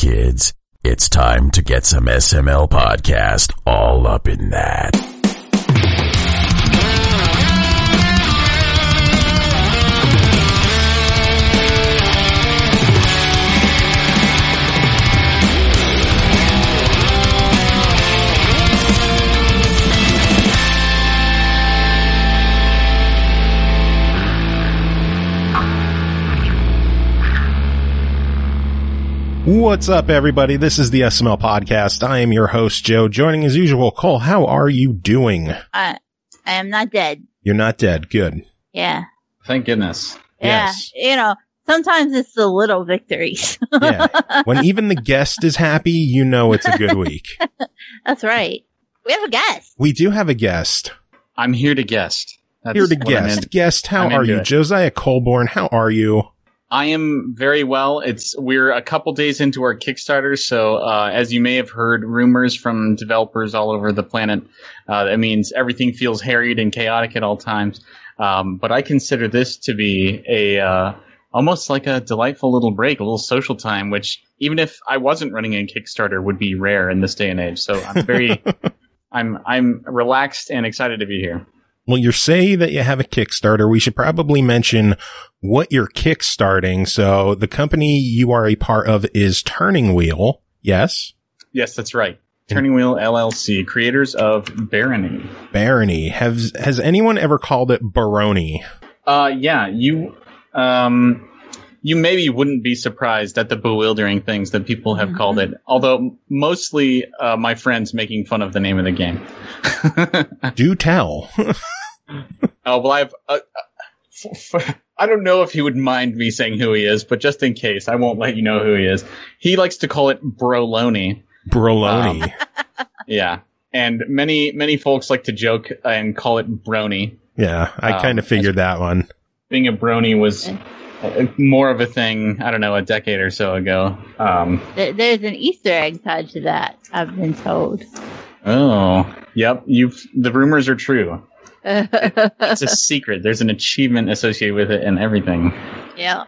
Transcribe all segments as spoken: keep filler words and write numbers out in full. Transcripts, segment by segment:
kids. It's time to get some S M L podcast all up in that. What's up, everybody? This is the S M L Podcast. I am your host, Joe. Joining as usual, Cole. How are you doing? I, I am not dead. You're not dead. Good. Yeah. Thank goodness. Yeah. Yes. You know, sometimes it's the little victories. Yeah. When even the guest is happy, you know it's a good week. That's right. We have a guest. We do have a guest. I'm here to guest. That's Here to what I'm guest. in. Guest, how I'm are into you? it. Josiah Colborn, how are you? I am very well. It's we're a couple days into our Kickstarter, so uh, as you may have heard rumors from developers all over the planet, uh, that means everything feels harried and chaotic at all times. Um, but I consider this to be a uh, almost like a delightful little break, a little social time, which even if I wasn't running a Kickstarter, would be rare in this day and age. So I'm very, I'm I'm relaxed and excited to be here. Well, you say that you have a Kickstarter. We should probably mention what you're kickstarting. So the company you are a part of is Turning Wheel. Yes? Yes, that's right. Turning Wheel L L C, creators of Barony. Barony. Has, has anyone ever called it Baroni? Uh, yeah, you, um, you maybe wouldn't be surprised at the bewildering things that people have called it. Although mostly, uh, my friends making fun of the name of the game. Do tell. Oh, well, I've, uh, uh, f- f- I don't know if he would mind me saying who he is, but just in case, I won't let you know who he is. He likes to call it Broloni. Broloni. Um, yeah. And many, many folks like to joke and call it Brony. Yeah, I um, kind of figured that one. Being a brony was uh, more of a thing, I don't know, a decade or so ago. Um, There- There's an Easter egg tied to that, I've been told. oh, yep. You've the rumors are true. It's a secret. There's an achievement associated with it and everything. Yeah.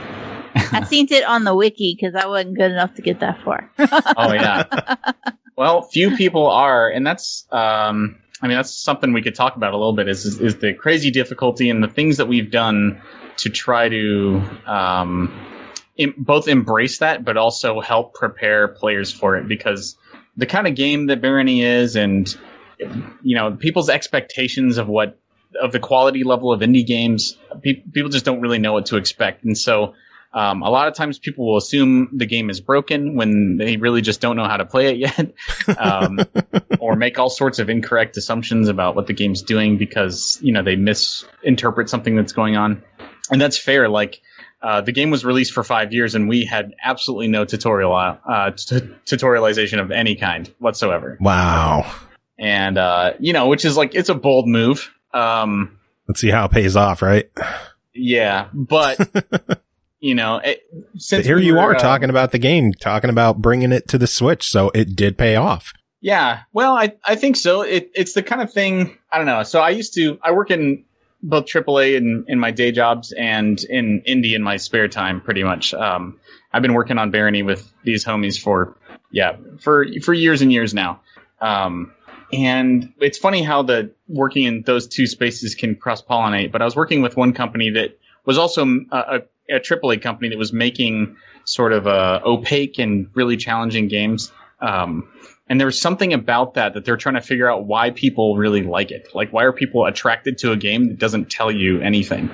I seen it on the wiki because I wasn't good enough to get that far. Oh yeah. Well, few people are, and that's um, I mean that's something we could talk about a little bit. Is is, is the crazy difficulty and the things that we've done to try to um, em- both embrace that, but also help prepare players for it, because the kind of game that Barony is, and you know, people's expectations of what of the quality level of indie games, pe- people just don't really know what to expect, and so um, a lot of times people will assume the game is broken when they really just don't know how to play it yet, um, or make all sorts of incorrect assumptions about what the game's doing because you know they misinterpret something that's going on, and that's fair. Like. Uh, the game was released for five years, and we had absolutely no tutorial uh, t- tutorialization of any kind whatsoever. Wow. And, uh, you know, which is like, it's a bold move. Um, Let's see how it pays off, right? yeah, but, you know, it, since But here we you were, are uh, talking about the game, talking about bringing it to the Switch, so it did pay off. Yeah, well, I, I think so. It, it's the kind of thing, I don't know. So I used to, I work in both triple A in, in my day jobs and in indie in my spare time, pretty much. Um, I've been working on Barony with these homies for, yeah, for, for years and years now. Um, and it's funny how the working in those two spaces can cross-pollinate, but I was working with one company that was also a, a, a triple A company that was making sort of uh, opaque and really challenging games. Um, And there was something about that that they're trying to figure out why people really like it. Like, why are people attracted to a game that doesn't tell you anything?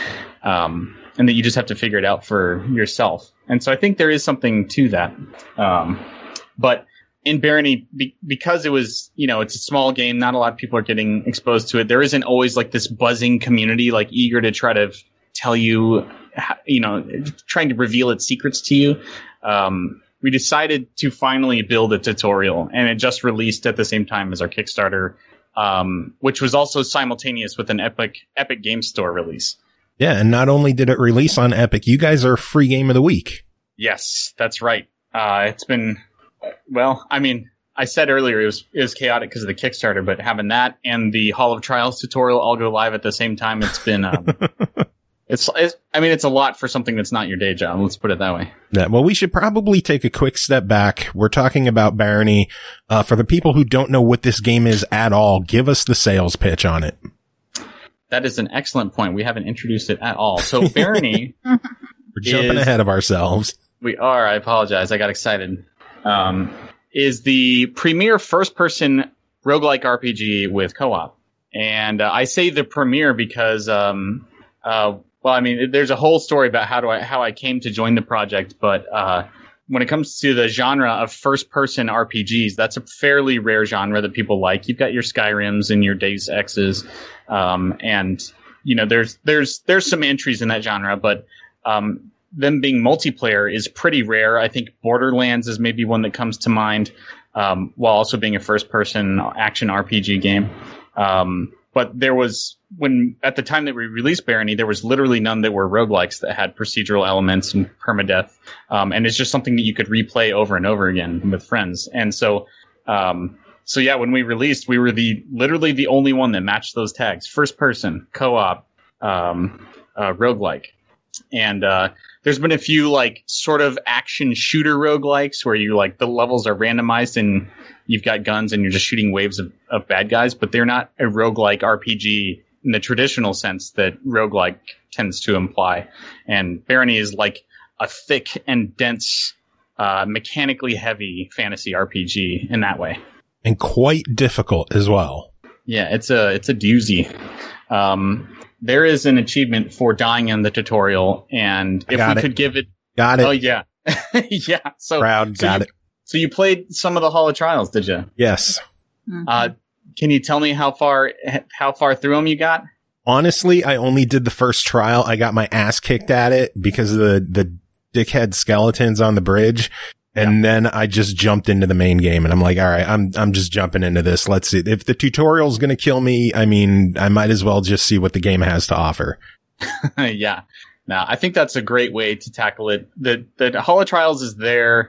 Um, and that you just have to figure it out for yourself. And so I think there is something to that. Um, but in Barony, be- because it was, you know, it's a small game, not a lot of people are getting exposed to it. There isn't always like this buzzing community, like eager to try to tell you, you know, trying to reveal its secrets to you. Um, We decided to finally build a tutorial, and it just released at the same time as our Kickstarter, um, which was also simultaneous with an Epic Epic Game Store release. Yeah, and not only did it release on Epic, you guys are free game of the week. Yes, that's right. Uh, it's been, well, I mean, I said earlier it was it was chaotic because of the Kickstarter, but having that and the Hall of Trials tutorial all go live at the same time, it's been um, It's, it's, I mean, it's a lot for something that's not your day job. Let's put it that way. Yeah, well, we should probably take a quick step back. We're talking about Barony. Uh, for the people who don't know what this game is at all, give us the sales pitch on it. That is an excellent point. We haven't introduced it at all. So Barony, we're jumping is, ahead of ourselves. We are. I apologize. I got excited. Um, is the premier first-person roguelike R P G with co-op, and uh, I say the premier because. Um, uh, Well, I mean, there's a whole story about how do I how I came to join the project, but uh, when it comes to the genre of first-person R P Gs, that's a fairly rare genre that people like. You've got your Skyrims and your Deus Exes, um, and you know, there's there's there's some entries in that genre, but um, them being multiplayer is pretty rare. I think Borderlands is maybe one that comes to mind, um, while also being a first-person action R P G game. Um, But there was, when, at the time that we released Barony, there was literally none that were roguelikes that had procedural elements and permadeath. Um, and it's just something that you could replay over and over again with friends. And so, um, so yeah, when we released, we were the, literally the only one that matched those tags. First person, co-op, um, uh, roguelike. And, uh, there's been a few, like, sort of action shooter roguelikes where you, like, the levels are randomized and you've got guns and you're just shooting waves of, of bad guys, but they're not a roguelike R P G in the traditional sense that roguelike tends to imply. And Barony is like a thick and dense, uh, mechanically heavy fantasy R P G in that way. And quite difficult as well. Yeah, it's a, it's a doozy. Um, there is an achievement for dying in the tutorial, and if we it. could give it, Got it. oh yeah, yeah. So Proud, so got you, it. So you played some of the Hall of Trials, did you? Yes. Mhm. Uh, can you tell me how far how far through them you got? Honestly, I only did the first trial. I got my ass kicked at it because of the, the dickhead skeletons on the bridge. And yeah. Then I just jumped into the main game and I'm like, all right, I'm, I'm just jumping into this. Let's see. If the tutorial's going to kill me, I mean, I might as well just see what the game has to offer. Yeah. No, I think that's a great way to tackle it. The, the Hall of Trials is there.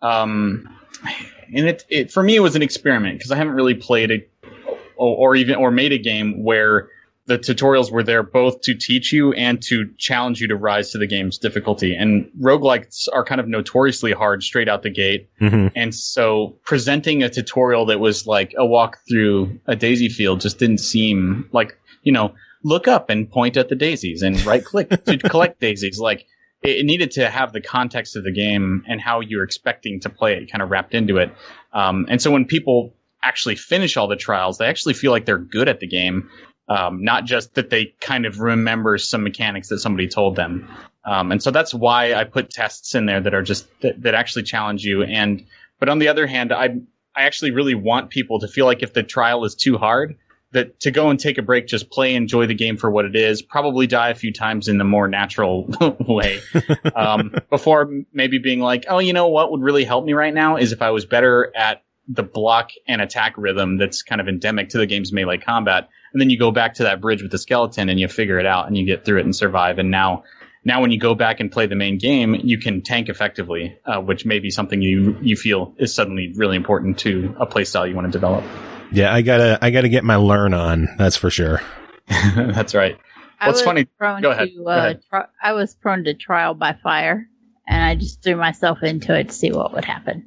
Um, and it, it, for me, it was an experiment because I haven't really played a, or, or even, or made a game where the tutorials were there both to teach you and to challenge you to rise to the game's difficulty. And roguelikes are kind of notoriously hard straight out the gate. Mm-hmm. And so presenting a tutorial that was like a walk through a daisy field just didn't seem like, you know, look up and point at the daisies and right click to collect daisies. Like it, it needed to have the context of the game and how you're expecting to play it kind of wrapped into it. Um, and so when people actually finish all the trials, they actually feel like they're good at the game. Um, not just that they kind of remember some mechanics that somebody told them. Um, and so that's why I put tests in there that are just, that, that actually challenge you. And, but on the other hand, I, I actually really want people to feel like if the trial is too hard, that to go and take a break, just play, enjoy the game for what it is, probably die a few times in the more natural way. Um, before maybe being like, oh, you know what would really help me right now is if I was better at the block and attack rhythm that's kind of endemic to the game's melee combat. And then you go back to that bridge with the skeleton and you figure it out and you get through it and survive. And now, now when you go back and play the main game, you can tank effectively, uh, which may be something you, you feel is suddenly really important to a playstyle you want to develop. Yeah, I gotta, I gotta get my learn on. That's for sure. That's right. What's funny? Prone Go ahead. To, uh, Go ahead. Tri- I was prone to trial by fire, and I just threw myself into it to see what would happen.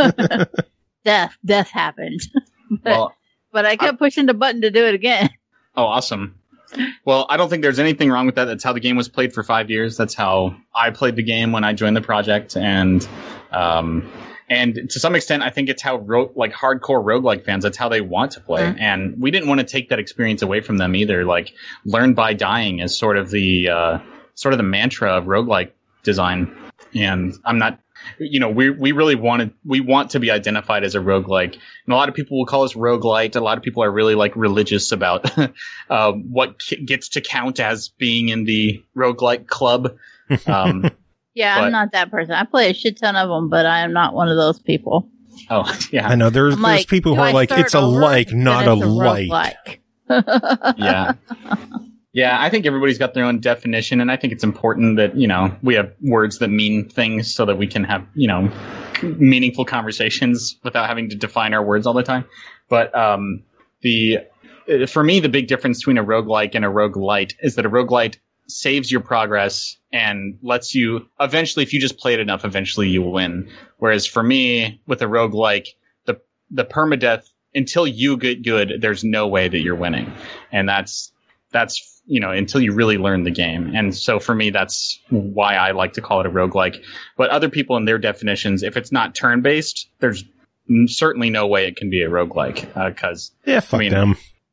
death, death happened. but, Well, but I kept I, pushing the button to do it again. Oh, awesome. Well, I don't think there's anything wrong with that. That's how the game was played for five years. That's how I played the game when I joined the project. And, um, and to some extent, I think it's how ro- like hardcore roguelike fans, that's how they want to play. Mm-hmm. And we didn't want to take that experience away from them either. Like learn by dying is sort of the, uh, sort of the mantra of roguelike design. And I'm not, you know, we we really wanted, we want to be identified as a roguelike. And a lot of people will call us roguelite. A lot of people are really like religious about uh, what k- gets to count as being in the roguelike club. Um, yeah, but, I'm not that person. I play a shit ton of them, but I am not one of those people. Oh, yeah. I know there's, there's like, people who are like, it's a like, not a like. Yeah. Yeah, I think everybody's got their own definition, and I think it's important that, you know, we have words that mean things so that we can have, you know, meaningful conversations without having to define our words all the time. But um, the for me, the big difference between a roguelike and a roguelite is that a roguelite saves your progress and lets you eventually, if you just play it enough, eventually you will win. Whereas for me, with a roguelike, the the permadeath, until you get good, there's no way that you're winning. And that's that's you know, until you really learn the game. And so for me, that's why I like to call it a roguelike. But other people in their definitions, if it's not turn-based, there's certainly no way it can be a roguelike. Because uh, yeah, fuck I mean, them.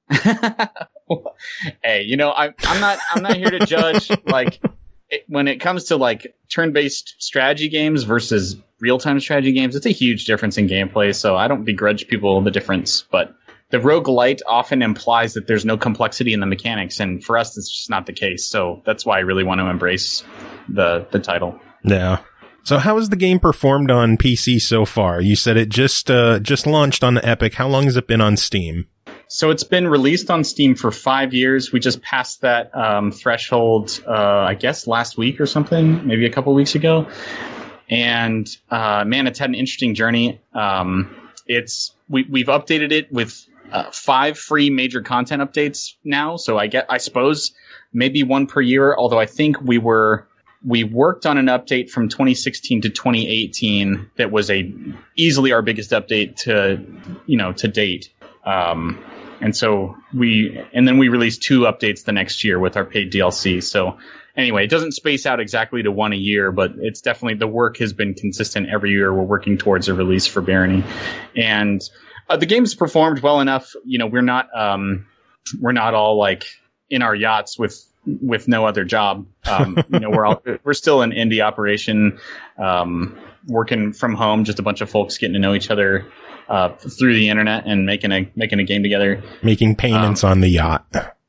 Hey, you know, I, I'm not I'm not here to judge. Like, it, when it comes to like turn-based strategy games versus real-time strategy games, it's a huge difference in gameplay. So I don't begrudge people the difference, but the roguelite often implies that there's no complexity in the mechanics, and for us, it's just not the case. So that's why I really want to embrace the the title. Yeah. So how has the game performed on P C so far? You said it just uh, just launched on Epic. How long has it been on Steam? So it's been released on Steam for five years. We just passed that um, threshold, uh, I guess, last week or something, maybe a couple weeks ago. And uh, man, it's had an interesting journey. Um, it's we we've updated it with Uh, five free major content updates now, so I get, I suppose, maybe one per year. Although I think we were we worked on an update from twenty sixteen to twenty eighteen that was a easily our biggest update to you know to date. Um, and so we and then we released two updates the next year with our paid D L C. So anyway, it doesn't space out exactly to one a year, but it's definitely the work has been consistent every year. We're working towards a release for Barony, and Uh, the game's performed well enough. You know, we're not um, we're not all like in our yachts with with no other job. Um, you know, we're all we're still an indie operation, um, working from home. Just a bunch of folks getting to know each other uh, through the internet and making a making a game together, making payments um, on the yacht.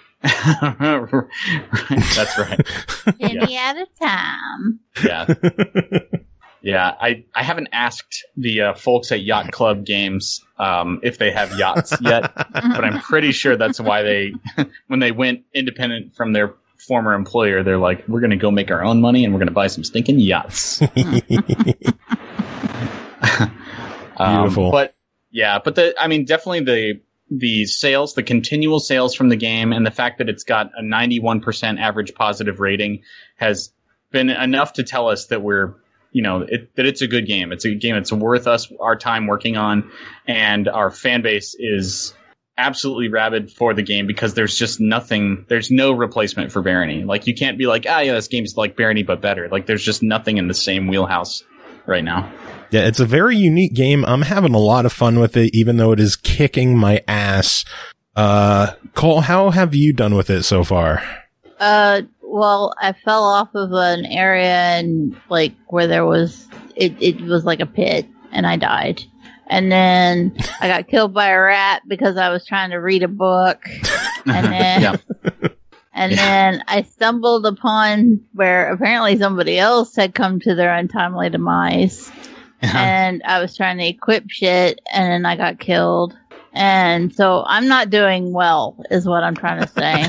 That's right. Penny yeah. at a time. Yeah. Yeah, I, I haven't asked the uh, folks at Yacht Club Games um, if they have yachts yet, but I'm pretty sure that's why they, when they went independent from their former employer, they're like, we're going to go make our own money and we're going to buy some stinking yachts. Beautiful. Um, but yeah, but the I mean, definitely the the sales, the continual sales from the game, and the fact that it's got a ninety-one percent average positive rating has been enough to tell us that we're you know, it, that it's a good game. It's a game that's worth us our time working on, and our fan base is absolutely rabid for the game because there's just nothing, there's no replacement for Barony. Like, you can't be like, ah, yeah, this game's like Barony, but better. Like, there's just nothing in the same wheelhouse right now. Yeah, it's a very unique game. I'm having a lot of fun with it, even though it is kicking my ass. Uh, Cole, how have you done with it so far? Uh, well, I fell off of an area and like where there was it, it was like a pit, and I died. And then I got killed by a rat because I was trying to read a book. And then yeah. and yeah. then I stumbled upon where apparently somebody else had come to their untimely demise. Uh-huh. And I was trying to equip shit, and then I got killed. And so I'm not doing well, is what I'm trying to say.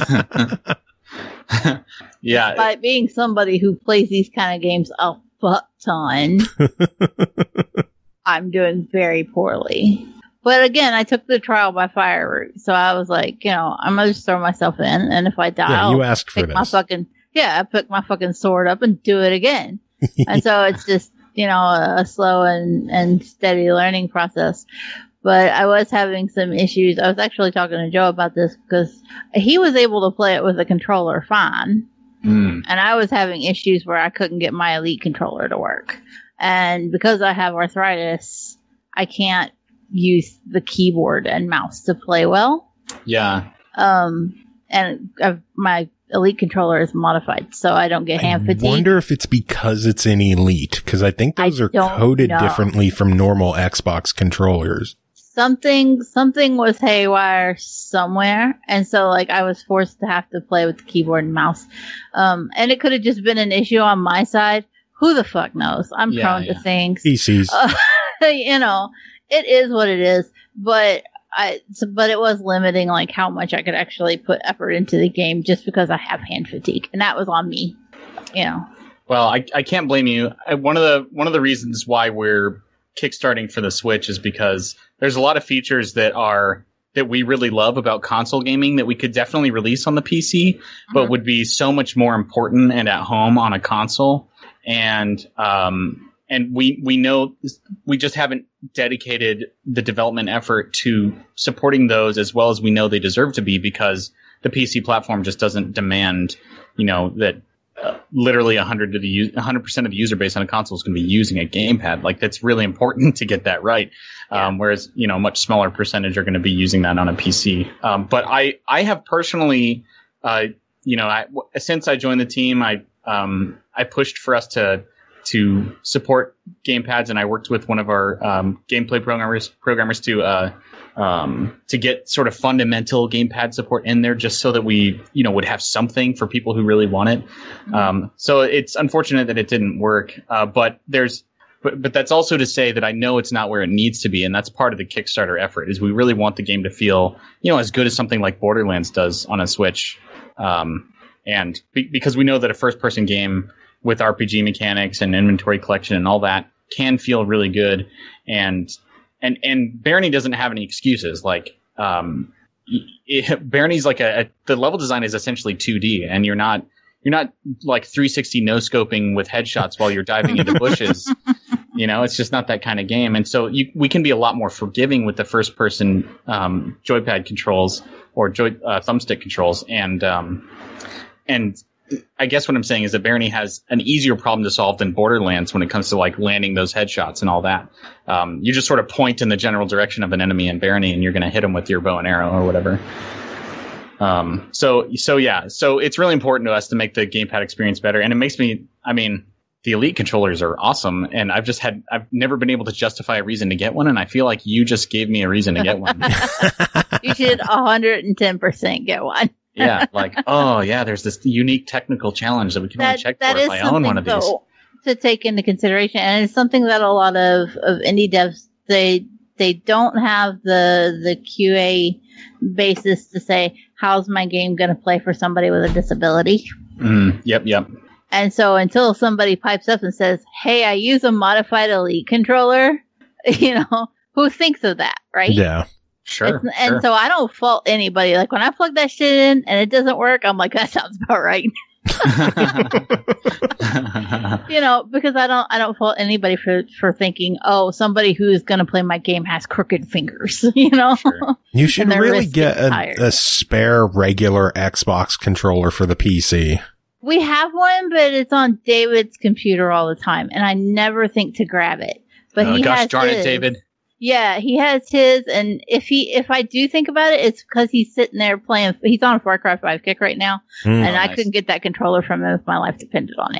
Yeah. By being somebody who plays these kind of games a fuck ton, I'm doing very poorly. But again, I took the trial by fire route, so I was like, you know, I'm gonna just throw myself in, and if I die, yeah, you I'll asked for pick this. my fucking yeah, I pick my fucking sword up and do it again. And so it's just, you know, a, a slow and and steady learning process. But I was having some issues. I was actually talking to Joe about this because he was able to play it with a controller fine. Mm. And I was having issues where I couldn't get my Elite controller to work. And because I have arthritis, I can't use the keyboard and mouse to play well. Yeah. Um, and I've, my Elite controller is modified, so I don't get hand fatigue. I wonder if it's because it's an Elite, because I think those I are coded know. differently from normal Xbox controllers. Something, something was haywire somewhere, and so like I was forced to have to play with the keyboard and mouse. Um, and it could have just been an issue on my side. Who the fuck knows? I'm yeah, prone yeah. to things. P Cs. Uh, you know, it is what it is. But I, so, but it was limiting like how much I could actually put effort into the game just because I have hand fatigue, and that was on me. You know. Well, I I can't blame you. I, one of the one of the reasons why we're kickstarting for the Switch is because there's a lot of features that are that we really love about console gaming that we could definitely release on the P C, mm-hmm. but would be so much more important and at home on a console. And um, and we we know we just haven't dedicated the development effort to supporting those as well as we know they deserve to be, because the P C platform just doesn't demand, you know, that uh, literally one hundred to the one hundred percent of the user base on a console is going to be using a gamepad. Like, that's really important to get that right. Yeah. Um, whereas, you know, a much smaller percentage are going to be using that on a P C. Um, but I, I have personally, uh, you know, I, since I joined the team, I, um, I pushed for us to, to support gamepads, and I worked with one of our, um, gameplay programmers, programmers to, uh, um, to get sort of fundamental gamepad support in there, just so that we, you know, would have something for people who really want it. Mm-hmm. Um, so it's unfortunate that it didn't work. Uh, but there's, But, but that's also to say that I know it's not where it needs to be, and that's part of the Kickstarter effort. Is we really want the game to feel, you know, as good as something like Borderlands does on a Switch, um, and be, because we know that a first-person game with R P G mechanics and inventory collection and all that can feel really good, and and and Barony doesn't have any excuses. Like, um, it, Barony's like a, a the level design is essentially two D, and you're not. You're not like three sixty no scoping with headshots while you're diving into bushes. You know, it's just not that kind of game. And so you, we can be a lot more forgiving with the first person um, joypad controls or joy, uh, thumbstick controls. And um, and I guess what I'm saying is that Barony has an easier problem to solve than Borderlands when it comes to like landing those headshots and all that. Um, you just sort of point in the general direction of an enemy in Barony, and you're going to hit them with your bow and arrow or whatever. Um, so, so yeah, so it's really important to us to make the gamepad experience better. And it makes me, I mean, the Elite controllers are awesome. And I've just had, I've never been able to justify a reason to get one. And I feel like you just gave me a reason to get one. You should one hundred ten percent get one. Yeah. Like, oh yeah, there's this unique technical challenge that we can that, only check that for if I own one of these. Though, to take into consideration. And it's something that a lot of, of indie devs, they, they don't have the, the Q A basis to say, how's my game going to play for somebody with a disability? Mm, yep, yep. And so until somebody pipes up and says, hey, I use a modified Elite controller, you know, who thinks of that, right? Yeah. Sure. It's, and sure. so I don't fault anybody. Like, when I plug that shit in and it doesn't work, I'm like, that sounds about right. You know, because I don't, I don't fault anybody for, for thinking, oh, somebody who's going to play my game has crooked fingers, you know? Sure. You should really get a, a spare regular Xbox controller for the P C. We have one, but it's on David's computer all the time, and I never think to grab it. But oh, he gosh has darn his. it, David. Yeah, he has his, and if he, if I do think about it, it's because he's sitting there playing. He's on a Far Cry five kick right now, mm. and oh, I nice. couldn't get that controller from him if my life depended on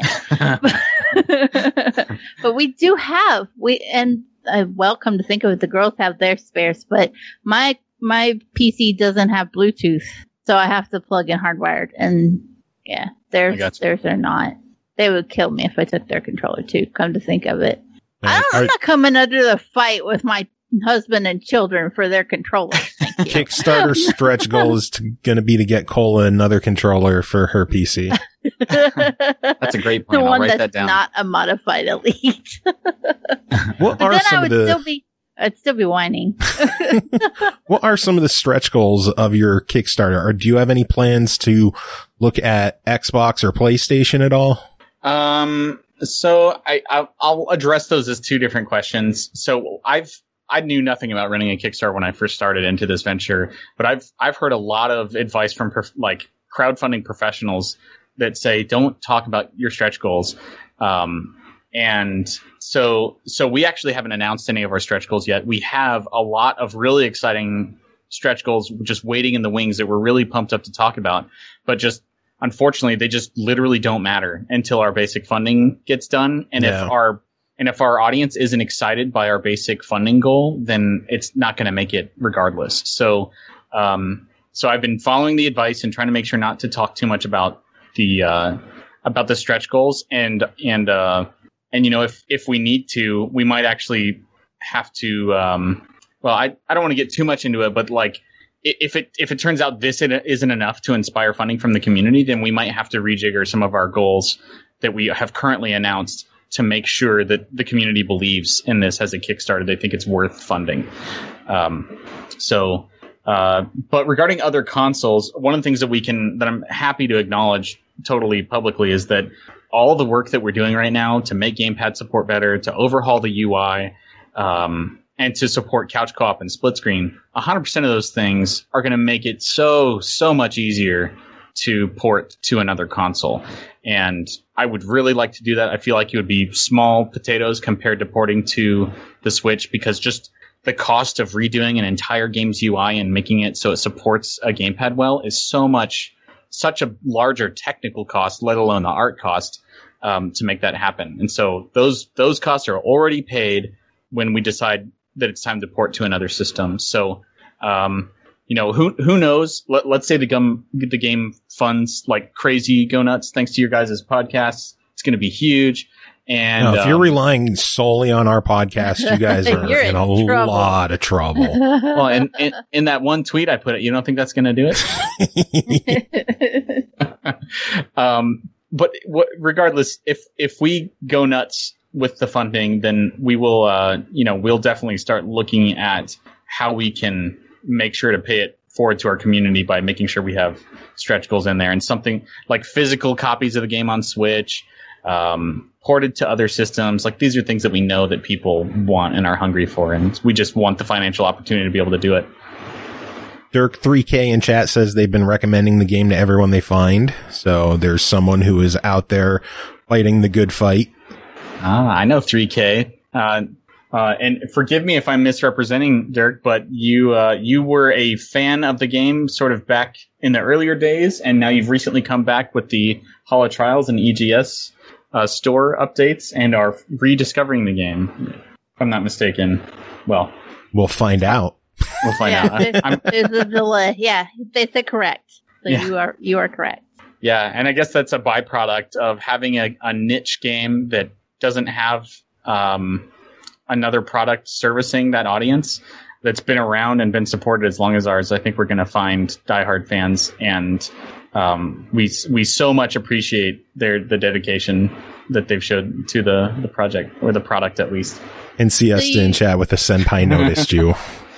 it. But we do have we, and uh, well, come to think of it, the girls have their spares, but my my P C doesn't have Bluetooth, so I have to plug in hardwired, and yeah, theirs theirs are not. They would kill me if I took their controller too. Come to think of it. I don't, I'm not coming under the fight with my husband and children for their controllers. Kickstarter stretch goal is going to be to get Cola another controller for her P C. That's a great plan. The I'll one write that's that down. not a modified Elite. What but are then some I would of the? Still be, I'd still be whining. What are some of the stretch goals of your Kickstarter? Or do you have any plans to look at Xbox or PlayStation at all? Um. So I, I I'll address those as two different questions. So I've I knew nothing about running a Kickstarter when I first started into this venture, but I've I've heard a lot of advice from prof- like crowdfunding professionals that say don't talk about your stretch goals. Um, and so so we actually haven't announced any of our stretch goals yet. We have a lot of really exciting stretch goals just waiting in the wings that we're really pumped up to talk about, but just unfortunately, they just literally don't matter until our basic funding gets done. And yeah. if our and if our audience isn't excited by our basic funding goal, then it's not going to make it regardless. So, um, so I've been following the advice and trying to make sure not to talk too much about the uh, about the stretch goals. And and uh, and you know, if if we need to, we might actually have to. Um, well, I I don't want to get too much into it, but like. If it if it turns out this isn't enough to inspire funding from the community, then we might have to rejigger some of our goals that we have currently announced to make sure that the community believes in this as a Kickstarter. They think it's worth funding. Um, so Uh, but regarding other consoles, one of the things that we can, that I'm happy to acknowledge totally publicly is that all the work that we're doing right now to make gamepad support better, to overhaul the U I, um, and to support couch co-op and split screen, one hundred percent of those things are going to make it so, so much easier to port to another console. And I would really like to do that. I feel like it would be small potatoes compared to porting to the Switch, because just the cost of redoing an entire game's U I and making it so it supports a gamepad well is so much, such a larger technical cost, let alone the art cost, um, to make that happen. And so those, those costs are already paid when we decide that it's time to port to another system. So, um, you know, who, who knows? Let, let's say the gum, the game funds like crazy, go nuts, thanks to your guys' podcasts. It's going to be huge. And no, if um, you're relying solely on our podcast, you guys are You're in, in a trouble. lot of trouble. well, and in, in that one tweet I put it, you don't think that's going to do it? um, but what, regardless, if if we go nuts with the funding, then we will, uh, you know, we'll definitely start looking at how we can make sure to pay it forward to our community by making sure we have stretch goals in there, and something like physical copies of the game on Switch. Um, ported to other systems. Like, these are things that we know that people want and are hungry for, and we just want the financial opportunity to be able to do it. Dirk three K in chat says they've been recommending the game to everyone they find. So there's someone who is out there fighting the good fight. Ah, I know three K. Uh, uh, and forgive me if I'm misrepresenting Dirk, but you, uh, you were a fan of the game sort of back in the earlier days, and now you've recently come back with the Hall of Trials and E G S Uh, store updates and are rediscovering the game, if I'm not mistaken. Well, we'll find out. We'll find yeah, out. There's, I'm, there's a delay. Yeah, they said correct. So Yeah. you are you are correct. yeah, and I guess that's a byproduct of having a, a niche game that doesn't have um, another product servicing that audience, that's been around and been supported as long as ours. I think we're going to find diehard fans, and Um, we we so much appreciate their the dedication that they've showed to the, the project, or the product at least. And Siesta in chat with a senpai noticed you.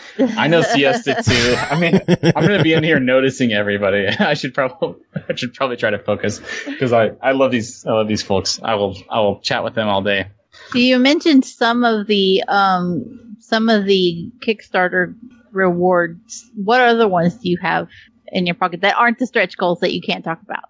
I know Siesta too. I mean, I'm going to be in here noticing everybody. I should probably I should probably try to focus, because I, I love these I love these folks. I will I will chat with them all day. So you mentioned some of the um some of the Kickstarter rewards. What other ones do you have in your pocket that aren't the stretch goals that you can't talk about?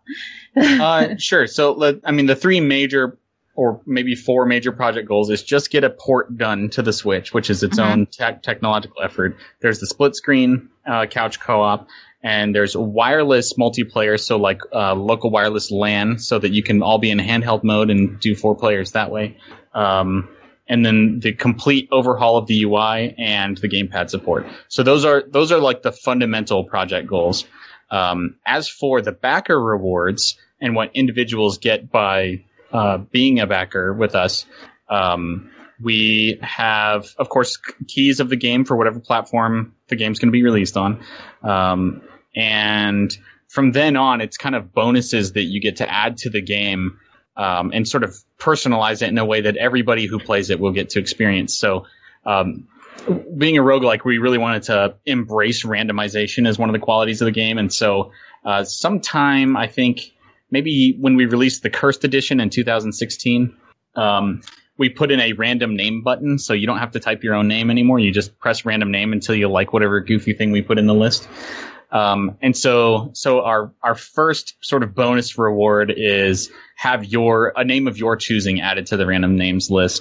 uh, sure. So, let, I mean, the three major, or maybe four major project goals is just get a port done to the Switch, which is its Mhm. own te- technological effort. There's the split screen uh, couch co-op, and there's wireless multiplayer, so like uh, local wireless LAN, so that you can all be in handheld mode and do four players that way. Um, and then the complete overhaul of the U I and the gamepad support. So those are those are like the fundamental project goals. Um, as for the backer rewards and what individuals get by uh, being a backer with us, um, we have, of course, keys of the game for whatever platform the game's going to be released on. Um, and from then on, it's kind of bonuses that you get to add to the game, um, and sort of personalize it in a way that everybody who plays it will get to experience. So, um, being a roguelike, we really wanted to embrace randomization as one of the qualities of the game. And so, uh, sometime, I think, maybe when we released the Cursed Edition in two thousand sixteen, um, we put in a random name button, so you don't have to type your own name anymore. You just press random name until you like whatever goofy thing we put in the list. Um, and so, so our, our first sort of bonus reward is have your, a name of your choosing added to the random names list.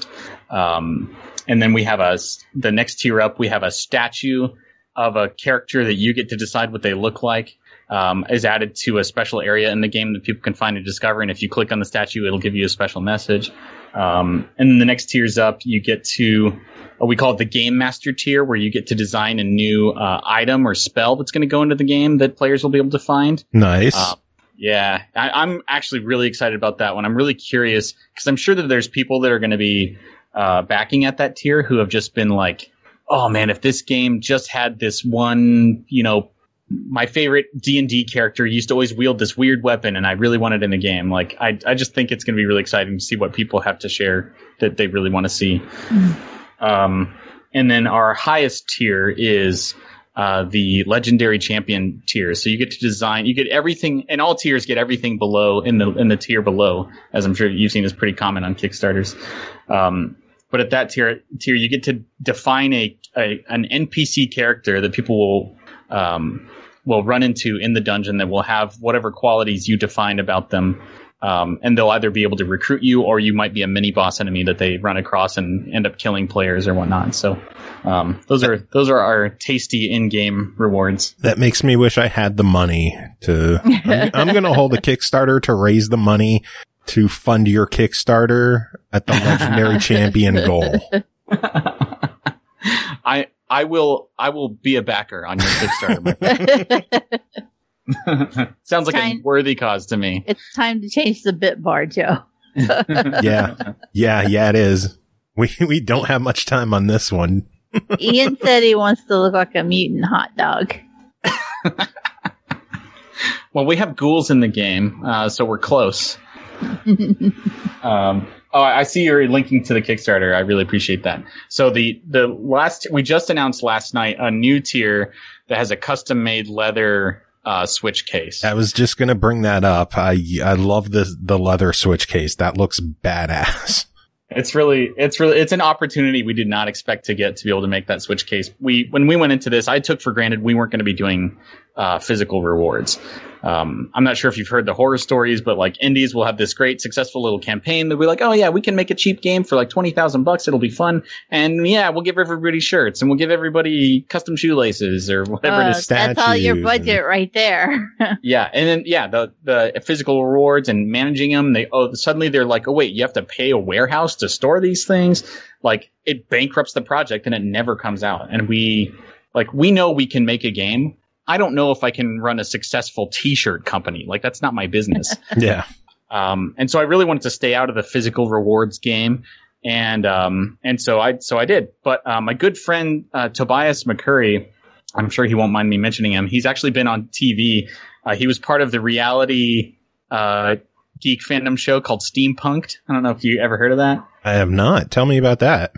Um, and then we have a, the next tier up, we have a statue of a character that you get to decide what they look like, um, is added to a special area in the game that people can find and discover. And if you click on the statue, it'll give you a special message. Um, and then the next tiers up, you get to, uh, we call it the Game Master tier, where you get to design a new uh, item or spell that's going to go into the game that players will be able to find. Nice. Uh, yeah, I, I'm actually really excited about that one. I'm really curious, because I'm sure that there's people that are going to be uh, backing at that tier who have just been like, oh man, if this game just had this one, you know, my favorite D and D character used to always wield this weird weapon, and I really want it in the game. Like, I, I just think it's going to be really exciting to see what people have to share that they really want to see. Mm. Um, and then our highest tier is uh, the legendary champion tier. So you get to design, you get everything, and all tiers get everything below in the in the tier below, as I'm sure you've seen is pretty common on Kickstarters. Um, but at that tier, tier you get to define a, a an N P C character that people will um, will run into in the dungeon that will have whatever qualities you defined about them. Um, and they'll either be able to recruit you, or you might be a mini boss enemy that they run across and end up killing players or whatnot. So um, those are those are our tasty in-game rewards. That makes me wish I had the money to. I'm, I'm going to hold a Kickstarter to raise the money to fund your Kickstarter at the legendary champion goal. I I will I will be a backer on your Kickstarter. Sounds like time, a worthy cause to me. It's time to change the bit bar, Joe. yeah, yeah, yeah. It is. We we don't have much time on this one. Ian said he wants to look like a mutant hot dog. Well, we have ghouls in the game, uh, so we're close. um, oh, I see you're linking to the Kickstarter. I really appreciate that. So the the last we just announced last night a new tier that has a custom made leather. Uh, switch case. I was just gonna bring that up. I I love the the leather switch case. That looks badass. It's really, it's really, it's an opportunity we did not expect to get to be able to make that switch case. We, when we went into this, I took for granted we weren't going to be doing uh, physical rewards. Um, I'm not sure if you've heard the horror stories, but like indies will have this great successful little campaign that we're like, oh yeah, we can make a cheap game for like twenty thousand bucks. It'll be fun. And yeah, we'll give everybody shirts and we'll give everybody custom shoelaces or whatever uh, it is. That's all your budget right there. Yeah. And then, yeah, the, the physical rewards and managing them, they, oh, suddenly they're like, oh wait, you have to pay a warehouse to store these things. Like it bankrupts the project and it never comes out. And we, like, we know we can make a game. I don't know if I can run a successful t-shirt company. Like, that's not my business. Yeah. Um, and so I really wanted to stay out of the physical rewards game. And, um, and so I, so I did. But, uh, my good friend, uh, Tobias McCurry, I'm sure he won't mind me mentioning him. He's actually been on T V. Uh, he was part of the reality, uh, geek fandom show called Steampunked. I don't know if you ever heard of that. I have not. Tell me about that.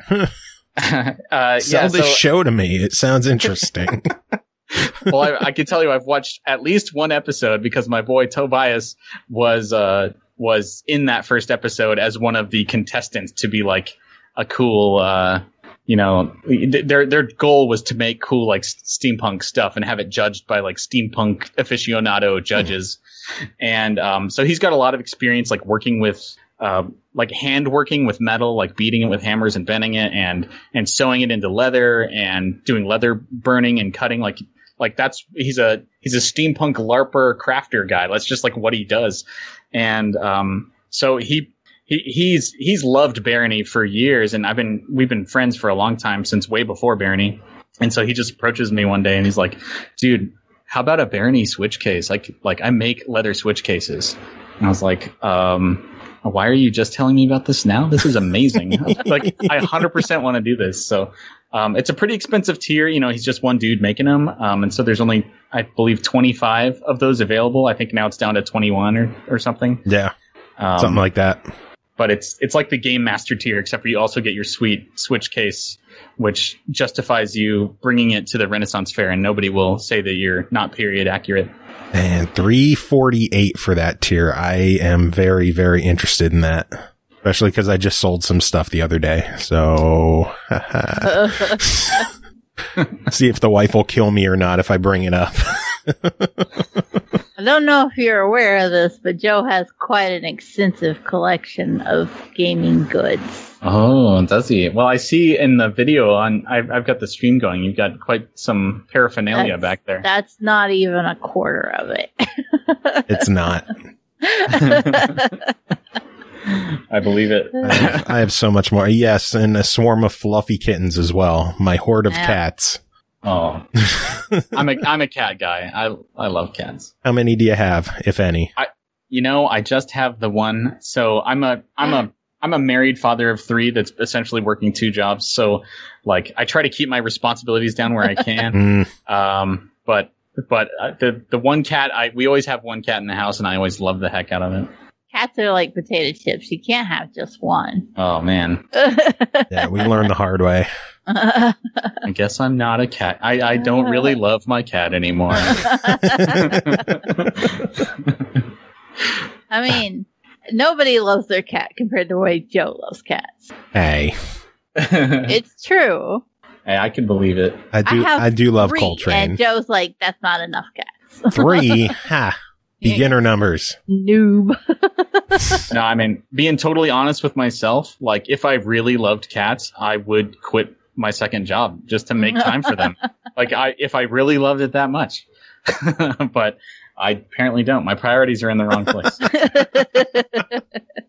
uh, Sell yeah, this so, show to me. It sounds interesting. Well, I, I can tell you I've watched at least one episode because my boy Tobias was uh, was in that first episode as one of the contestants to be like a cool, uh, you know, their their goal was to make cool like steampunk stuff and have it judged by like steampunk aficionado judges. And um, so he's got a lot of experience like working with uh, like hand working with metal, like beating it with hammers and bending it and and sewing it into leather and doing leather burning and cutting like. Like that's he's a he's a steampunk LARPer crafter guy. That's just like what he does, and um, so he he he's he's loved Barony for years, and I've been we've been friends for a long time since way before Barony, and so he just approaches me one day and he's like, "Dude, how about a Barony switch case? Like like I make leather switch cases," and I was like, um. Why are you just telling me about this now? This is amazing. Like, I one hundred percent want to do this. So, um, it's a pretty expensive tier. You know, he's just one dude making them. Um, and so there's only, I believe, twenty-five of those available. I think now it's down to twenty-one or, or something. Yeah. Um, something like that. But it's, it's like the Game Master tier, except for you also get your sweet Switch case, which justifies you bringing it to the Renaissance Fair, and nobody will say that you're not period accurate. And three forty-eight for that tier. I am very, very interested in that. Especially because I just sold some stuff the other day. So, see if the wife will kill me or not if I bring it up. I don't know if you're aware of this, but Joe has quite an extensive collection of gaming goods. Oh, does he? Well, I see in the video on, I've, I've got the stream going. You've got quite some paraphernalia that's, back there. That's not even a quarter of it. It's not. I believe it. I have, I have so much more. Yes, and a swarm of fluffy kittens as well. My horde of yeah. cats. Oh, I'm a I'm a cat guy. I I love cats. How many do you have, if any? I, you know, I just have the one. So I'm a I'm a I'm a married father of three that's essentially working two jobs. So, like, I try to keep my responsibilities down where I can. mm. Um, but but uh, the the one cat, I we always have one cat in the house, and I always love the heck out of it. Cats are like potato chips. You can't have just one. Oh man. Yeah, we learned the hard way. I guess I'm not a cat. I, I don't really love my cat anymore. I mean, nobody loves their cat compared to the way Joe loves cats. Hey, It's true. Hey, I can believe it. I do. I, have do love three, Coltrane. And Joe's like, that's not enough cats. Three, ha, beginner numbers. Noob. No, I mean, being totally honest with myself, like, if I really loved cats, I would quit my second job just to make time for them. Like, I if I really loved it that much. But I apparently don't. My priorities are in the wrong place.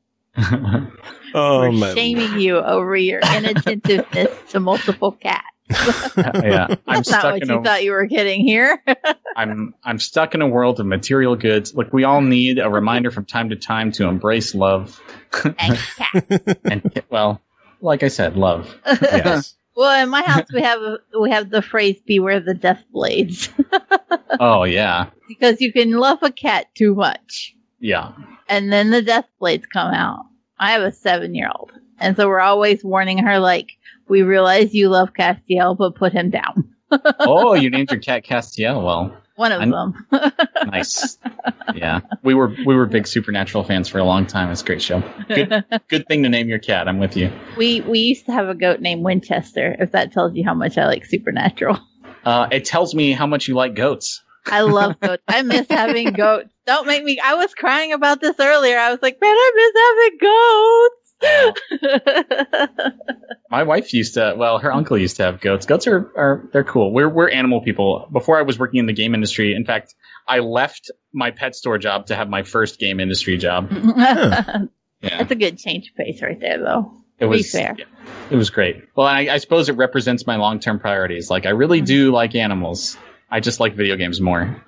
Oh, We're my. shaming you over your inattentiveness to multiple cats. Yeah, I'm That's not stuck what in you a thought you were getting here. I'm I'm stuck in a world of material goods. Look, we all need a reminder from time to time to embrace love. And cats. And well, like I said, love. Yes. Well, in my house we have we have the phrase "beware the death blades" Oh yeah, because you can love a cat too much, yeah. and then the death blades come out. I have a seven-year-old, and so we're always warning her, like, we realize you love Castiel, but put him down. Oh, you named your cat Castiel. Well, One of I'm- them. nice. Yeah, we were we were big Supernatural fans for a long time. It's a great show. Good good thing to name your cat. I'm with you. we we used to have a goat named Winchester. If that tells you how much I like Supernatural. Uh, it tells me how much you like goats. I love goats. I miss having goats. Don't make me. I was crying about this earlier. I was like, man, I miss having goats. My wife used to, well, her uncle used to have goats. Goats are, are they're cool. We're we're animal people. Before I was working in the game industry, in fact, I left my pet store job to have my first game industry job. Yeah, That's a good change of pace right there, though. it Be was fair. yeah, it was great. Well, I, I suppose it represents my long term priorities. Like, I really do like animals. I just like video games more.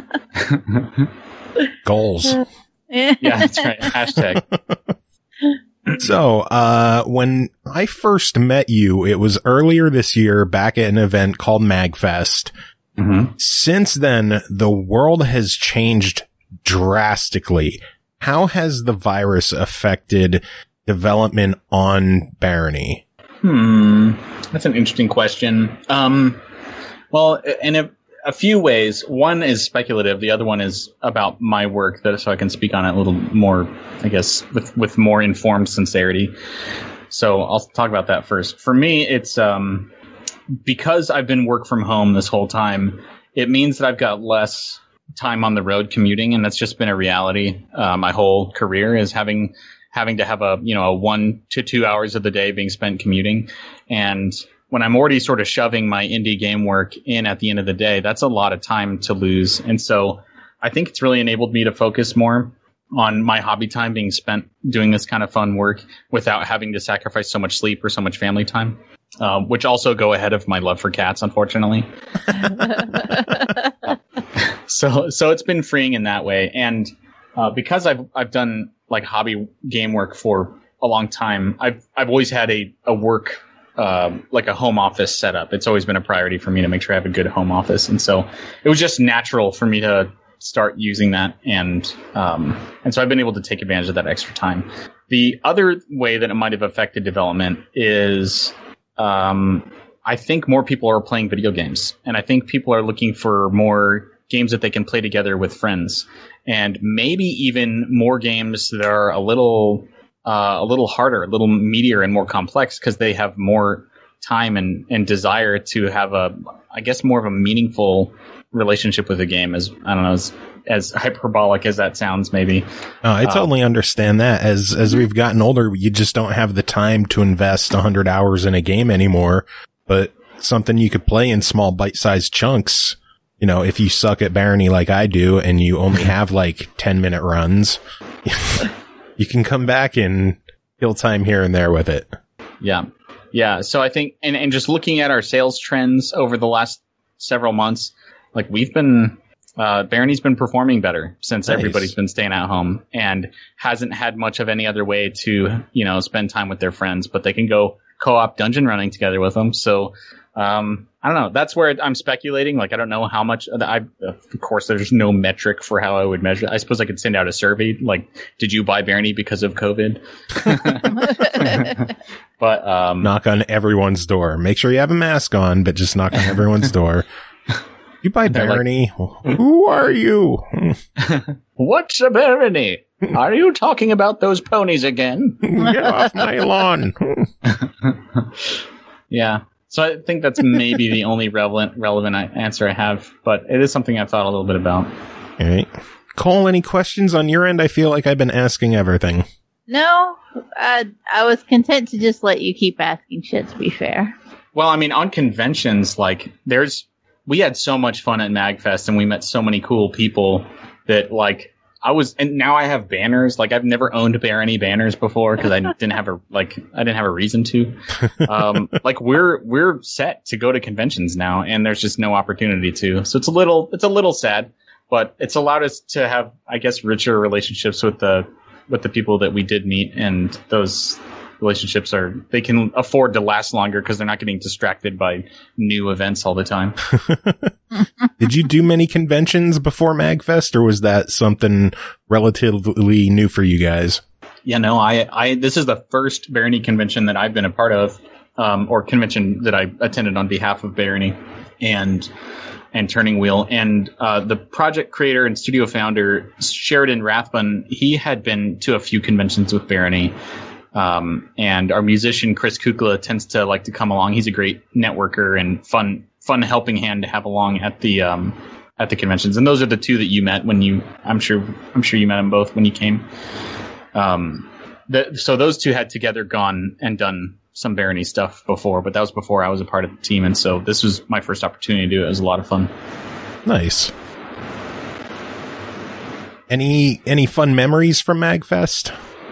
Goals. Yeah, that's right. Hashtag. So, uh, when I first met you, it was earlier this year back at an event called MagFest. Mm-hmm. Since then, the world has changed drastically. How has the virus affected development on Barony? Hmm. That's an interesting question. Um, well, in a, a few ways. One is speculative. The other one is about my work, that so I can speak on it a little more, I guess, with, with more informed sincerity. So I'll talk about that first. For me, it's um, because I've been work from home this whole time, it means that I've got less time on the road commuting, and that's just been a reality. Uh, my whole career is having having to have a you know a one to two hours of the day being spent commuting, and when I'm already sort of shoving my indie game work in at the end of the day, that's a lot of time to lose. And so I think it's really enabled me to focus more on my hobby time being spent doing this kind of fun work without having to sacrifice so much sleep or so much family time, uh, which also go ahead of my love for cats, unfortunately. so so it's been freeing in that way. And uh, because I've I've done like hobby game work for a long time, I've I've always had a, a work Uh, like a home office setup. It's always been a priority for me to make sure I have a good home office, and so it was just natural for me to start using that, and um, and so I've been able to take advantage of that extra time. The other way that it might have affected development is um, I think more people are playing video games, and I think people are looking for more games that they can play together with friends, and maybe even more games that are a little Uh, a little harder, a little meatier and more complex because they have more time and, and desire to have a, I guess, more of a meaningful relationship with the game. As I don't know, as, as hyperbolic as that sounds, maybe. Uh, I totally um, understand that. As as we've gotten older, you just don't have the time to invest one hundred hours in a game anymore. But something you could play in small bite-sized chunks. You know, if you suck at Barony like I do, and you only have like ten minute runs. You can come back and kill time here and there with it. Yeah. Yeah. So I think, and, and just looking at our sales trends over the last several months, like we've been, uh, Barony's been performing better since Nice. Everybody's been staying at home and hasn't had much of any other way to, you know, spend time with their friends, but they can go co-op dungeon running together with them. So, Um, I don't know. That's where I'm speculating. Like, I don't know how much. I, of course, there's no metric for how I would measure. I suppose I could send out a survey. Like, did you buy Barony because of COVID? But um, knock on everyone's door. Make sure you have a mask on, but just knock on everyone's door. You buy Barony? Like, who are you? What's a Barony? Are you talking about those ponies again? Get off my lawn. Yeah. So I think that's maybe the only relevant relevant answer I have, but it is something I've thought a little bit about. All right. Cole, any questions on your end? I feel like I've been asking everything. No, I, I was content to just let you keep asking shit, to be fair. Well, I mean, on conventions, like, there's, we had so much fun at MagFest, and we met so many cool people that, like, I was, and now I have banners. Like, I've never owned Barony banners before because I didn't have a, like, I didn't have a reason to. Um, like, we're, we're set to go to conventions now, and there's just no opportunity to. So it's a little, it's a little sad, but it's allowed us to have, I guess, richer relationships with the, with the people that we did meet, and those relationships are, they can afford to last longer because they're not getting distracted by new events all the time. Did you do many conventions before MagFest, or was that something relatively new for you guys? Yeah, no, I, I, this is the first Barony convention that I've been a part of, um, or convention that I attended on behalf of Barony and, and Turning Wheel. And, uh, the project creator and studio founder, Sheridan Rathbun, he had been to a few conventions with Barony. Um, and our musician, Chris Kukla, tends to like to come along. He's a great networker and fun, fun helping hand to have along at the, um, at the conventions. And those are the two that you met when you, I'm sure, I'm sure you met them both when you came. Um, the, so those two had together gone and done some Barony stuff before, but that was before I was a part of the team. And so this was my first opportunity to do it. It was a lot of fun. Nice. Any, any fun memories from MagFest?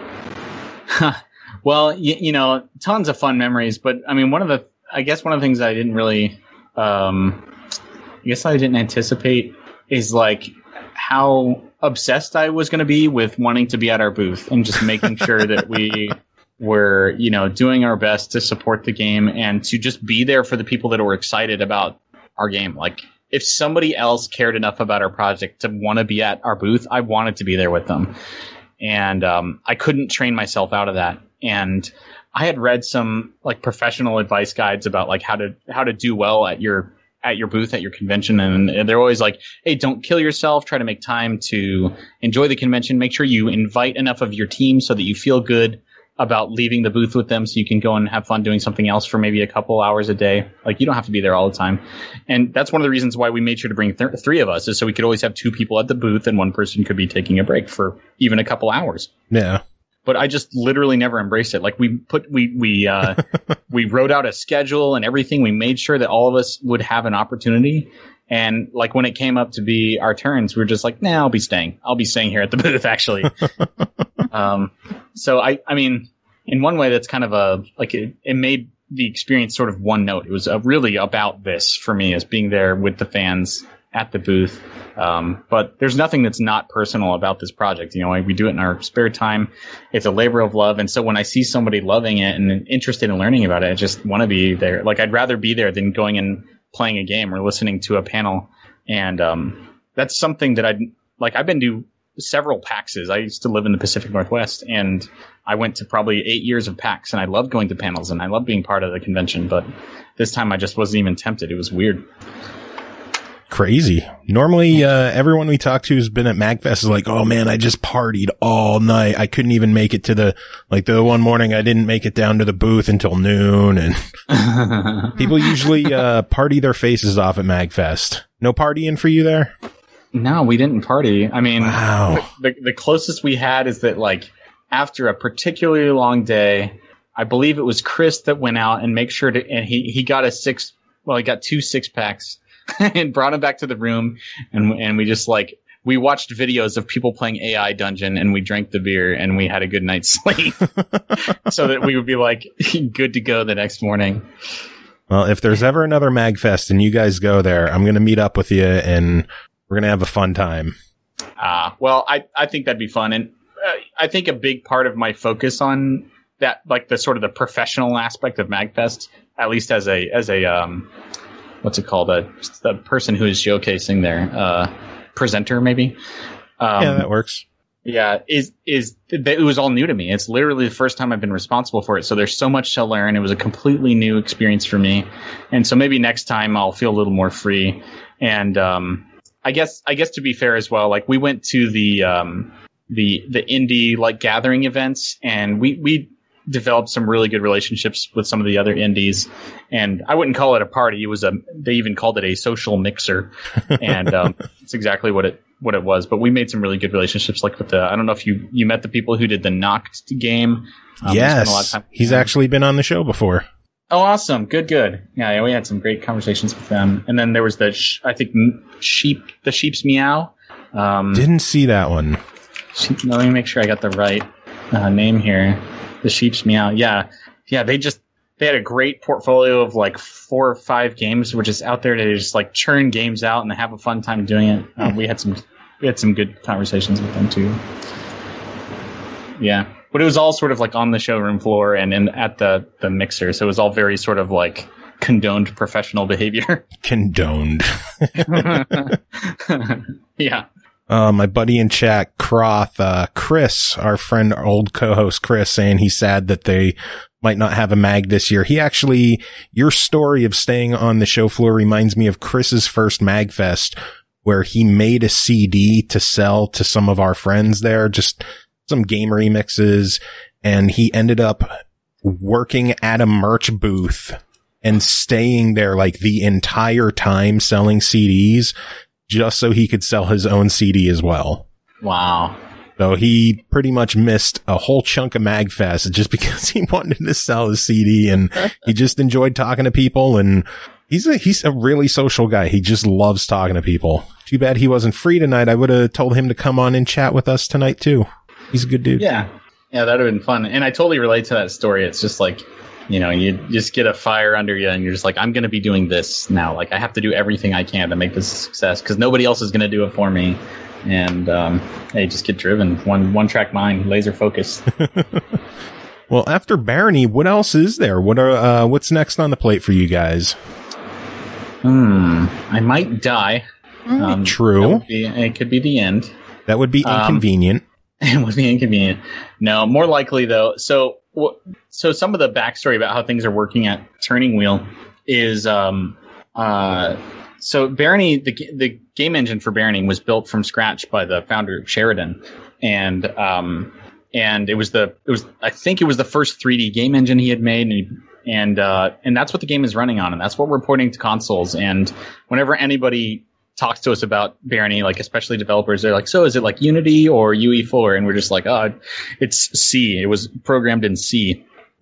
Well, you, you know, tons of fun memories, but I mean, one of the, I guess one of the things I didn't really, um, I guess I didn't anticipate is like how obsessed I was going to be with wanting to be at our booth and just making sure that we were, you know, doing our best to support the game and to just be there for the people that were excited about our game. Like, if somebody else cared enough about our project to want to be at our booth, I wanted to be there with them. And um, I couldn't train myself out of that. And I had read some like professional advice guides about like how to how to do well at your at your booth at your convention, and they're always like, hey, don't kill yourself. Try to make time to enjoy the convention. Make sure you invite enough of your team so that you feel good about leaving the booth with them, so you can go and have fun doing something else for maybe a couple hours a day. Like, you don't have to be there all the time. And that's one of the reasons why we made sure to bring th- three of us, is so we could always have two people at the booth and one person could be taking a break for even a couple hours. Yeah. But I just literally never embraced it. Like, we put, we, we, uh, we wrote out a schedule and everything. We made sure that all of us would have an opportunity. And like, when it came up to be our turns, we were just like, nah, I'll be staying. I'll be staying here at the booth, actually. um, so I, I mean, in one way, that's kind of a, like, it, it made the experience sort of one note. It was uh, really about this for me, as being there with the fans at the booth. Um, but there's nothing that's not personal about this project. You know, we do it in our spare time. It's a labor of love. And so when I see somebody loving it and interested in learning about it, I just want to be there. Like, I'd rather be there than going and playing a game or listening to a panel. And um, that's something that I'd, like, I've been to several PAXs. I used to live in the Pacific Northwest, and I went to probably eight years of PAX, and I loved going to panels and I loved being part of the convention. But this time I just wasn't even tempted. It was weird. Crazy. Normally, uh, everyone we talk to who's been at MagFest is like, oh man, I just partied all night. I couldn't even make it to the, like the one morning I didn't make it down to the booth until noon. And people usually, uh, party their faces off at MagFest. No partying for you there? No, we didn't party. I mean, wow. the, the closest we had is that, like, after a particularly long day, I believe it was Chris that went out and make sure to, and he, he got a six, well, he got two six packs and brought him back to the room. And, and we just like, we watched videos of people playing A I Dungeon, and we drank the beer and we had a good night's sleep so that we would be like good to go the next morning. Well, if there's ever another MagFest and you guys go there, I'm going to meet up with you and we're going to have a fun time. Ah, uh, well, I, I think that'd be fun. And uh, I think a big part of my focus on that, like the sort of the professional aspect of MagFest, at least as a as a um, what's it called? A the person who is showcasing there, uh, presenter maybe. Um, yeah, that works. Yeah, is is it was all new to me. It's literally the first time I've been responsible for it. So there's so much to learn. It was a completely new experience for me, and so maybe next time I'll feel a little more free. And um, I guess I guess to be fair as well, like we went to the um, the the indie like gathering events, and we we developed some really good relationships with some of the other indies. And I wouldn't call it a party. It was a they even called it a social mixer, and um, it's exactly what it. what it was, but we made some really good relationships. Like with the, I don't know if you, you met the people who did the Knocked game. Um, yes. A lot of time He's actually been on the show before. Oh, awesome. Good, good. Yeah, yeah, we had some great conversations with them. And then there was the, sh- I think sheep, the sheep's meow. Um, Didn't see that one. Sheep, no, let me make sure I got the right uh, name here. The sheep's meow. Yeah. Yeah. They just, they had a great portfolio of like four or five games, which is out there to just like churn games out and have a fun time doing it. Um, we had some, we had some good conversations with them too. Yeah, but it was all sort of like on the showroom floor and in, at the, the mixer. So it was all very sort of like condoned professional behavior. Condoned. Yeah. Uh, my buddy in chat, Croth, uh, Chris, our friend, our old co-host Chris, saying he's sad that they might not have a mag this year. He actually, your story of staying on the show floor reminds me of Chris's first MagFest, where he made a C D to sell to some of our friends there, just some game remixes, and he ended up working at a merch booth and staying there like the entire time selling C Ds just so he could sell his own C D as well. Wow. So he pretty much missed a whole chunk of MagFest just because he wanted to sell his C D, and he just enjoyed talking to people, and he's a, he's a really social guy. He just loves talking to people. Too bad he wasn't free tonight. I would have told him to come on and chat with us tonight too. He's a good dude. Yeah. Yeah, that would have been fun. And I totally relate to that story. It's just like, you know, you just get a fire under you and you're just like, I'm going to be doing this now. Like, I have to do everything I can to make this a success because nobody else is going to do it for me. And, um, hey, just get driven. One, one track mind, laser focus. Well, after Barony, what else is there? What are, uh, what's next on the plate for you guys? Hmm. I might die. Um, True. That would be, it could be the end. That would be inconvenient. Um, it would be inconvenient. No, more likely though. So, so some of the backstory about how things are working at Turning Wheel is, um, uh, so Barony, the the game engine for Barony was built from scratch by the founder Sheridan, and um, and it was the it was I think it was the first three D game engine he had made, and he, and uh, and that's what the game is running on, and that's what we're porting to consoles. And whenever anybody talks to us about Barony, like especially developers, they're like, so is it like Unity or U E four? And we're just like, oh, it's C. It was programmed in C.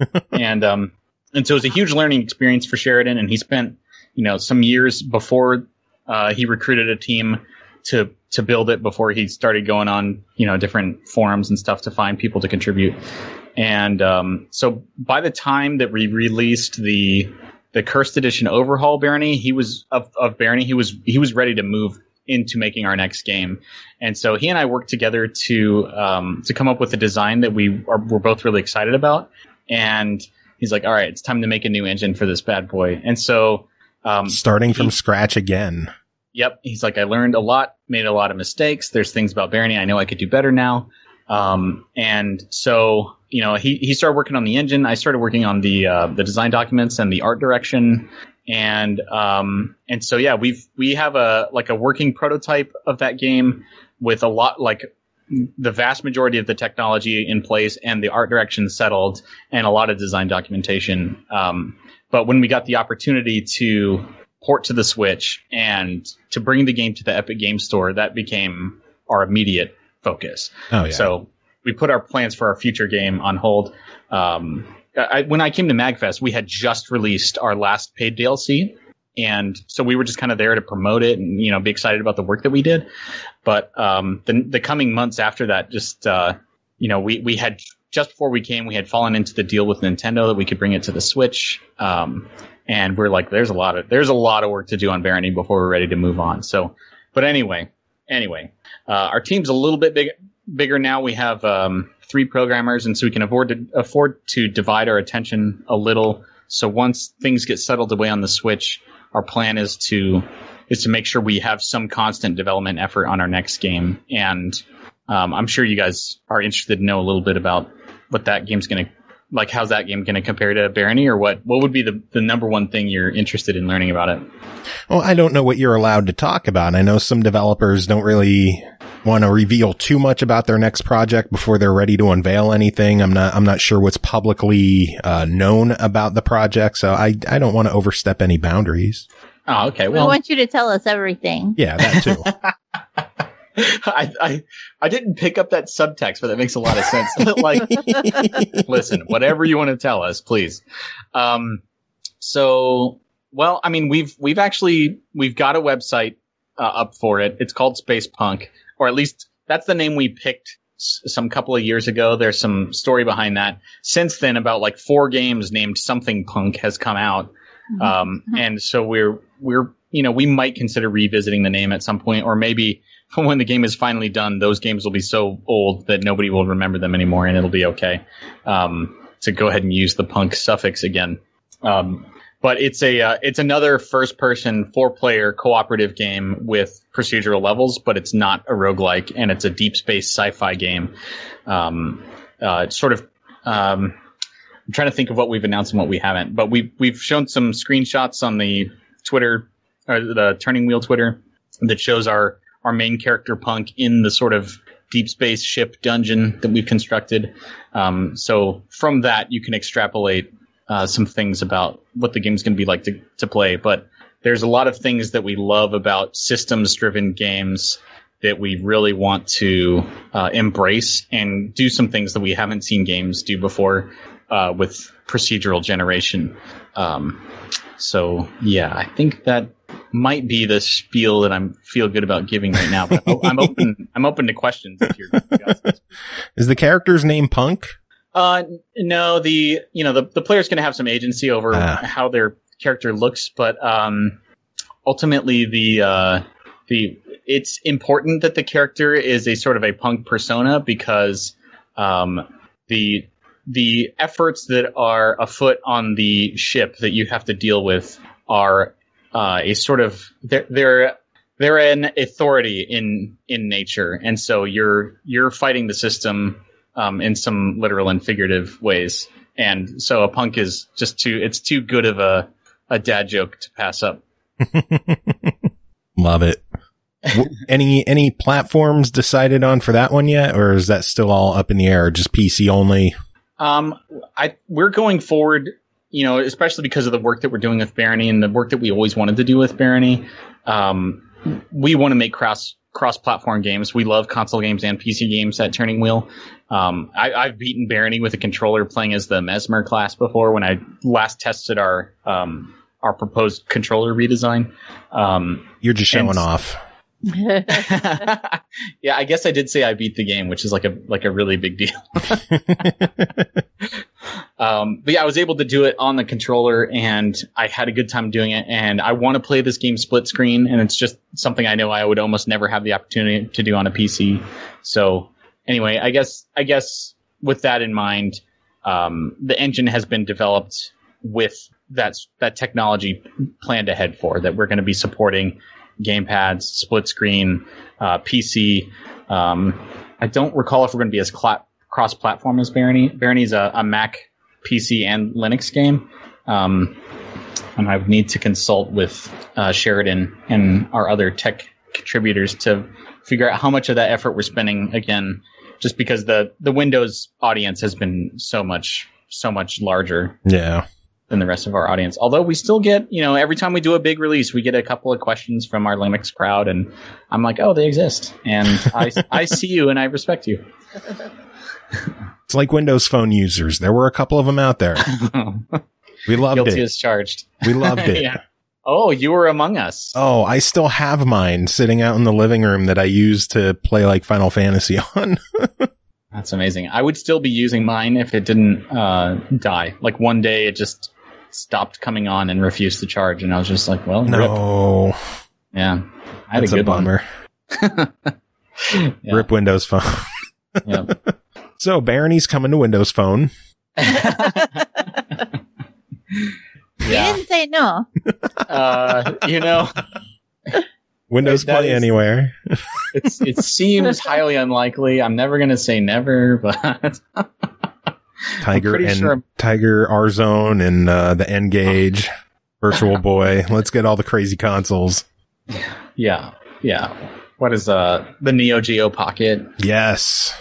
and um, and so it was a huge learning experience for Sheridan, and he spent, you know, some years before uh, he recruited a team to to build it before he started going on, you know, different forums and stuff to find people to contribute. And um, so by the time that we released the the Cursed Edition overhaul Barony, he was of, of Barony, he was he was ready to move into making our next game. And so he and I worked together to um, to come up with a design that we are we're both really excited about. And he's like, all right, it's time to make a new engine for this bad boy. And so Um, starting he, from scratch again. Yep. He's like, I learned a lot, made a lot of mistakes. There's things about Barony I know I could do better now. Um, and so, you know, he, he started working on the engine. I started working on the, uh, the design documents and the art direction. And, um, and so, yeah, we've, we have a, like a working prototype of that game with a lot, like the vast majority of the technology in place and the art direction settled and a lot of design documentation. Um, But when we got the opportunity to port to the Switch and to bring the game to the Epic Game Store, that became our immediate focus. Oh, yeah. So we put our plans for our future game on hold. Um, I, when I came to MagFest, we had just released our last paid D L C. And so we were just kind of there to promote it and, you know, be excited about the work that we did. But um, the, the coming months after that, just, uh, you know, we, we had... Just before we came, we had fallen into the deal with Nintendo that we could bring it to the Switch. Um, and we're like, there's a lot of, there's a lot of work to do on Barony before we're ready to move on. So, but anyway, anyway, uh, our team's a little bit big, bigger now. We have, um, three programmers, and so we can afford to afford to divide our attention a little So once things get settled away on the Switch, our plan is to is to make sure we have some constant development effort on our next game. And um, I'm sure you guys are interested to know a little bit about what that game's going to, like how's that game going to compare to Barony, or what, what would be the, the number one thing you're interested in learning about it? Well, I don't know what you're allowed to talk about. I know some developers don't really want to reveal too much about their next project before they're ready to unveil anything. I'm not, I'm not sure what's publicly uh, known about the project, so I, I don't want to overstep any boundaries. Oh, okay. Well, we want you to tell us everything. Yeah, that too. I, I I didn't pick up that subtext, but that makes a lot of sense. Like, listen, whatever you want to tell us, please. Um, so, well, I mean, we've we've actually we've got a website uh, up for it. It's called Space Punk, or at least that's the name we picked s- some couple of years ago. There's some story behind that. Since then, about like four games named something Punk has come out, um, and so we're we're you know we might consider revisiting the name at some point, or maybe when the game is finally done, those games will be so old that nobody will remember them anymore, and it'll be okay um, to go ahead and use the Punk suffix again. Um, but it's a uh, it's another first-person, four-player cooperative game with procedural levels, but it's not a roguelike, and it's a deep space sci-fi game. Um, uh, it's sort of um, I'm trying to think of what we've announced and what we haven't, but we've we've shown some screenshots on the Twitter, or the Turning Wheel Twitter, that shows our our main character Punk in the sort of deep space ship dungeon that we've constructed. Um, so from that, you can extrapolate uh, some things about what the game's going to be like to, to play. But there's a lot of things that we love about systems-driven games that we really want to uh, embrace and do some things that we haven't seen games do before uh, with procedural generation. Um, so, yeah, I think that might be the spiel that I feel good about giving right now, but I'm open. I'm open to questions. If you're, is the character's name Punk? Uh, no. The you know the the player's going to have some agency over ah. how their character looks, but um, ultimately the uh, the it's important that the character is a sort of a punk persona, because um, the the efforts that are afoot on the ship that you have to deal with are Uh, a sort of they're they're they're an authority in in nature, and so you're you're fighting the system um, in some literal and figurative ways, and so a punk is just too it's too good of a a dad joke to pass up. Love it. any any platforms decided on for that one yet, or is that still all up in the air? Just P C only? Um, I we're going forward. You know, especially because of the work that we're doing with Barony and the work that we always wanted to do with Barony, um, we want to make cross cross platform games. We love console games and P C games at Turning Wheel. Um, I, I've beaten Barony with a controller playing as the Mesmer class before when I last tested our um, our proposed controller redesign. Um, You're just showing off. Yeah, I guess I did say I beat the game, which is like a like a really big deal. um, but yeah, I was able to do it on the controller, and I had a good time doing it. And I want to play this game split screen, and it's just something I know I would almost never have the opportunity to do on a P C. So anyway, I guess I guess with that in mind, um, the engine has been developed with that that technology planned ahead for that. We're going to be supporting gamepads, split screen, uh, P C. Um, I don't recall if we're going to be as cl- cross-platform as Barony. Barony's a, a Mac, P C, and Linux game. Um, and I would need to consult with uh, Sheridan and our other tech contributors to figure out how much of that effort we're spending, again, just because the, the Windows audience has been so much, so much larger. Yeah. Than the rest of our audience. Although we still get, you know, every time we do a big release, we get a couple of questions from our Linux crowd, and I'm like, oh, they exist. And I, I see you and I respect you. It's like Windows Phone users. There were a couple of them out there. We loved Guilty it. Guilty as charged. We loved it. Yeah. Oh, you were among us. Oh, I still have mine sitting out in the living room that I use to play like Final Fantasy on. That's amazing. I would still be using mine if it didn't uh, die. Like one day it just stopped coming on and refused to charge, and I was just like, well, no. Rip. Yeah. I had That's a good a bummer. Yeah. Rip Windows Phone. Yep. So Barony's coming to Windows Phone. Yeah. You didn't say no. Uh, you know, Windows That Play is- Anywhere. it's, it seems highly unlikely. I'm never going to say never, but Tiger pretty and sure- Tiger R Zone and uh, the N-Gage, Virtual Boy. Let's get all the crazy consoles. yeah, yeah. What is uh the Neo Geo Pocket? Yes.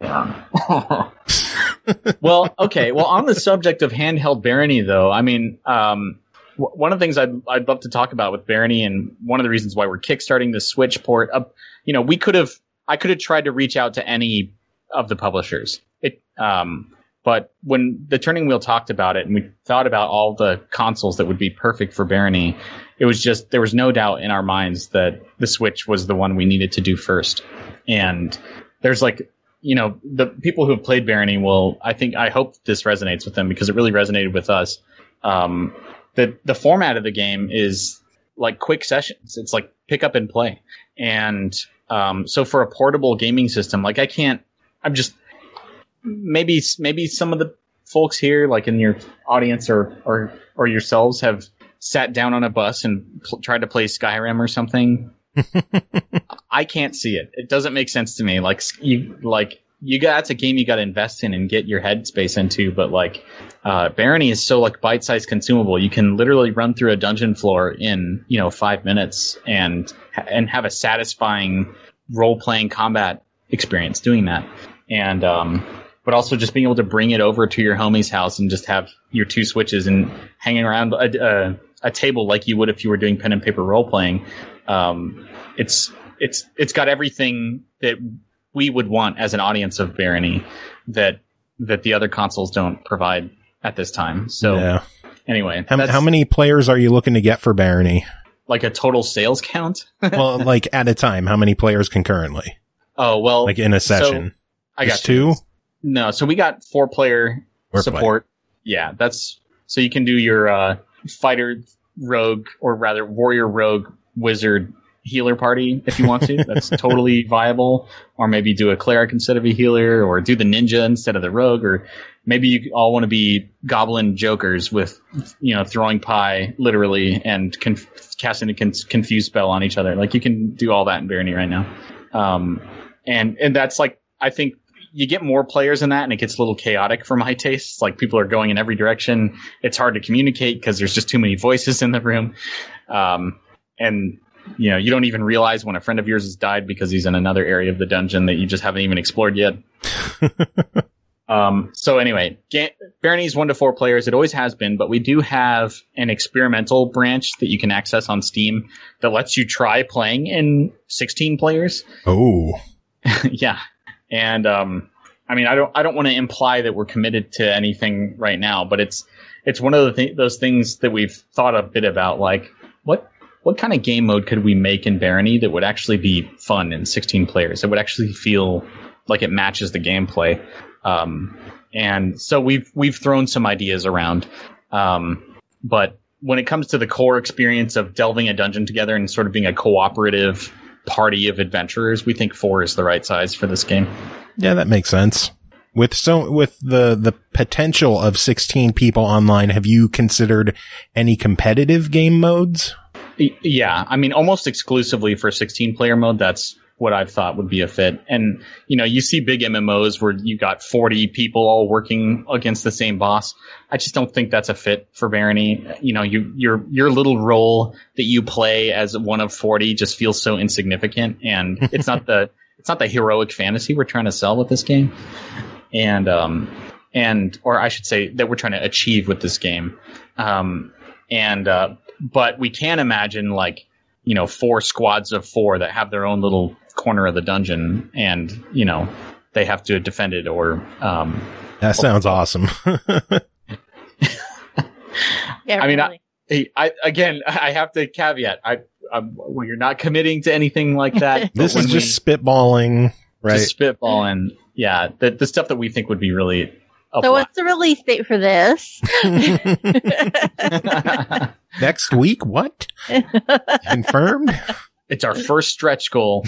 Well, okay. Well, on the subject of handheld Barony, though, I mean, um, w- one of the things I'd I'd love to talk about with Barony, and one of the reasons why we're kickstarting the Switch port, uh, you know, we could have I could have tried to reach out to any of the publishers. It, um, but when the Turning Wheel talked about it, and we thought about all the consoles that would be perfect for Barony, it was just there was no doubt in our minds that the Switch was the one we needed to do first, and there's like. You know, the people who have played Barony will, I think, I hope this resonates with them because it really resonated with us. Um, the, the format of the game is like quick sessions. It's like pick up and play. And, um, so for a portable gaming system, like I can't, I'm just, maybe, maybe some of the folks here, like in your audience or, or, or yourselves have sat down on a bus and pl- tried to play Skyrim or something. I can't see it. It doesn't make sense to me. Like you, like you got that's a game you got to invest in and get your headspace into. But like, uh, Barony is so like bite-sized consumable. You can literally run through a dungeon floor in you know five minutes and and have a satisfying role-playing combat experience doing that. And um, but also just being able to bring it over to your homie's house and just have your two Switches and hanging around a, a, a table like you would if you were doing pen and paper role-playing. Um, it's it's it's got everything that we would want as an audience of Barony that that the other consoles don't provide at this time. So Yeah. anyway, How, that's how many players are you looking to get for Barony? like a total sales count? Well, like at a time, how many players concurrently? Oh well, Like in a so session? I got Just two? No, so we got four player Four support. Yeah, that's so you can do your uh, fighter rogue or rather warrior rogue wizard healer party if you want to. That's totally viable. Or maybe do a cleric instead of a healer, or do the ninja instead of the rogue, or maybe you all want to be goblin jokers with, you know, throwing pie literally and conf- casting a con- confuse spell on each other. Like you can do all that in Barony right now. Um, and and that's like I think you get more players in that, and it gets a little chaotic for my tastes. Like people are going in every direction. It's hard to communicate because there's just too many voices in the room. Um, and you know, you don't even realize when a friend of yours has died because he's in another area of the dungeon that you just haven't even explored yet. um, so anyway, Ga- Barony is one to four players. It always has been, but we do have an experimental branch that you can access on Steam that lets you try playing in sixteen players. Oh. Yeah. And, um, I mean, I don't, I don't want to imply that we're committed to anything right now, but it's, it's one of the th- those things that we've thought a bit about, like what, what kind of game mode could we make in Barony that would actually be fun in sixteen players? It would actually feel like it matches the gameplay. Um, and so we've, we've thrown some ideas around. Um, but when it comes to the core experience of delving a dungeon together and sort of being a cooperative party of adventurers, we think four is the right size for this game. Yeah, that makes sense. With so with the the potential of sixteen people online, have you considered any competitive game modes? Y- Yeah, I mean, almost exclusively for sixteen player mode, that's what I've thought would be a fit. And, you know, you see big M M Os where you got forty people all working against the same boss. I just don't think that's a fit for Barony. You know, you, your, your little role that you play as one of forty just feels so insignificant. And it's not the, it's not the heroic fantasy we're trying to sell with this game. And, um, and, or I should say that we're trying to achieve with this game. Um, and, uh, but we can imagine like, you know, four squads of four that have their own little corner of the dungeon, and you know they have to defend it. Or um, That sounds awesome. Yeah, I mean, really. I, I again, I have to caveat. I, I'm, well, you're not committing to anything like that. but This when is just spitballing, we right? just spitball, and yeah, the the stuff that we think would be really. So apply- what's the release date for this? Next week? What? Confirmed? It's our first stretch goal.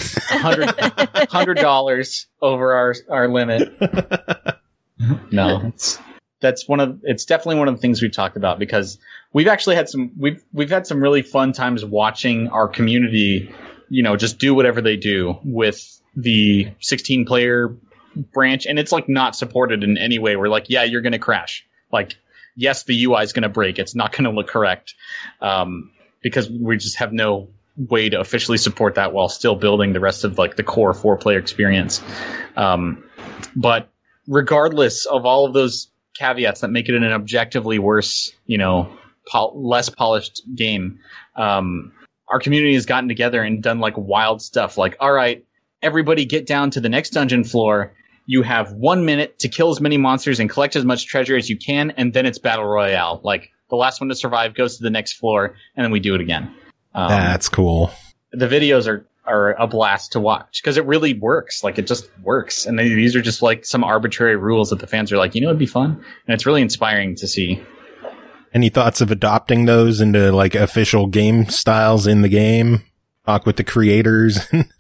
Hundred hundred dollars over our our limit. No, it's that's one of it's definitely one of the things we've talked about, because we've actually had some we've we've had some really fun times watching our community, you know, just do whatever they do with the sixteen player branch, and it's like not supported in any way. We're like, yeah, you're going to crash. Like, yes, the U I is going to break. It's not going to look correct, um, because we just have no way to officially support that while still building the rest of like the core four player experience. Um, but regardless of all of those caveats that make it an objectively worse, you know, pol- less polished game, um, our community has gotten together and done like wild stuff. Like, all right, everybody get down to the next dungeon floor. You have one minute to kill as many monsters and collect as much treasure as you can, and then it's battle royale. Like, the last one to survive goes to the next floor, and then we do it again. Um, That's cool. The videos are, are a blast to watch because it really works. Like, it just works. And they, these are just like some arbitrary rules that the fans are like, you know, it'd be fun. And it's really inspiring to see. Any thoughts of adopting those into like official game styles in the game? Talk with the creators.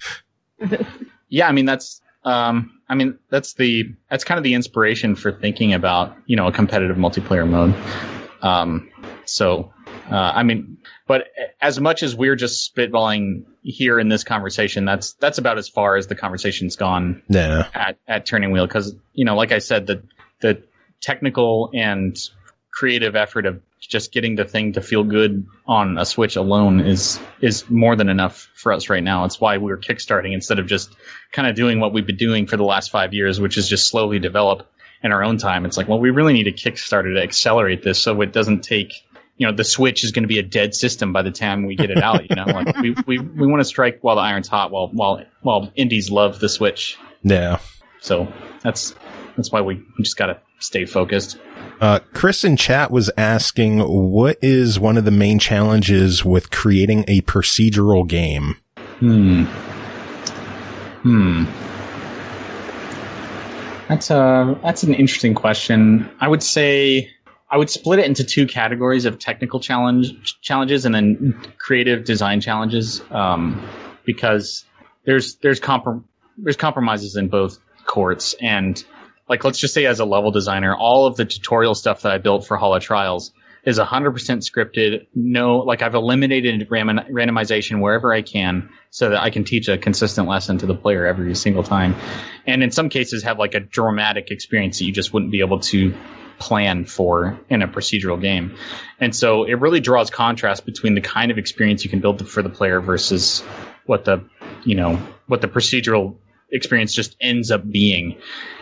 Yeah, I mean, that's, um, I mean, that's the, that's kind of the inspiration for thinking about, you know, a competitive multiplayer mode. Um, so, uh, I mean, but as much as we're just spitballing here in this conversation, that's, that's about as far as the conversation's gone yeah. at, at Turning Wheel. Cause, you know, like I said, the, the technical and creative effort of just getting the thing to feel good on a Switch alone is, is more than enough for us right now. It's why we're kickstarting instead of just kind of doing what we've been doing for the last five years, which is just slowly develop in our own time. It's like, well, we really need a Kickstarter to accelerate this so it doesn't take, you know, the Switch is going to be a dead system by the time we get it out. You know, like we we, we want to strike while the iron's hot, while while while indies love the Switch. Yeah. So that's that's why we just got to stay focused. Uh, Chris in chat was asking, what is one of the main challenges with creating a procedural game? Hmm. Hmm. That's a that's an interesting question. I would say I would split it into two categories of technical challenge challenges and then creative design challenges, um, because there's there's comprom- there's compromises in both courts. And like, let's just say as a level designer, all of the tutorial stuff that I built for Hollow Trials is one hundred percent scripted. No, like I've eliminated ram- randomization wherever I can so that I can teach a consistent lesson to the player every single time. And in some cases have like a dramatic experience that you just wouldn't be able to plan for in a procedural game. And so it really draws contrast between the kind of experience you can build for the player versus what the, you know, what the procedural experience just ends up being.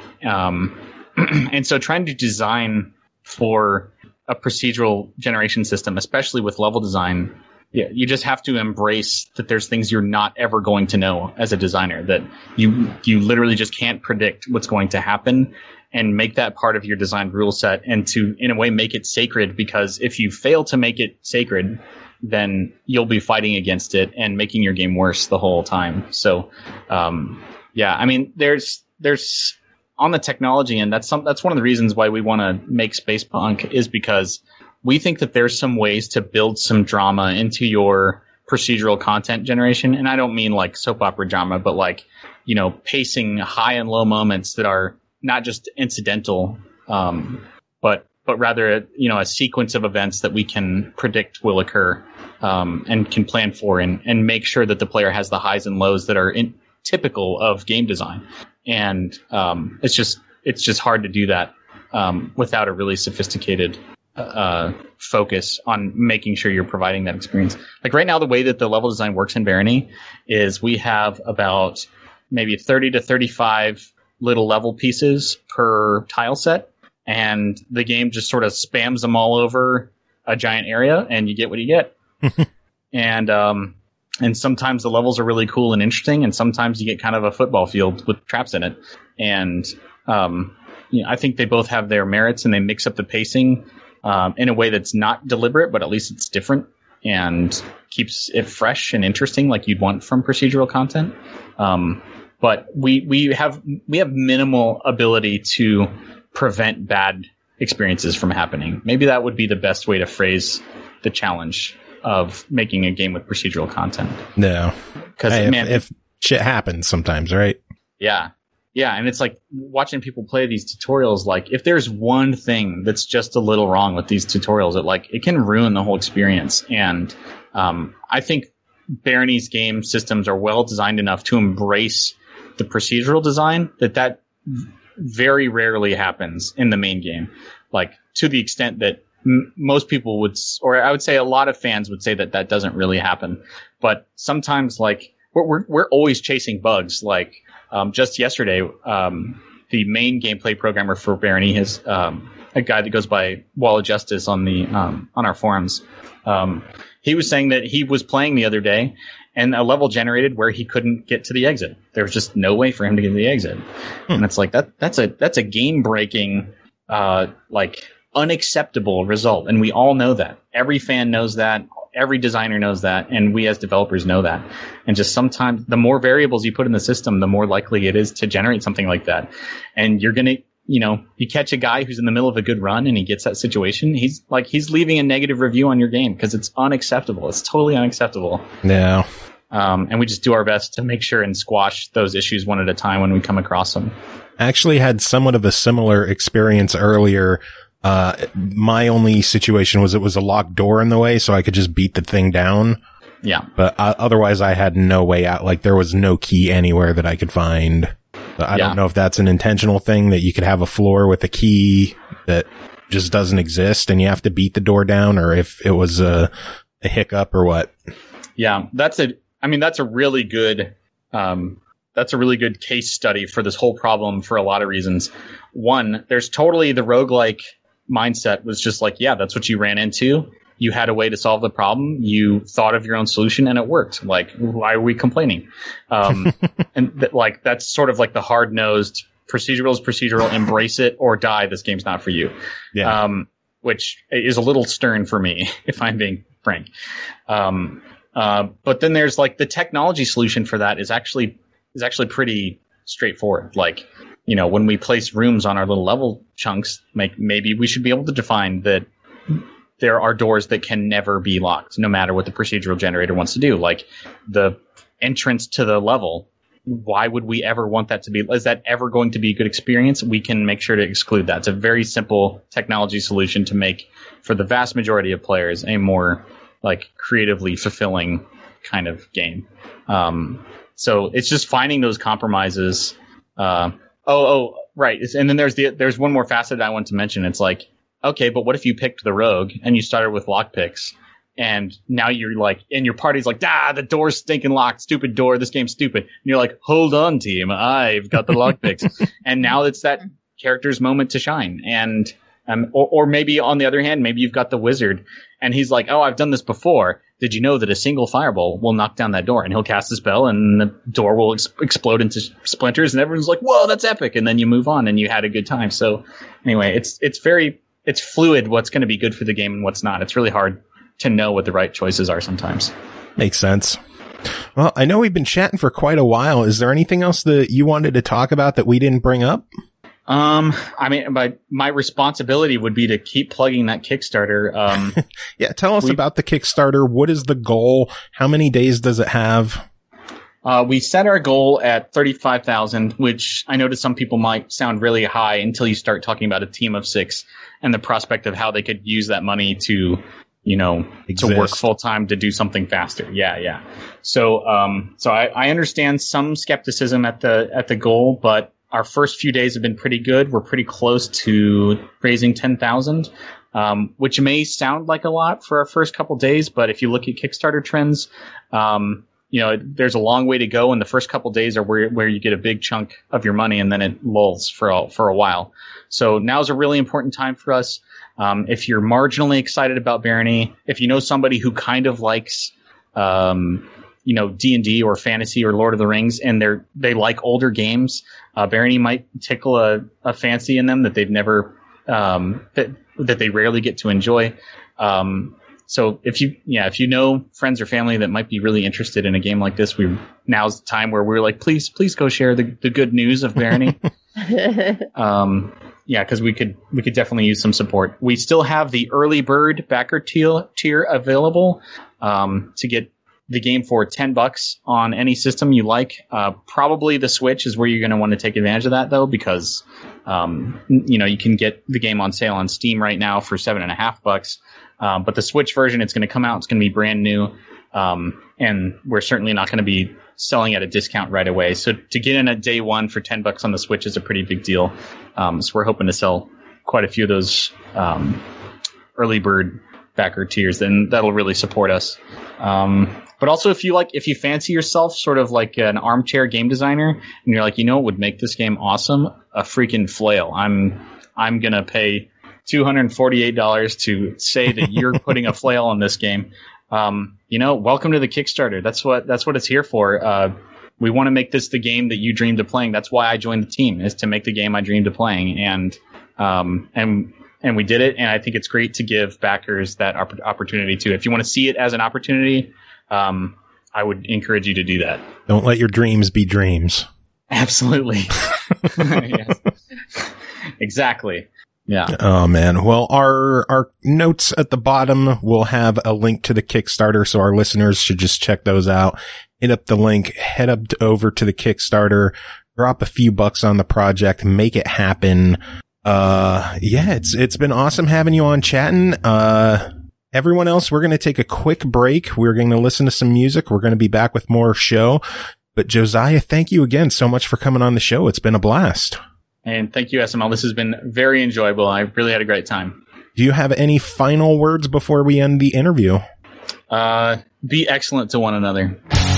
Um, and so trying to design for a procedural generation system, especially with level design, yeah, you just have to embrace that there's things you're not ever going to know as a designer, that you you literally just can't predict what's going to happen, and make that part of your design rule set, and to, in a way, make it sacred, because if you fail to make it sacred, then you'll be fighting against it and making your game worse the whole time. So, um, yeah, I mean, there's there's on the technology end, that's some that's one of the reasons why we want to make Space Punk, is because we think that there's some ways to build some drama into your procedural content generation. And I don't mean like soap opera drama, but like, you know, pacing high and low moments that are not just incidental, um, but but rather, you know, a sequence of events that we can predict will occur, um, and can plan for, and, and make sure that the player has the highs and lows that are in, typical of game design. And um, it's just it's just hard to do that um, without a really sophisticated uh, focus on making sure you're providing that experience. Like right now, the way that the level design works in Barony is we have about maybe thirty to thirty-five little level pieces per tile set, and the game just sort of spams them all over a giant area, and you get what you get. and um, and sometimes the levels are really cool and interesting, and sometimes you get kind of a football field with traps in it. And um, you know, I think they both have their merits, and they mix up the pacing um, in a way that's not deliberate, but at least it's different and keeps it fresh and interesting, like you'd want from procedural content. Um, but we we have we have minimal ability to prevent bad experiences from happening. Maybe that would be the best way to phrase the challenge of making a game with procedural content. No, because hey, man, if, if shit happens sometimes, right? Yeah, Yeah, and it's like watching people play these tutorials. Like, if there's one thing that's just a little wrong with these tutorials, it like it can ruin the whole experience. And um, I think Barony's game systems are well designed enough to embrace the procedural design that that very rarely happens in the main game. Like, to the extent that m- most people would, or I would say a lot of fans would say that that doesn't really happen. But sometimes, like, we're we're, we're always chasing bugs. Like, um, just yesterday, um, the main gameplay programmer for Barony is um, a guy that goes by Wall of Justice on the um, on our forums. Um, he was saying that he was playing the other day, and a level generated where he couldn't get to the exit. There was just no way for him to get to the exit, hmm. and it's like that. That's a that's a game breaking, uh, like unacceptable result, and we all know that. Every fan knows that. Every designer knows that, and we as developers know that. And just sometimes, the more variables you put in the system, the more likely it is to generate something like that. And you're gonna, you know, you catch a guy who's in the middle of a good run and he gets that situation. He's like, he's leaving a negative review on your game because it's unacceptable. It's totally unacceptable. Yeah. Um, and we just do our best to make sure and squash those issues one at a time when we come across them. I actually had somewhat of a similar experience earlier. Uh, my only situation was it was a locked door in the way, so I could just beat the thing down. Yeah. But uh, otherwise, I had no way out. Like, there was no key anywhere that I could find. So I yeah. don't know if that's an intentional thing, that you could have a floor with a key that just doesn't exist and you have to beat the door down, or if it was a, a hiccup or what. Yeah, that's a, I mean, that's a really good, um, that's a really good case study for this whole problem for a lot of reasons. One, there's totally the roguelike mindset was just like, yeah, that's what you ran into. You had a way to solve the problem. You thought of your own solution and it worked. Like, why are we complaining? Um, and th- like, that's sort of like the hard nosed procedural is procedural, embrace it or die. This game's not for you. Yeah. Um, which is a little stern for me, if I'm being frank. Um, uh, but then there's like the technology solution for that is actually, is actually pretty straightforward. Like, you know, when we place rooms on our little level chunks, like maybe we should be able to define that there are doors that can never be locked, no matter what the procedural generator wants to do. Like the entrance to the level, why would we ever want that to be? Is that ever going to be a good experience? We can make sure to exclude that. It's a very simple technology solution to make, for the vast majority of players, a more like creatively fulfilling kind of game. Um, so it's just finding those compromises. Uh, Oh, oh, right. And then there's the there's one more facet I want to mention. It's like, okay, but what if you picked the rogue and you started with lockpicks, and now you're like, and your party's like, ah, the door's stinking locked, stupid door, this game's stupid. And you're like, hold on, team, I've got the lockpicks. And now it's that character's moment to shine. And um, or, or maybe on the other hand, maybe you've got the wizard, and he's like, oh, I've done this before. Did you know that a single fireball will knock down that door? And he'll cast a spell, and the door will ex- explode into splinters, and everyone's like, whoa, that's epic. And then you move on, and you had a good time. So anyway, it's it's very, it's fluid what's going to be good for the game and what's not. It's really hard to know what the right choices are sometimes. Makes sense. Well, I know we've been chatting for quite a while. Is there anything else that you wanted to talk about that we didn't bring up? Um, I mean, my, my responsibility would be to keep plugging that Kickstarter. Um, yeah, tell us we, about the Kickstarter. What is the goal? How many days does it have? Uh, we set our goal at thirty-five thousand, which I know to some people might sound really high until you start talking about a team of six and the prospect of how they could use that money to, you know, Exist. to work full time to do something faster. Yeah, yeah. So, um, so I, I understand some skepticism at the at the goal, but our first few days have been pretty good. We're pretty close to raising ten thousand, um, which may sound like a lot for our first couple days, but if you look at Kickstarter trends, um, you know, there's a long way to go, and the first couple days are where where you get a big chunk of your money, and then it lulls for a, for a while. So now's a really important time for us. Um, if you're marginally excited about Barony, if you know somebody who kind of likes, um, you know, D and D or fantasy or Lord of the Rings, and they're they like older games, uh, Barony might tickle a, a fancy in them that they've never um, that that they rarely get to enjoy. Um, so if you yeah if you know friends or family that might be really interested in a game like this, we now's the time where we're like, please please go share the the good news of Barony. um, yeah, because we could we could definitely use some support. We still have the early bird backer tier tier available um, to get the game for ten bucks on any system you like. Uh, probably the Switch is where you're going to want to take advantage of that, though, because um, you know you can get the game on sale on Steam right now for seven and a half bucks. Um, but the Switch version, it's going to come out. It's going to be brand new, um, and we're certainly not going to be selling at a discount right away. So to get in at day one for ten bucks on the Switch is a pretty big deal. Um, so we're hoping to sell quite a few of those um, early bird backer tiers, then that'll really support us. Um, but also if you like, if you fancy yourself sort of like an armchair game designer and you're like, you know what would make this game awesome? A freaking flail. I'm, I'm going to pay two hundred forty-eight dollars to say that you're putting a flail on this game. Um, you know, welcome to the Kickstarter. That's what, that's what it's here for. Uh, we want to make this the game that you dreamed of playing. That's why I joined the team, is to make the game I dreamed of playing. And, um, and, and we did it. And I think it's great to give backers that opp- opportunity too. If you want to see it as an opportunity, um, I would encourage you to do that. Don't let your dreams be dreams. Absolutely. Yes. Exactly. Yeah. Oh man. Well, our, our notes at the bottom will have a link to the Kickstarter. So our listeners should just check those out. Hit up the link, head up to, over to the Kickstarter, drop a few bucks on the project, make it happen. Uh, yeah, it's, it's been awesome having you on chatting. Uh, everyone else, we're going to take a quick break. We're going to listen to some music. We're going to be back with more show. But Josiah, thank you again so much for coming on the show. It's been a blast. And thank you, S M L. This has been very enjoyable. I really had a great time. Do you have any final words before we end the interview? Uh, be excellent to one another.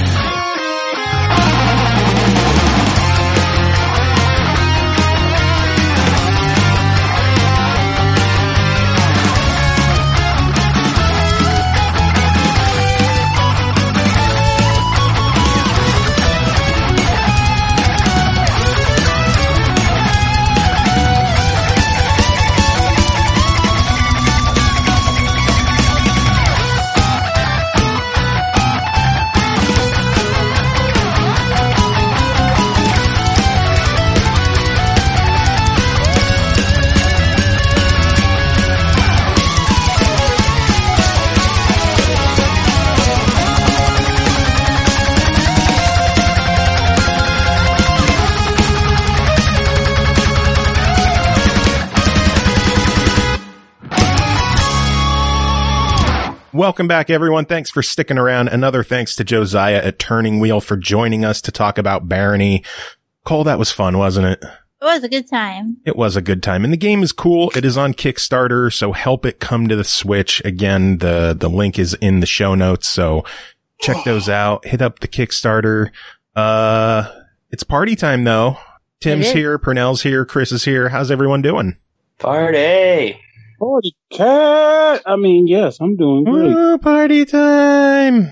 Welcome back, everyone. Thanks for sticking around. Another thanks to Josiah at Turning Wheel for joining us to talk about Barony. Cole, that was fun, wasn't it? It was a good time. It was a good time. And the game is cool. It is on Kickstarter, so help it come to the Switch. Again, the, the link is in the show notes, so check those out. Hit up the Kickstarter. Uh, it's party time, though. Tim's here, Purnell's here, Chris is here. How's everyone doing? Party! Party cat! I mean, yes, I'm doing great. Oh, party time!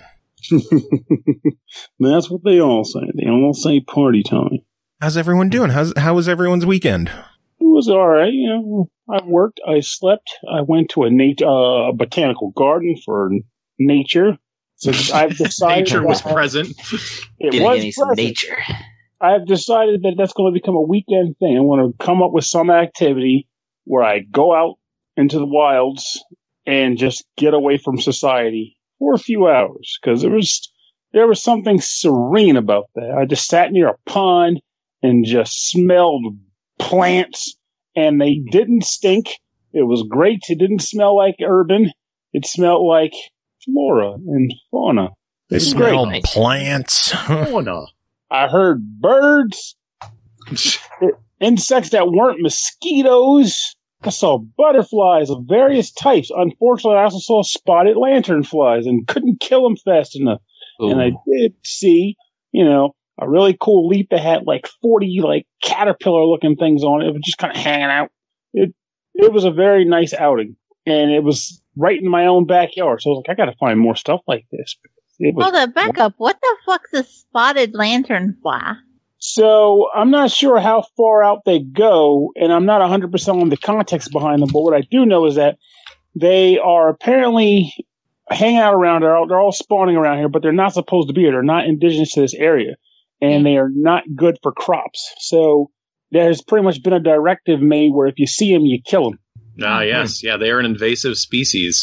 That's what they all say. They all say party time. How's everyone doing? How's, how was everyone's weekend? It was alright, you know. I worked, I slept, I went to a nat- uh, botanical garden for nature. So I've decided nature was present. It Getting was any some present. nature. I've decided that that's going to become a weekend thing. I want to come up with some activity where I go out into the wilds and just get away from society for a few hours, because there was there was something serene about that. I just sat near a pond and just smelled plants, and they didn't stink. It was great. It didn't smell like urban. It smelled like flora and fauna. It was great. Smell plants. Fauna. I heard birds, insects that weren't mosquitoes. I saw butterflies of various types. Unfortunately, I also saw spotted lanternflies and couldn't kill them fast enough. Ooh. And I did see, you know, a really cool leaf that had like forty like caterpillar-looking things on it. It was just kind of hanging out. It it was a very nice outing, and it was right in my own backyard. So I was like, I got to find more stuff like this. It was, Hold up, back up. What the fuck's a spotted lanternfly? So I'm not sure how far out they go, and I'm not one hundred percent on the context behind them, but what I do know is that they are apparently hanging out around here. They're all spawning around here, but they're not supposed to be here. They're not indigenous to this area, and they are not good for crops. So there's pretty much been a directive made where if you see them, you kill them. Ah, yes. Yeah, they are an invasive species.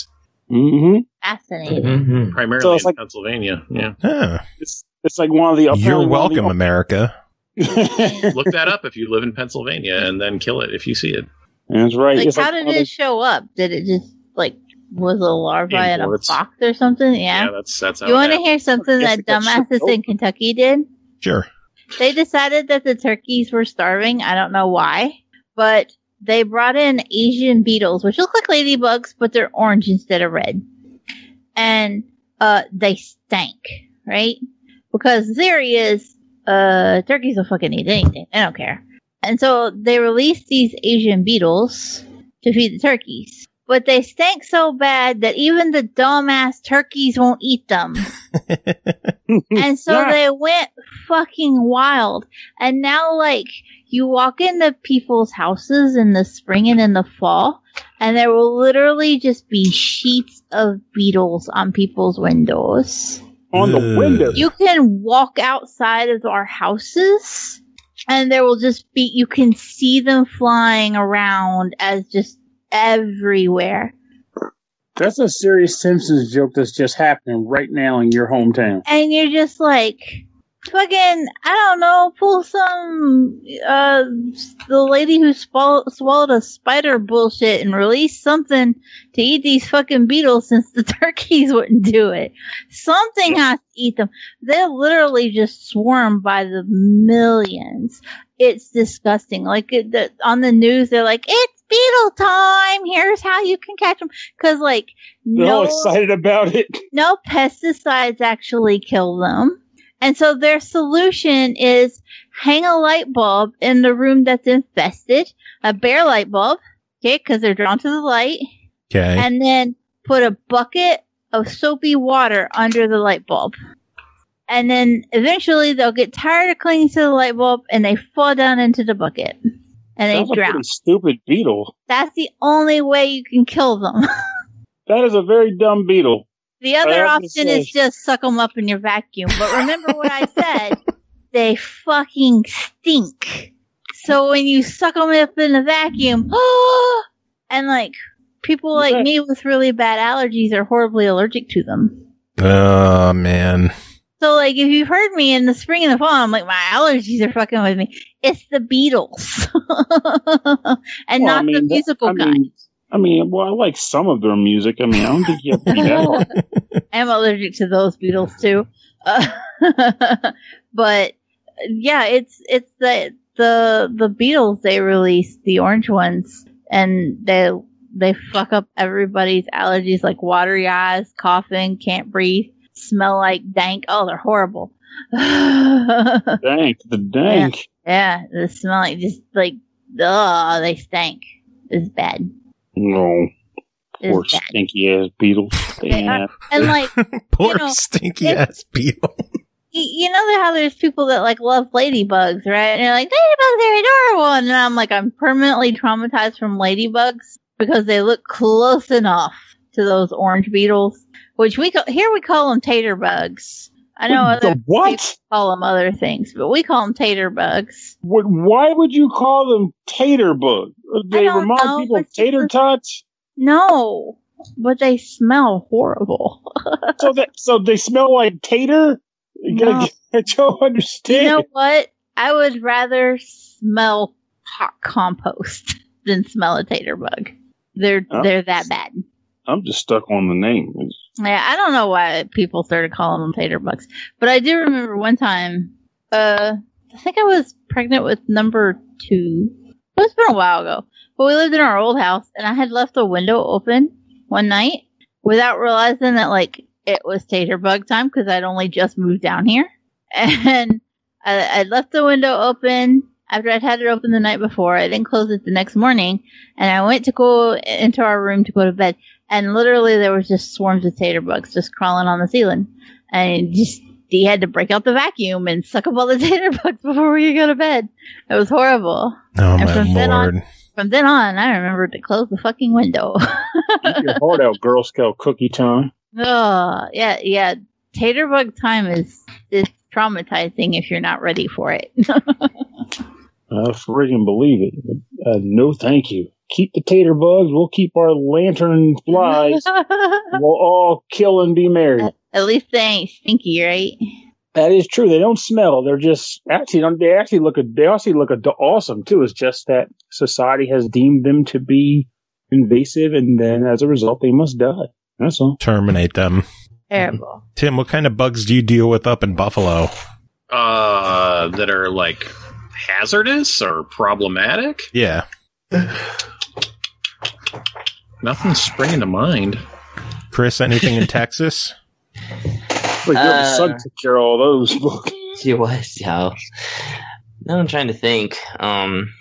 Mm-hmm. Fascinating. Mm-hmm. Primarily So it's in like- Pennsylvania. Yeah. Huh. It's it's like one of the. You're apparently one of welcome, the- America. Look that up if you live in Pennsylvania, and then kill it if you see it. That's right. Like, It's how like did one of it show up? Did it just, like, was a larva in a Imports. box or something? Yeah. Yeah, that's that's how. You it want to happened. hear something Yes, that it got dumbasses shipped in over. Kentucky did? Sure. They decided that the turkeys were starving. I don't know why, but they brought in Asian beetles, which look like ladybugs, but they're orange instead of red. And uh, they stank, right? Because there he is. Uh, turkeys will fucking eat anything. I don't care. And so they released these Asian beetles to feed the turkeys. But they stank so bad that even the dumbass turkeys won't eat them. And so Yeah. they went fucking wild. And now, like, you walk into people's houses in the spring and in the fall, and there will literally just be sheets of beetles on people's windows. on the Ugh. window. You can walk outside of our houses, and there will just be, you can see them flying around as just everywhere. That's a serious Simpsons joke that's just happening right now in your hometown. And you're just like, fucking, I don't know, pull some, uh, the lady who swall- swallowed a spider bullshit and release something to eat these fucking beetles since the turkeys wouldn't do it. Something has to eat them. They literally just swarm by the millions. It's disgusting. Like, it, the, on the news, they're like, it's beetle time! Here's how you can catch them. Cause, like, They're no, all excited about it. no pesticides actually kill them. And so their solution is hang a light bulb in the room that's infested, a bare light bulb, okay, because they're drawn to the light, Okay. and then put a bucket of soapy water under the light bulb. And then eventually they'll get tired of clinging to the light bulb and they fall down into the bucket. And they That's a drown. pretty stupid beetle. That's the only way you can kill them. That is a very dumb beetle. The other I have to option say- is just suck them up in your vacuum. But remember what I said? They fucking stink. So when you suck them up in the vacuum, and like people like Yeah. me with really bad allergies are horribly allergic to them. Oh, man. So like if you've heard me in the spring and the fall, I'm like my allergies are fucking with me. It's the Beatles, and Well, not I mean, the that- musical I kind. mean, I mean, well, I like some of their music. I mean, I don't think you have to be that hard. I'm allergic to those Beatles too. Uh, but yeah, it's it's the the the Beatles they released, the orange ones, and they they fuck up everybody's allergies like watery eyes, coughing, can't breathe, smell like dank. Oh, they're horrible. Dank, the dank. Yeah, they smell like just like ugh, they stank. It's bad. No, It's poor bad. stinky ass beetles. They are- Damn. And like Poor You know, stinky it- ass beetle. y- you know how there's people that like love ladybugs, right? And they're like, ladybugs are adorable. And I'm like, I'm permanently traumatized from ladybugs because they look close enough to those orange beetles, which we call, here we call them tater bugs. I know The other what? people call them other things, but we call them tater bugs. What, why would you call them tater bug? They don't remind know, people of but tater just- tots. No, but they smell horrible. So that so they smell like tater. You gotta No. get, I don't understand. You know what? I would rather smell hot compost than smell a tater bug. They're Oh. they're that bad. I'm just stuck on the name. It's- Yeah, I don't know why people started calling them tater bugs, but I do remember one time. Uh, I think I was pregnant with number two. It's been a while ago, but we lived in our old house, and I had left the window open one night without realizing that like it was tater bug time because I'd only just moved down here, and I, I left the window open after I'd had it open the night before. I didn't close it the next morning, and I went to go into our room to go to bed. And literally, there was just swarms of tater bugs just crawling on the ceiling. And just, he had to break out the vacuum and suck up all the tater bugs before we could go to bed. It was horrible. Oh, And my from then on- lord. From then on, I remembered to close the fucking window. Keep your heart out, Girl Scout cookie time. Oh, yeah, yeah. Tater bug time is, is traumatizing if you're not ready for it. I friggin' believe it. Uh, no, thank you. keep the tater bugs. We'll keep our lantern flies. We'll all kill and be merry. At least they ain't stinky, right? That is true. They don't smell. They're just actually they actually look they actually look awesome too. It's just that society has deemed them to be invasive, and then as a result, they must die. That's all. Terminate them. Terrible. Tim, what kind of bugs do you deal with up in Buffalo? Uh, that are like hazardous or problematic? Yeah. Nothing's springing to mind. Chris, anything in Texas? Like Uh, your son took care of all those books. She was, yeah. Now I'm trying to think. Um,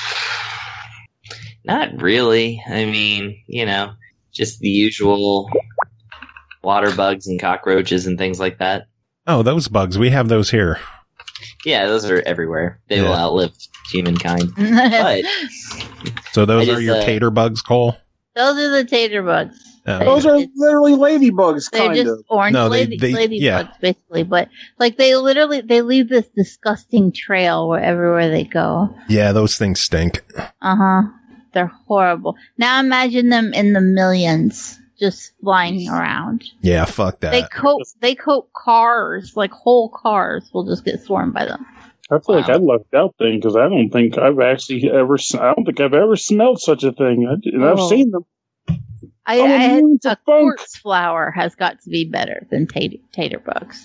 not really. I mean, you know, just the usual water bugs and cockroaches and things like that. Oh, those bugs. We have those here. Yeah, those are everywhere. They will Yeah. outlive humankind. But So those I are just, your uh, tater bugs, Cole? Those are the tater bugs. Oh. Those are literally ladybugs, They're kind just of. orange No, they- lady, they- ladybugs, yeah. basically. But like they literally they leave this disgusting trail where everywhere they go. Yeah, those things stink. Uh huh. They're horrible. Now imagine them in the millions, just flying around. Yeah, fuck that. They coat they coat cars, like whole cars will just get swarmed by them. I feel like Wow. I lucked out then because I don't think I've actually ever. s- I don't think I've ever smelled such a thing. I, and I've Oh. seen them. I, I'm I had immune to a funk. quartz flower has got to be better than tater, tater bugs.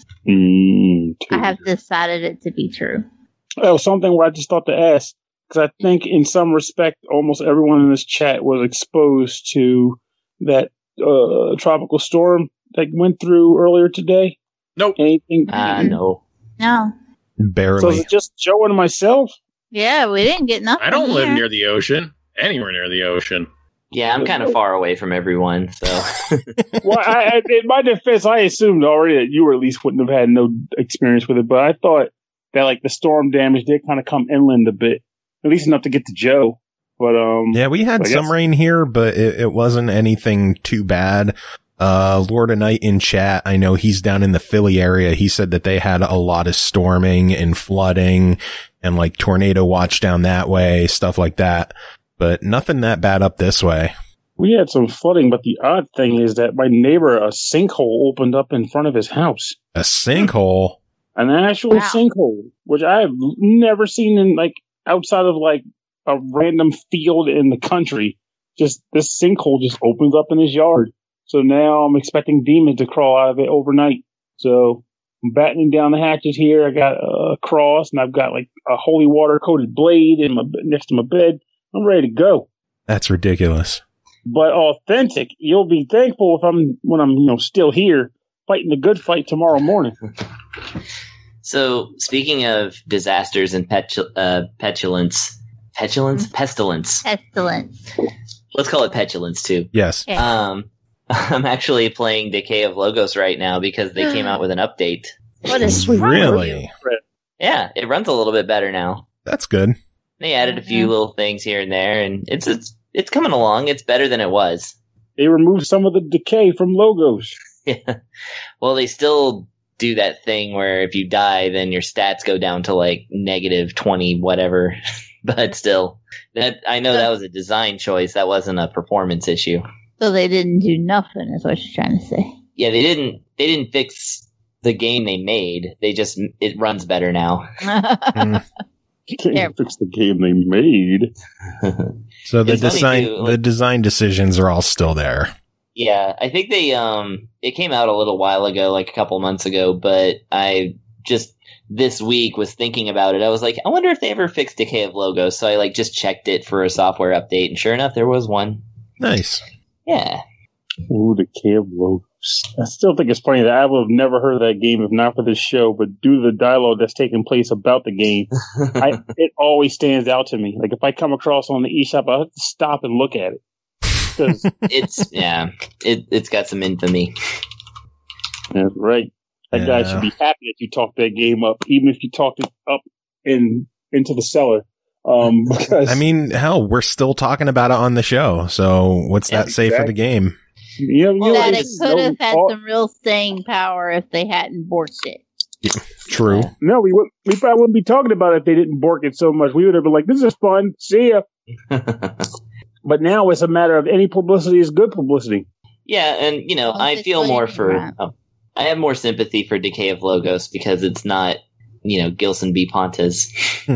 Mm, I have decided it to be true. Oh, something where I just thought to ask because I think in some respect, almost everyone in this chat was exposed to that uh, tropical storm that went through earlier today. Nope. Anything? uh, no. No. So is Barely. it just Joe and myself? Yeah, we didn't get nothing. I don't live here. near the ocean. Anywhere near the ocean. Yeah, I'm kind of far away from everyone, so. Well, I, I, in my defense, I assumed already that you at least wouldn't have had no experience with it, but I thought that like the storm damage did kind of come inland a bit, at least enough to get to Joe. But um, Yeah, we had I some guess- rain here, but it, it wasn't anything too bad. Uh, Lord of Night in chat, I know he's down in the Philly area. He said that they had a lot of storming and flooding and like tornado watch down that way, stuff like that. But nothing that bad up this way. we had some flooding. But the odd thing is that my neighbor, a sinkhole opened up in front of his house, A sinkhole. an actual Wow. sinkhole, which I have never seen in like outside of like a random field in the country. Just this sinkhole just opens up in his yard. So now I'm expecting demons to crawl out of it overnight. So I'm battening down the hatches here. I got a cross and I've got like a holy water coated blade in my next to my bed. I'm ready to go. That's ridiculous. But authentic, you'll be thankful if I'm when I'm you know still here fighting the good fight tomorrow morning. So, speaking of disasters and petu- uh, petulance, petulance, pestilence. Pestilence. Let's call it petulance too. Yes. Yeah. Um, I'm actually playing Decay of Logos right now because they came out with an update. What is wrong with you? Really? Yeah, it runs a little bit better now. That's good. They added a few Mhm. little things here and there, and it's it's it's coming along. It's better than it was. They removed some of the decay from logos. Yeah. Well, they still do that thing where if you die, then your stats go down to like negative twenty, whatever. But still, that I know that was a design choice. That wasn't a performance issue. So they didn't do nothing, is what you're trying to say. Yeah, they didn't. They didn't fix the game they made. They just it runs better now. Mm. Can't Yeah. fix the game they made. So the It's funny, design, too, the like- design decisions are all still there. Yeah, I think they um it came out a little while ago, like a couple months ago, but I just this week was thinking about it. I was like, I wonder if they ever fixed Decay of Logos. So I like just checked it for a software update, and sure enough, there was one. Nice. Yeah. Ooh, the Decay of Logos. I still think it's funny that I would have never heard of that game if not for this show, but due to the dialogue that's taking place about the game, I, it always stands out to me. Like if I come across on the eShop, I have to stop and look at it. 'Cause It's yeah, it it's got some infamy. that's right. That guy Yeah. should be happy that you talked that game up, even if you talked it up in into the cellar. Um, because I mean, hell, we're still talking about it on the show. So what's Yeah, that say for the game? you know, you know, that it it's- could have had all- some real staying power if they hadn't borked it. True. No, we would. We probably wouldn't be talking about it if they didn't bork it so much. We would have been like, "This is fun. See ya." but now it's a matter of any publicity is good publicity. Yeah, and you know, Well, I it's feel like- more for. right. Oh, I have more sympathy for Decay of Logos because it's not, you know, Gilson B. Pontes.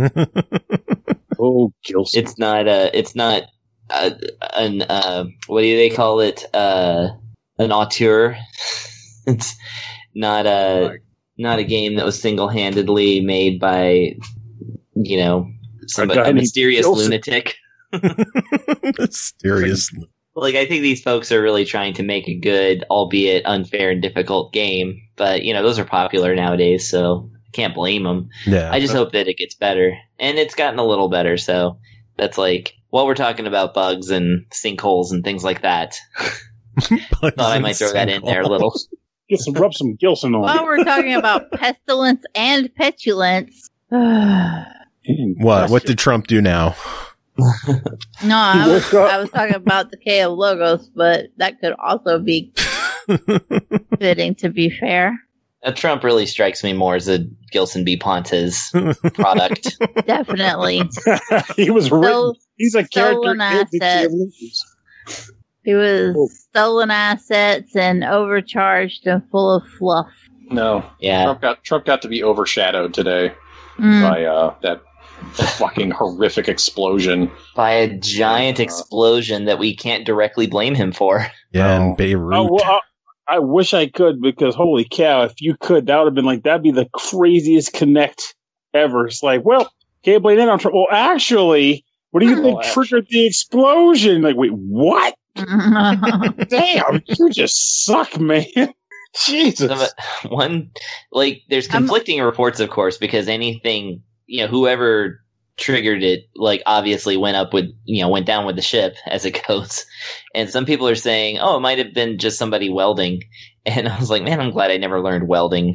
Oh, Gilson. It's not. Uh, it's not. Uh, an. Uh, what do they call it? Uh, an auteur. It's not a. Not a game that was single-handedly made by, you know, somebody, guy a named mysterious Gilson. lunatic. Mysterious. Like, I think these folks are really trying to make a good, albeit unfair and difficult game. But, you know, those are popular nowadays, so I can't blame them. Yeah. I just hope that it gets better. And it's gotten a little better, so that's like, while we're talking about bugs and sinkholes and things like that, thought I might throw that in there a little. Get some, rub some Gilson on While it. we're talking about pestilence and petulance. no, What? What did Trump do now? I was, woke up. I was talking about the K of Logos, but that could also be fitting, to be fair. Uh, Trump really strikes me more as a Gilson B. Pontes product. Definitely. He was written. So, He's a character. stolen in the Decay asset. of Logos. he was Oh. stolen assets and overcharged and full of fluff. No, Yeah. Trump got Trump got to be overshadowed today Mm. by uh, that fucking horrific explosion. By a giant explosion that we can't directly blame him for. Yeah, No. in Beirut. Oh, well, I, I wish I could, because holy cow, if you could, that would have been like, that'd be the craziest connect ever. It's like, well, can't blame that on Trump. Well, actually, what do you think Well, triggered the explosion? Like, wait, what? Damn, you just suck, man. Jesus. Some- One, like, there's I'm- conflicting reports, of course, because anything, you know, whoever triggered it, like, obviously went up with, you know, went down with the ship, as it goes. And some people are saying, oh, it might have been just somebody welding. And I was like, man, I'm glad I never learned welding.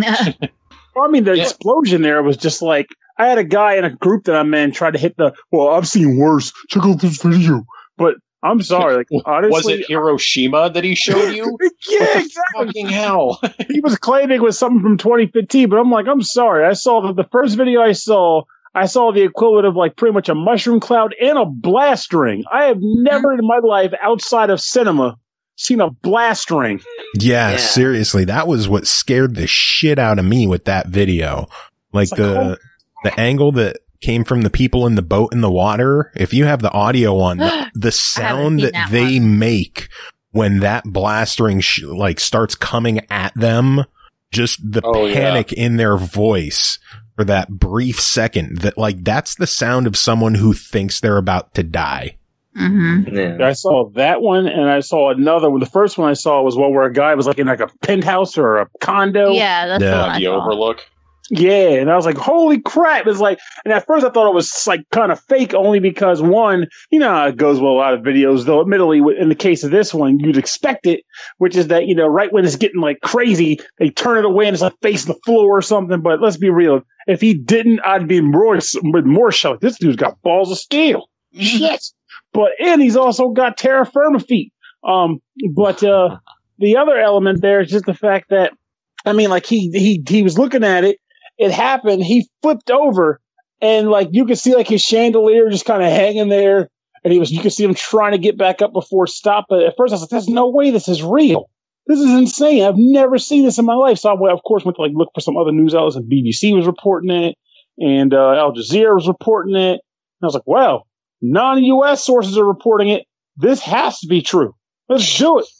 Well, I mean, the Yeah. explosion there was just like, I had a guy in a group that I'm in try to hit the, well, I've seen worse. Check out this video. But I'm sorry, like, honestly. Was it Hiroshima that he showed you? Yeah, What the exactly. fucking hell. He was claiming it was something from twenty fifteen, but I'm like, I'm sorry. I saw the, the first video I saw, I saw the equivalent of like pretty much a mushroom cloud and a blast ring. I have never in my life outside of cinema seen a blast ring. Yeah, Yeah. seriously, that was what scared the shit out of me with that video. Like It's like, the oh. the angle that came from the people in the boat in the water. If you have the audio on, the, the sound seen that, that they one. make when that blast ring sh- like starts coming at them, just the Oh, yeah. panic in their voice for that brief second, that like that's the sound of someone who thinks they're about to die. hmm Yeah. I saw that one, and I saw another one. The first one I saw was one where a guy was like in like a penthouse or a condo. Yeah, that's Yeah. the one I The saw. overlook. Yeah, and I was like, holy crap. It's like, and at first I thought it was like kind of fake, only because one, you know how it goes with a lot of videos, though admittedly in the case of this one, you'd expect it, which is that, you know, right when it's getting like crazy, they turn it away and it's like facing the floor or something. But let's be real. If he didn't, I'd be more, with more shocked. This dude's got balls of steel. Shit. But, and he's also got terra firma feet. Um, but, uh, the other element there is just the fact that, I mean, like he, he, he was looking at it. It happened. He flipped over, and like you could see, like his chandelier just kind of hanging there, and he was. You could see him trying to get back up before it stopped. But at first, I was like, "There's no way this is real. This is insane. I've never seen this in my life." So I, went, of course, went to like look for some other news outlets, and B B C was reporting it, and uh, Al Jazeera was reporting it. And I was like, "Well, non-U S sources are reporting it. This has to be true. Let's do it."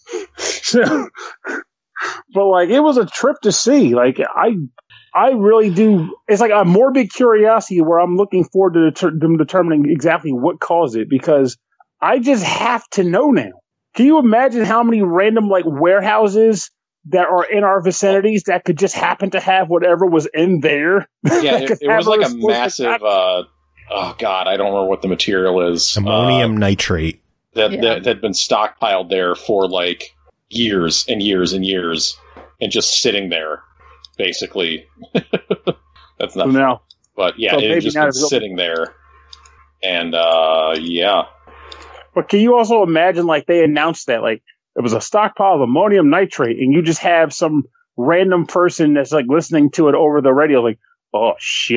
So, but like, it was a trip to see. Like, I. I really do. It's like a morbid curiosity where I'm looking forward to deter- them determining exactly what caused it, because I just have to know now. Can you imagine how many random like warehouses that are in our vicinities that could just happen to have whatever was in there? Yeah, That it, could it was have like a explosive massive. attack? Uh, oh God, I don't remember what the material is. Ammonium uh, nitrate. that, Yeah. that had been stockpiled there for like years and years and years, and just sitting there, basically. That's not. So now, But yeah, so it had maybe just not been as well- sitting there, and uh, yeah, but can you also imagine like they announced that like it was a stockpile of ammonium nitrate, and you just have some random person that's like listening to it over the radio, like, oh shit.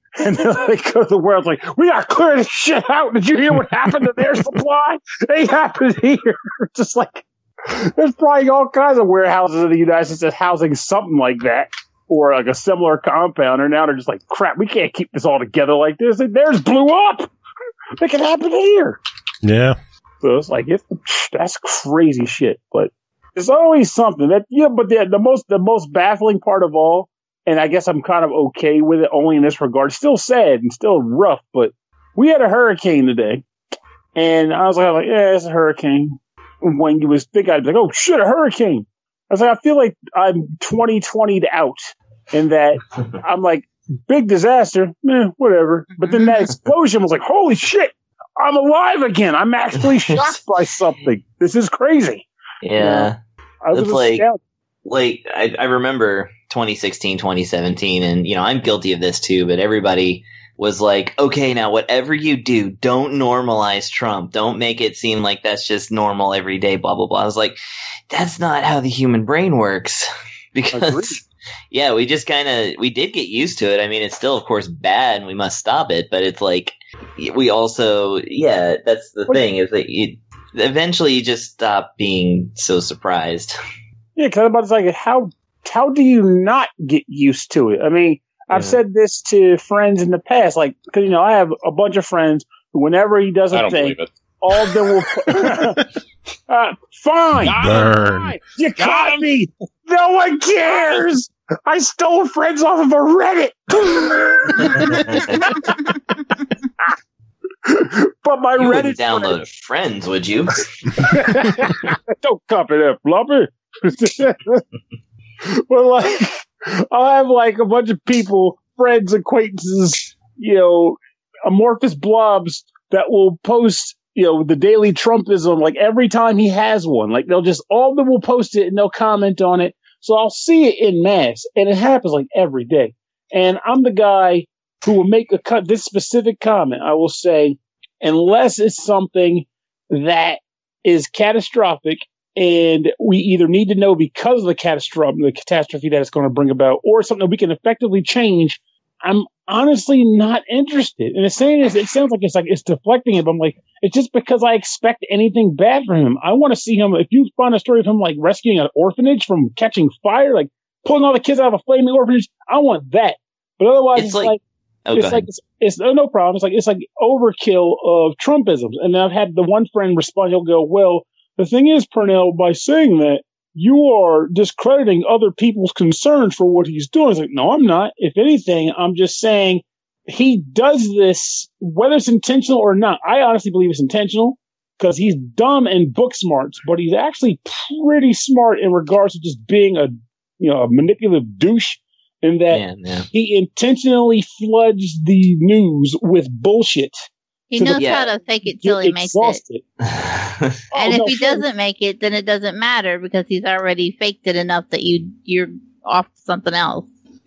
And then they go to the world like, we got to clear this shit out. Did you hear what happened to their supply? They happened here. Just like, there's probably all kinds of warehouses in the United States that's housing something like that, or like a similar compound. And now they're just like, crap, we can't keep this all together like this. And theirs blew up. It can happen here. Yeah. So it's like, it's, that's crazy shit. But there's always something that, yeah, but the, the most, the most baffling part of all, and I guess I'm kind of okay with it only in this regard. Still sad and still rough, but we had a hurricane today. And I was like, like yeah, it's a hurricane. When you was think I'd be like, oh shit, a hurricane. I was like, I feel like I'm twenty twenty'd out in that I'm like, big disaster, eh, whatever. But then that explosion was like, holy shit, I'm alive again. I'm actually shocked by something. This is crazy. Yeah. You know, I was It's like, astounded. like I, I remember twenty sixteen, twenty seventeen, and you know I'm guilty of this too. But everybody was like, "Okay, now whatever you do, don't normalize Trump. Don't make it seem like that's just normal every day." Blah blah blah. I was like, "That's not how the human brain works." Because Agreed. yeah, we just kind of we did get used to it. I mean, it's still of course bad, and we must stop it. But it's like we also yeah, that's the thing is that you eventually you just stop being so surprised. Yeah, because I'm about to say, how how do you not get used to it? I mean, I've Yeah. said this to friends in the past, like, because, you know, I have a bunch of friends who, whenever he does I a don't thing, believe it. all of them will. uh, fine, Burn. fine, you caught me. No one cares. I stole friends off of a Reddit. But my You Reddit wouldn't download Friends, would you? Don't copy that, Flopper. Well, like, I'll have like a bunch of people, friends, acquaintances, you know, amorphous blobs that will post, you know, the daily Trumpism, like every time he has one. Like they'll just, all of them will post it and they'll comment on it. So I'll see it in mass, and it happens like every day. And I'm the guy who will make a cut, this specific comment. I will say, unless it's something that is catastrophic and we either need to know because of the catastrophe, the catastrophe that it's going to bring about, or something that we can effectively change, I'm honestly not interested. And the saying is, it sounds like it's like it's deflecting it, but I'm like, it's just because I expect anything bad from him. I want to see him. If you find a story of him like rescuing an orphanage from catching fire, like pulling all the kids out of a flaming orphanage, I want that. But otherwise, It's it's, like- like, Oh, it's go like ahead. it's, it's no, no problem. It's like it's like overkill of Trumpisms. And I've had the one friend respond. He'll go, "Well, the thing is, Purnell, by saying that, you are discrediting other people's concerns for what he's doing." It's like, no, I'm not. If anything, I'm just saying he does this, whether it's intentional or not. I honestly believe it's intentional because he's dumb and book smarts, but he's actually pretty smart in regards to just being a, you know, a manipulative douche. In that Yeah, yeah. he intentionally floods the news with bullshit. He to the- knows Yeah. how to fake it till Get he makes it. exhausted. And Oh, if no, he sure. doesn't make it, then it doesn't matter because he's already faked it enough that you you're off to something else.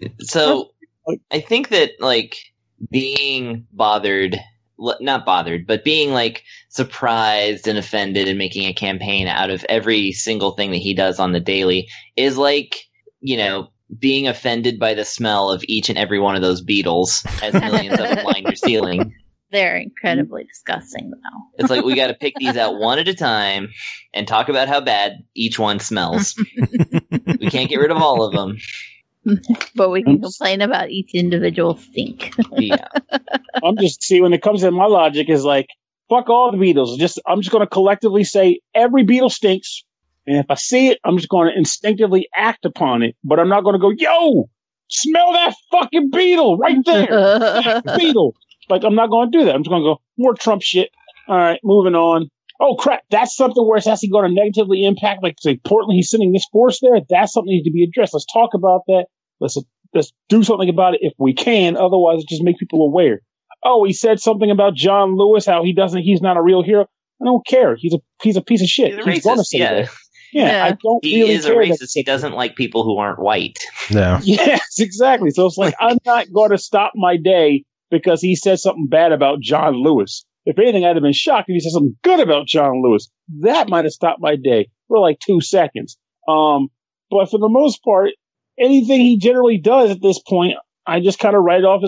So I think that like being bothered, l- not bothered, but being like surprised and offended and making a campaign out of every single thing that he does on the daily is like, you know, being offended by the smell of each and every one of those beetles as millions of them line your ceiling. They're incredibly disgusting, though. It's like we got to pick these out one at a time and talk about how bad each one smells. We can't get rid of all of them. But we can complain about each individual stink. Yeah. I'm just see when it comes to my logic is like fuck all the beetles. Just I'm just going to collectively say every beetle stinks, and if I see it, I'm just going to instinctively act upon it. But I'm not going to go, yo, smell that fucking beetle right there, beetle. Like I'm not going to do that. I'm just going to go more Trump shit. All right, moving on. Oh crap, that's something where it's actually going to negatively impact, like say Portland. He's sending this force there. That's something that needs to be addressed. Let's talk about that. Let's let's do something about it if we can. Otherwise, it just make people aware. Oh, he said something about John Lewis, how he doesn't, he's not a real hero. I don't care. He's a he's a piece of shit. He's a He's gonna racist, say yeah. that. Yeah, Yeah. I don't He really is a care. that- racist. He doesn't like people who aren't white. No. Yes, exactly. So it's like I'm not going to stop my day because he said something bad about John Lewis. If anything, I'd have been shocked if he said something good about John Lewis. That might have stopped my day for like two seconds. Um, but for the most part, anything he generally does at this point, I just kind of write off as like,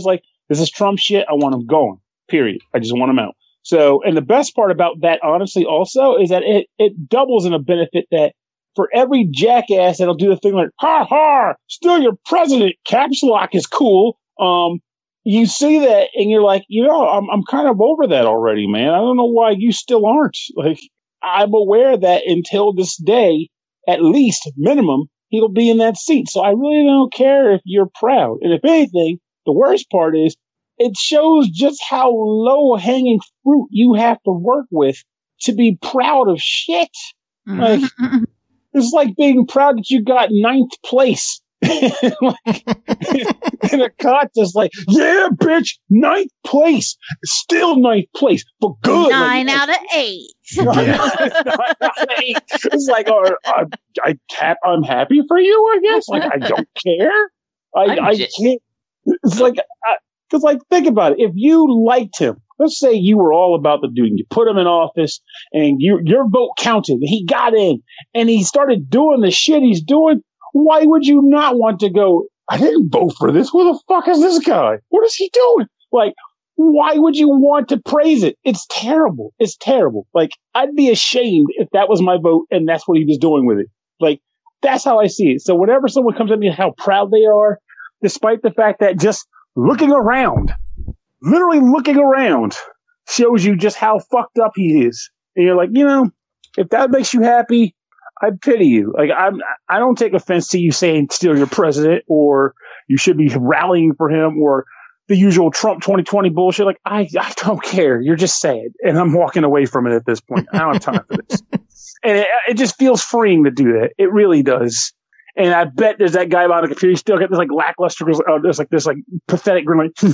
This is Trump shit. I want him going. Period. I just want him out. So, and the best part about that, honestly, also, is that it, it doubles in a benefit that for every jackass that'll do the thing like, ha ha, still your president, caps lock is cool. Um, you see that and you're like, you know, I'm, I'm kind of over that already, man. I don't know why you still aren't. Like, I'm aware that until this day, at least minimum, he'll be in that seat. So I really don't care if you're proud. And if anything, the worst part is it shows just how low hanging fruit you have to work with to be proud of shit. Mm-hmm. Like, it's like being proud that you got ninth place. Like, in a contest, like, yeah, bitch, ninth place, still ninth place, but good. Nine like, out of eight. Nine, nine out of eight. It's like, oh, I, I cap, I'm happy for you, I guess. Like, I don't care. I, I just... can't. It's like, because, like, think about it. If you liked him, let's say you were all about the dude, and you put him in office, and you, your vote counted, and he got in, and he started doing the shit he's doing. Why would you not want to go, I didn't vote for this. Who the fuck is this guy? What is he doing? Like, why would you want to praise it? It's terrible. It's terrible. Like, I'd be ashamed if that was my vote and that's what he was doing with it. Like, that's how I see it. So whenever someone comes at me how proud they are, despite the fact that just looking around, literally looking around, shows you just how fucked up he is. And you're like, you know, if that makes you happy, I pity you. Like, I'm, I don't take offense to you saying still your president or you should be rallying for him or the usual Trump twenty twenty bullshit. Like, I, I don't care. You're just sad. And I'm walking away from it at this point. I don't have time for this. And it, it just feels freeing to do that. It really does. And I bet there's that guy behind the computer. You still got this like lackluster, oh, there's like this like pathetic grin, like,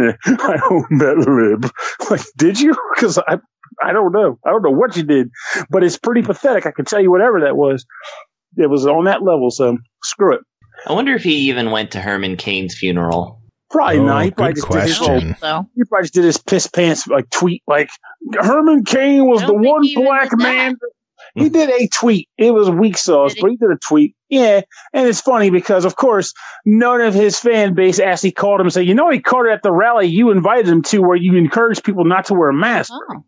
I own that lib. Like, did you? Because I, I don't know. I don't know what you did, but it's pretty pathetic. I can tell you whatever that was. It was on that level, so screw it. I wonder if he even went to Herman Cain's funeral. Probably oh, not. He probably good just did his question. little, he probably just did his piss pants like tweet like Herman Cain was the one black man. He did a tweet. It was weak sauce, but he did a tweet. Yeah, and it's funny because, of course, none of his fan base actually called him and said, you know, he called it at the rally you invited him to where you encourage people not to wear a mask. Oh.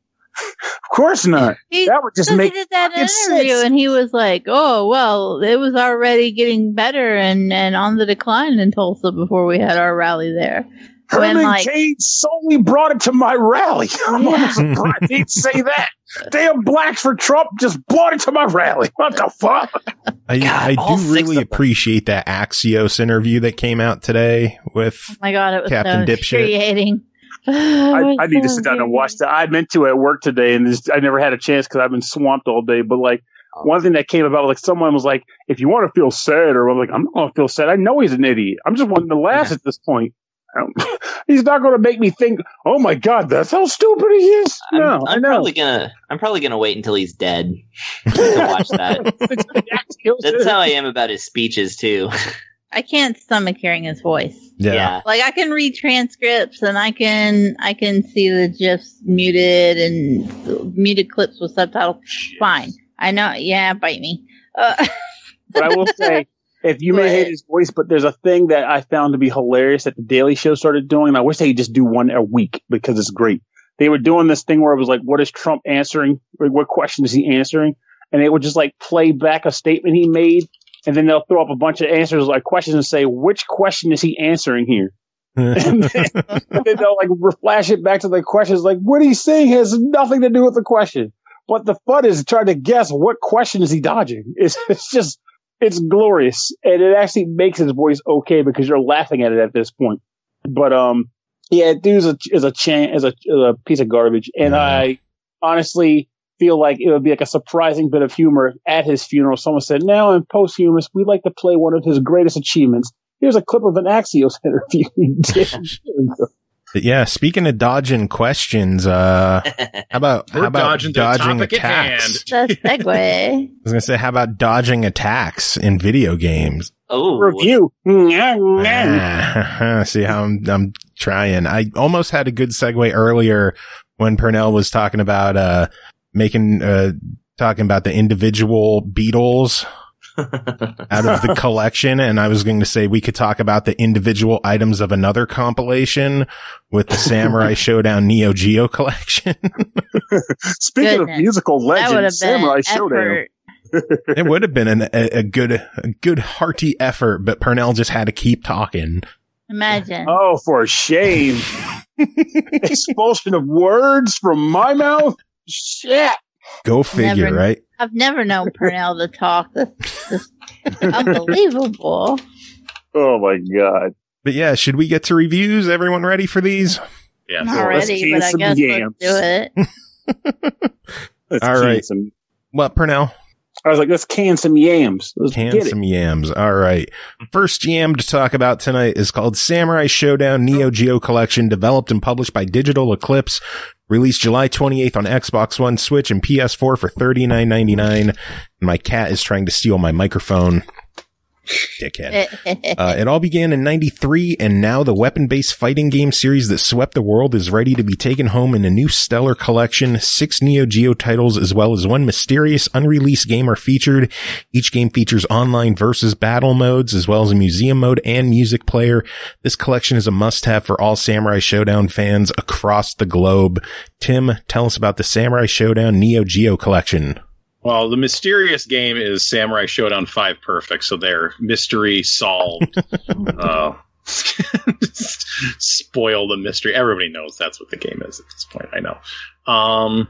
Of course not. He, that would just so make he did that interview sense. And he was like, oh, well, it was already getting better and, and on the decline in Tulsa before we had our rally there. Herman when, like, Cain solely brought it to my rally. I'm Yeah. not surprised he'd say that. Damn blacks for Trump just brought it to my rally. What the fuck? I, God, I all do six really of them. appreciate that Axios interview that came out today with oh my God, it was Captain so Dipshit. infuriating. I, I need to sit down and watch that. I meant to at work today, and this, I never had a chance because I've been swamped all day. But like one thing that came about, like someone was like, "If you want to feel sad," or I'm like, "I'm not going to feel sad. I know he's an idiot. I'm just wanting to laugh Yeah. at this point. I don't, he's not going to make me think, oh my God, that's how stupid he is." I'm, No, I I'm know. probably gonna. I'm probably gonna wait until he's dead to watch that. That's how I am about his speeches too. I can't stomach hearing his voice. Yeah. Yeah. Like I can read transcripts and I can I can see the GIFs muted and muted clips with subtitles. Fine. I know. Yeah, bite me. Uh, But I will say, if you may hate his voice, but there's a thing that I found to be hilarious that the Daily Show started doing, and I wish they'd just do one a week because it's great. They were doing this thing where it was like, what is Trump answering? Like, what question is he answering? And they would just like play back a statement he made, and then they'll throw up a bunch of answers like questions and say, which question is he answering here? and, then, and then they'll like flash it back to the questions like, what he's saying has nothing to do with the question. But the fun is trying to guess what question is he dodging. It's, it's just, it's glorious. And it actually makes his voice okay because you're laughing at it at this point. But, um, yeah, dude is a, is a, chan- is a, is a piece of garbage. And Yeah. I honestly feel like it would be like a surprising bit of humor at his funeral. Someone said, now in posthumous, we'd like to play one of his greatest achievements. Here's a clip of an Axios interview he did. But yeah, speaking of dodging questions, uh, how about, We're how about dodging dodging, the topic at attacks? hand. the segue. I was gonna say, how about dodging attacks in video games? Oh, Review. Ah, see how I'm, I'm trying. I almost had a good segue earlier when Purnell was talking about, uh, making, uh, talking about the individual Beatles out of the collection, and I was going to say we could talk about the individual items of another compilation with the Samurai Showdown Neo Geo collection. Speaking Goodness. of musical That would legends, have Samurai been Showdown. effort. It would have been an, a, a good, a good hearty effort, but Purnell just had to keep talking. Imagine. Oh, for shame. Expulsion of words from my mouth? Shit. Go figure, Never- right? I've never known Purnell to talk. This, this unbelievable. Oh, my God. But yeah, should we get to reviews? Everyone ready for these? Yeah. Not let's ready, can but I some guess yams. let's do it. Let's All can right. Some, What, Purnell? I was like, let's can some yams. Let's Can get it. some yams. All right. First yam to talk about tonight is called Samurai Showdown Neo Geo Collection, developed and published by Digital Eclipse, released July twenty-eighth on Xbox One, Switch, and P S four for thirty-nine ninety-nine. My cat is trying to steal my microphone. Dickhead. Uh, it all began in ninety-three, and now the weapon-based fighting game series that swept the world is ready to be taken home in a new stellar collection. Six Neo Geo titles, as well as one mysterious unreleased game, are featured. Each game features online versus battle modes, as well as a museum mode and music player. This collection is a must-have for all Samurai Showdown fans across the globe. Tim, tell us about the Samurai Showdown Neo Geo collection. Well, the mysterious game is Samurai Showdown five Perfect, so their mystery solved. uh, spoil the mystery. Everybody knows that's what the game is at this point, I know. Um,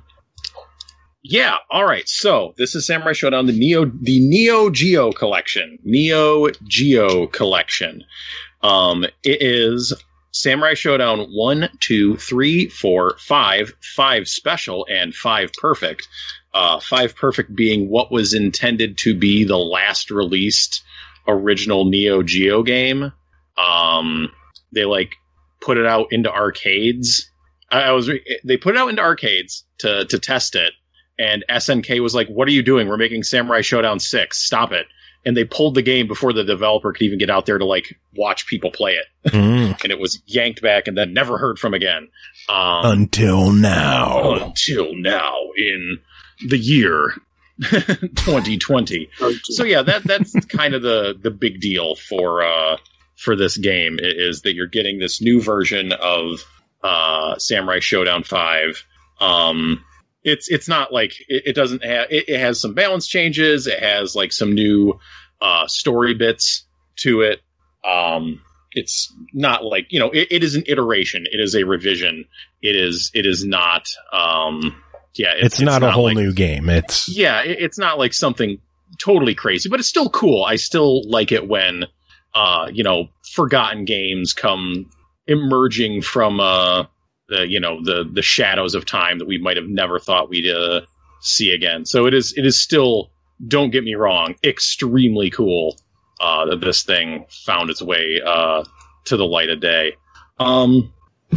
yeah, all right. So this is Samurai Showdown, the Neo, the Neo Geo collection. Neo Geo collection. Um, it is Samurai Showdown one, two, three, four, five, five Special, and five Perfect. Uh, five Perfect being what was intended to be the last released original Neo Geo game. Um, they like put it out into arcades. I, I was re- they put it out into arcades to to test it, and S N K was like, "What are you doing? We're making Samurai Showdown six. Stop it!" And they pulled the game before the developer could even get out there to like watch people play it, Mm. and it was yanked back and then never heard from again. Um, Until now. until now in the year twenty twenty. So yeah, that that's kind of the the big deal for uh for this game, i- is that you're getting this new version of uh Samurai Showdown five. Um it's it's not like it, it doesn't have it, it has some balance changes, it has like some new uh story bits to it. Um it's not like, you know, it, it is an iteration, it is a revision. It is it is not um yeah, It's, it's, not a whole like, new game. It's yeah, it, it's not like something totally crazy, but it's still cool. I still like it when, uh, you know, forgotten games come emerging from, uh, the, you know, the, the shadows of time that we might have never thought we'd, uh, see again. So it is, it is still, don't get me wrong, extremely cool, uh, that this thing found its way, uh, to the light of day. Um,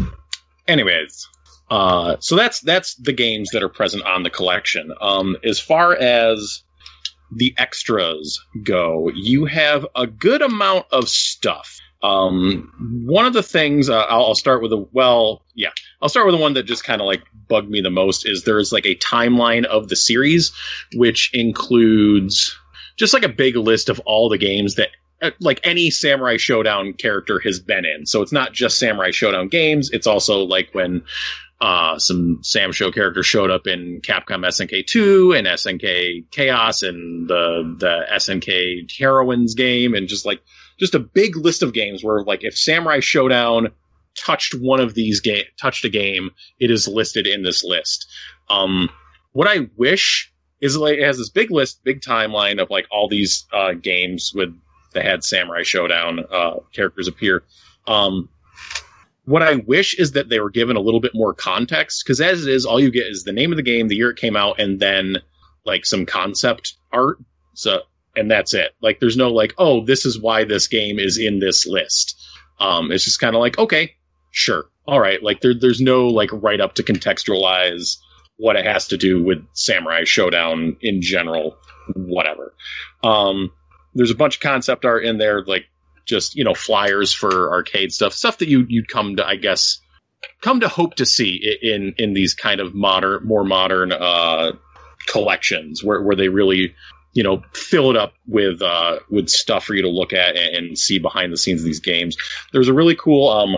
anyways. Uh, so that's that's the games that are present on the collection. Um, as far as the extras go, you have a good amount of stuff. Um, one of the things uh, I'll, I'll start with the well, yeah, I'll start with the one that just kind of like bugged me the most is there's like a timeline of the series, which includes just like a big list of all the games that uh, like any Samurai Showdown character has been in. So it's not just Samurai Showdown games. It's also like when Uh, some Sam Show characters showed up in Capcom S N K two and S N K Chaos and the the S N K Heroines game, and just like just a big list of games where like if Samurai Showdown touched one of these game touched a game, it is listed in this list. Um, what I wish is like it has this big list, big timeline of like all these uh, games with that had Samurai Showdown uh, characters appear. Um, What I wish is that they were given a little bit more context, because as it is, all you get is the name of the game, the year it came out, and then like some concept art. So, and that's it. Like, there's no like, oh, this is why this game is in this list. Um, it's just kind of like, okay, sure, all right. Like, there, there's no like write up to contextualize what it has to do with Samurai Showdown in general, whatever. Um, there's a bunch of concept art in there, like. Just, you know, flyers for arcade stuff, stuff that you, you'd come to, I guess, come to hope to see in, in these kind of modern, more modern, uh, collections where, where they really you know, fill it up with uh, with stuff for you to look at and, and see behind the scenes of these games. There's a really cool um,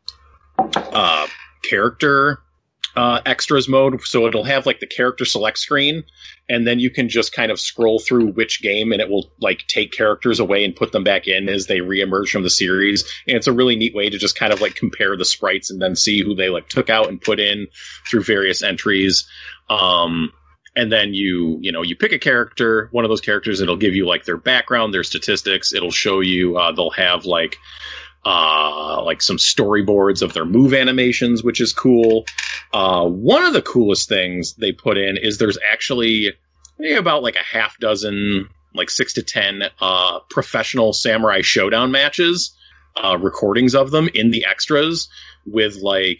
uh, character uh, extras mode, so it'll have like the character select screen, and then you can just kind of scroll through which game, and it will like take characters away and put them back in as they reemerge from the series. And it's a really neat way to just kind of like compare the sprites and then see who they like took out and put in through various entries. Um, and then you, you know, you pick a character, one of those characters, it'll give you like their background, their statistics. It'll show you, uh, they'll have like, uh, like some storyboards of their move animations, which is cool. Uh, one of the coolest things they put in is there's actually maybe about like a half dozen, like six to ten, uh, professional Samurai Showdown matches, uh, recordings of them in the extras with like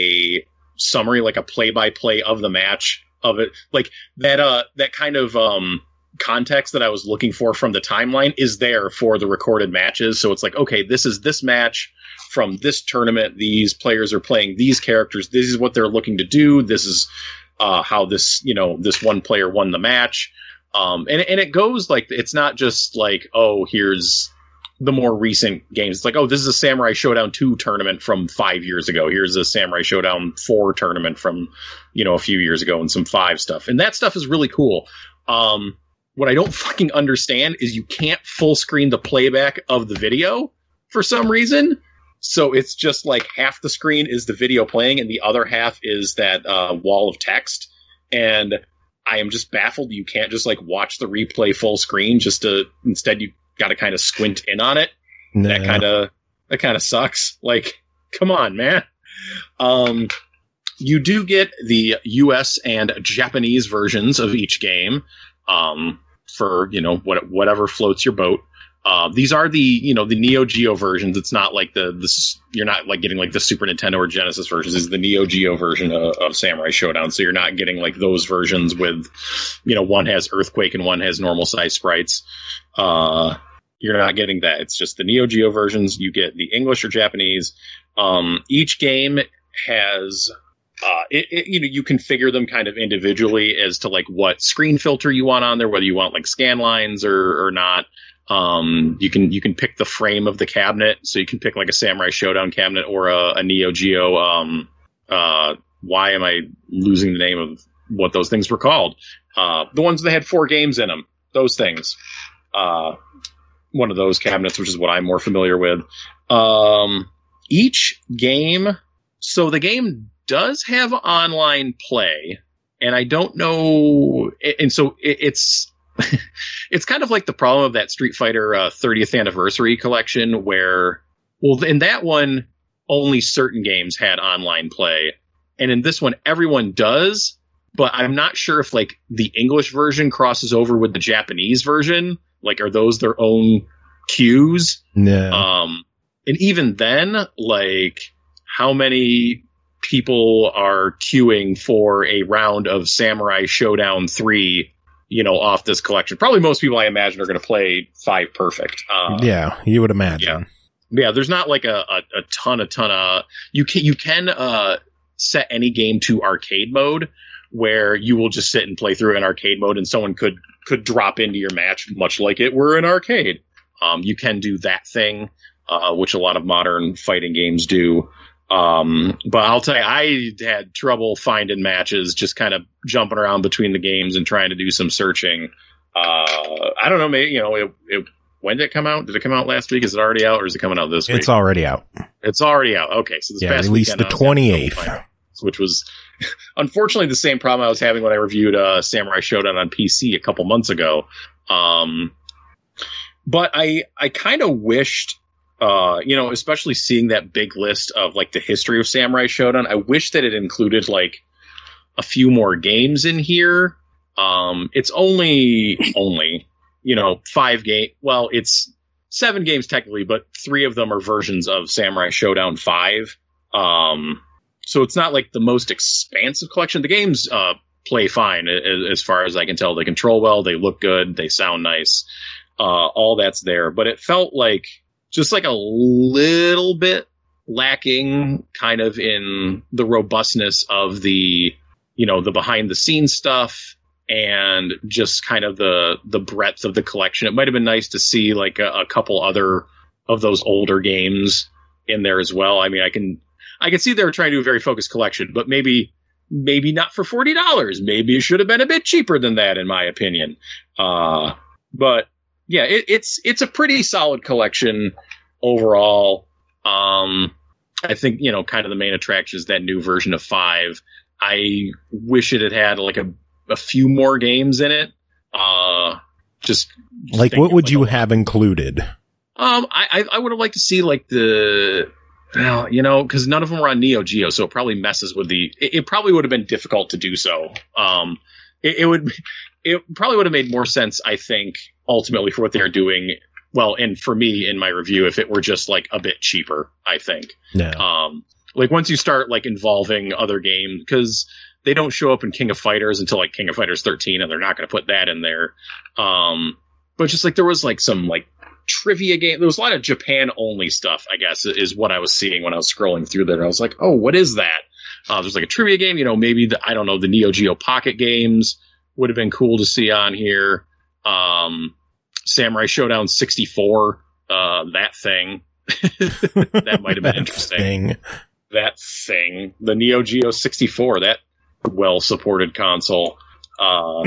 a summary, like a play by play of the match of it. Like that, uh, that kind of, um, context that I was looking for from the timeline is there for the recorded matches. So it's like, okay, this is this match from this tournament. These players are playing these characters. This is what they're looking to do. This is uh, how this, you know, this one player won the match. Um, and, and it goes like, it's not just like, oh, here's the more recent games. It's like, oh, this is a Samurai Showdown two tournament from five years ago. Here's a Samurai Showdown four tournament from, you know, a few years ago, and some five stuff. And that stuff is really cool. Um, What I don't fucking understand is you can't full screen the playback of the video for some reason. So it's just like half the screen is the video playing and the other half is that uh, wall of text. And I am just baffled. You can't just like watch the replay full screen. Just to instead you got to kind of squint in on it. No. That kind of that kind of sucks. Like, come on, man. Um, you do get the U S and Japanese versions of each game. Um, for, you know, what, whatever floats your boat. Uh, these are the, you know, the Neo Geo versions. It's not like the, this, you're not like getting like the Super Nintendo or Genesis versions. This is the Neo Geo version of, of Samurai Showdown. So you're not getting like those versions with, you know, one has earthquake and one has normal size sprites. Uh, you're not getting that. It's just the Neo Geo versions. You get the English or Japanese. Um, each game has, Uh, it, it, you know, you configure them kind of individually as to like what screen filter you want on there, whether you want like scan lines or, or not. Um, you can, you can pick the frame of the cabinet. So you can pick like a Samurai Showdown cabinet or a, a Neo Geo. Um, uh, why am I losing the name of what those things were called? Uh, the ones that had four games in them, those things. Uh, one of those cabinets, which is what I'm more familiar with. Um, each game. So the game does have online play, and I don't know, and so it's it's kind of like the problem of that Street Fighter uh, thirtieth anniversary collection, where, well, in that one only certain games had online play, and in this one everyone does, but I'm not sure if like the English version crosses over with the Japanese version. Like, are those their own queues? No. Um, and even then, like, how many people are queuing for a round of Samurai Showdown three, you know, off this collection? Probably most people, I imagine, are going to play five perfect. Uh, yeah, you would imagine. Yeah, yeah. There's not like a, a, a ton, a ton of you can you can uh, set any game to arcade mode, where you will just sit and play through an arcade mode, and someone could could drop into your match, much like it were an arcade. Um, you can do that thing, uh, which a lot of modern fighting games do. Um, but I'll tell you, I had trouble finding matches, just kind of jumping around between the games and trying to do some searching. Uh, I don't know, maybe, you know, it, it, when did it come out? Did it come out last week? Is it already out, or is it coming out this week? It's already out. It's already out. Okay. So this yeah, past released the twenty-eighth, which was unfortunately the same problem I was having when I reviewed, uh, Samurai Showdown on P C a couple months ago. Um, but I, I kind of wished, Uh, you know, especially seeing that big list of like the history of Samurai Showdown, I wish that it included like a few more games in here. Um, it's only, only, you know, five game. Well, it's seven games technically, but three of them are versions of Samurai Showdown five. Um, so it's not like the most expansive collection. The games, uh, play fine as, as far as I can tell. They control well. They look good. They sound nice. Uh, all that's there, but it felt like, just like a little bit lacking kind of in the robustness of the, you know, the behind the scenes stuff and just kind of the the breadth of the collection. It might have been nice to see like a, a couple other of those older games in there as well. I mean, I can I can see they were trying to do a very focused collection, but maybe maybe not for forty dollars. Maybe it should have been a bit cheaper than that, in my opinion. Uh, but yeah, it, it's it's a pretty solid collection overall. Um, I think, you know, kind of the main attraction is that new version of five. I wish it had had like a, a few more games in it. Uh, just, just like, what would like you a, have included? Um, I I would have liked to see like the, well, you know, because none of them were on Neo Geo, so it probably messes with the. It, it probably would have been difficult to do so. Um, it, it would, it probably would have made more sense, I think, ultimately for what they're doing. Well, and for me in my review, if it were just like a bit cheaper, I think. Yeah. Um, like once you start like involving other games, because they don't show up in King of Fighters until like King of Fighters thirteen, and they're not going to put that in there. Um, but just like there was like some like trivia game. There was a lot of Japan only stuff, I guess, is what I was seeing when I was scrolling through there. I was like, oh, what is that? Uh, there's like a trivia game, you know, maybe the, I don't know, the Neo Geo Pocket games would have been cool to see on here. Um, Samurai Showdown sixty-four, uh, that thing. That might have been interesting. Thing. That thing. The Neo Geo sixty-four, that well-supported console. Uh,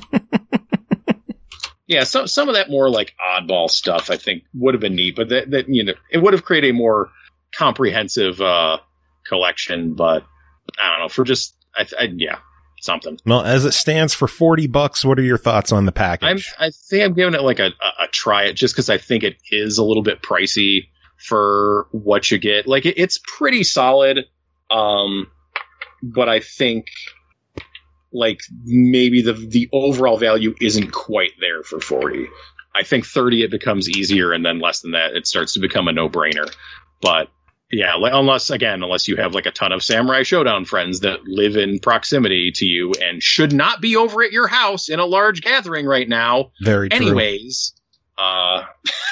yeah, so, some of that more like oddball stuff, I think, would have been neat, but that, that you know, it would have created a more comprehensive uh, collection, but I don't know, for just, I, I, yeah. Something. Well, as it stands for forty bucks, what are your thoughts on the package? I'm, I think I'm giving it like a, a, a try it just because I think it is a little bit pricey for what you get. Like it, it's pretty solid. Um, but I think like maybe the, the overall value isn't quite there for forty. I think thirty, it becomes easier. And then less than that, it starts to become a no brainer. But yeah, unless, again, unless you have like a ton of Samurai Showdown friends that live in proximity to you and should not be over at your house in a large gathering right now. Very true. Anyways, uh,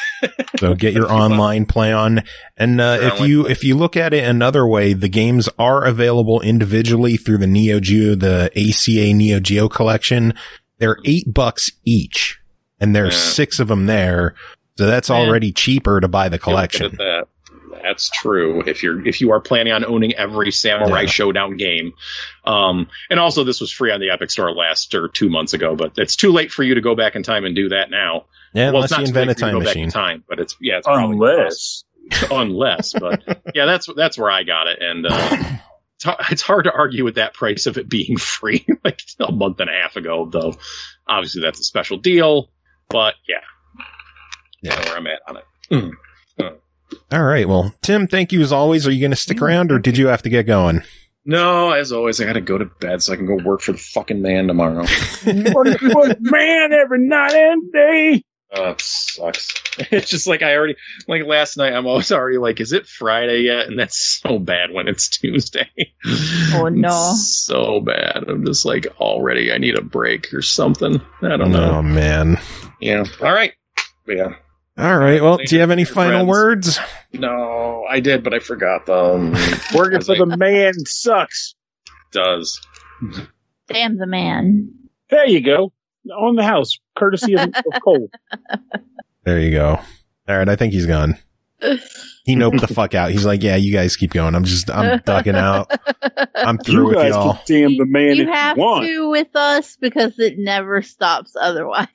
so get your online play on. And uh, if you if you look at it another way, the games are available individually through the Neo Geo, the A C A Neo Geo collection. They're eight bucks each, and there's yeah. six of them there. So that's yeah. already cheaper to buy the collection. That. That's true. If you're if you are planning on owning every Samurai yeah. Showdown game, um, and also this was free on the Epic Store last or two months ago, but it's too late for you to go back in time and do that now. Yeah, well, unless it's not you invent a time machine. Time, but it's yeah, it's unless unless, but yeah, that's that's where I got it, and uh, it's, it's hard to argue with that price of it being free like a month and a half ago. Though obviously that's a special deal, but yeah, yeah, that's where I'm at on it. Mm. Uh. All right. Well, Tim, thank you as always. Are you going to stick around or did you have to get going? No, as always, I got to go to bed so I can go work for the fucking man tomorrow. Work for the man every night and day. Oh, it sucks. It's just like I already, like last night, I'm always already like, is it Friday yet? And that's so bad when it's Tuesday. Oh, no. It's so bad. I'm just like, already, I need a break or something. I don't know. Oh, man. Yeah. All right. Yeah. All right. Well, do you have any final words? No, I did, but I forgot them. Working for the man sucks. Does. Damn the man. There you go. On the house, courtesy of, of Cole. There you go. All right. I think he's gone. He noped the fuck out. He's like, yeah, you guys keep going. I'm just, I'm ducking out. I'm through you with y'all. Damn the man. You if have you want. to with us because it never stops otherwise.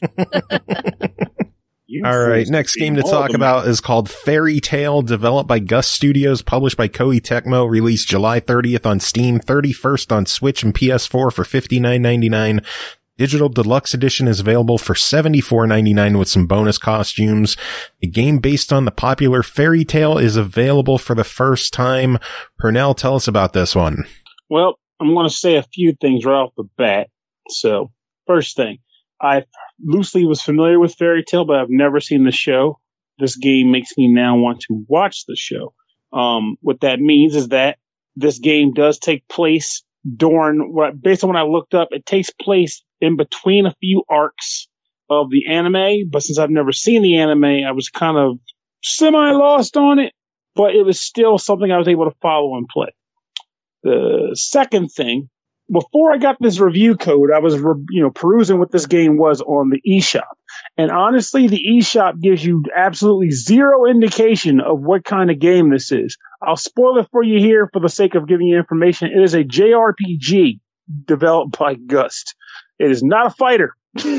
You All right, next game to talk about is called Fairy Tail, developed by Gus Studios, published by Koei Tecmo, released July thirtieth on Steam, thirty-first on Switch and P S four for fifty-nine ninety-nine. Digital Deluxe Edition is available for seventy-four ninety-nine with some bonus costumes. A game based on the popular Fairy Tail is available for the first time. Pernell, tell us about this one. Well, I'm going to say a few things right off the bat. So, first thing, I loosely was familiar with Fairy Tail, but I've never seen the show. This game makes me now want to watch the show. Um, what that means is that this game does take place during what, based on what I looked up, it takes place in between a few arcs of the anime. But since I've never seen the anime, I was kind of semi lost on it, but it was still something I was able to follow and play. The second thing before I got this review code, I was, re- you know, perusing what this game was on the eShop. And honestly, the eShop gives you absolutely zero indication of what kind of game this is. I'll spoil it for you here for the sake of giving you information. It is a J R P G developed by Gust. It is not a fighter.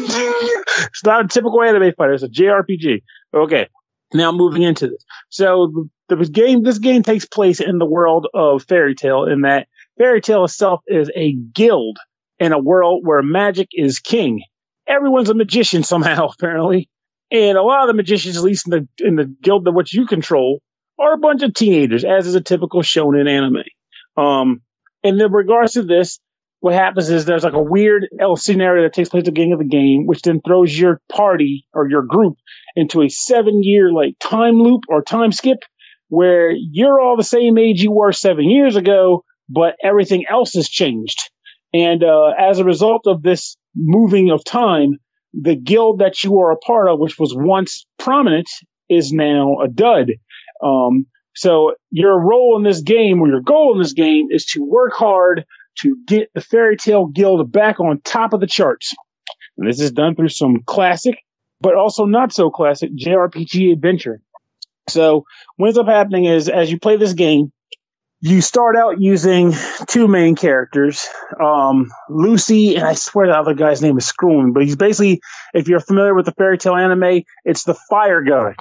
It's not a typical anime fighter. It's a J R P G. Okay. Now moving into this. So the, the game, this game takes place in the world of Fairy Tail, in that Fairy Tail itself is a guild in a world where magic is king. Everyone's a magician somehow, apparently. And a lot of the magicians, at least in the, in the guild that which you control, are a bunch of teenagers, as is a typical shonen anime. Um, and in regards to this, what happens is there's like a weird scenario that takes place at the beginning of the game, which then throws your party or your group into a seven-year like time loop or time skip, where you're all the same age you were seven years ago, but everything else has changed. And uh, as a result of this moving of time, the guild that you are a part of, which was once prominent, is now a dud. Um, so your role in this game, or your goal in this game, is to work hard to get the Fairy Tail Guild back on top of the charts. And this is done through some classic, but also not so classic J R P G adventure. So what ends up happening is, as you play this game, you start out using two main characters, um, Lucy, and I swear the other guy's name is screwing, but he's basically, if you're familiar with the Fairy Tail anime, it's the fire guy.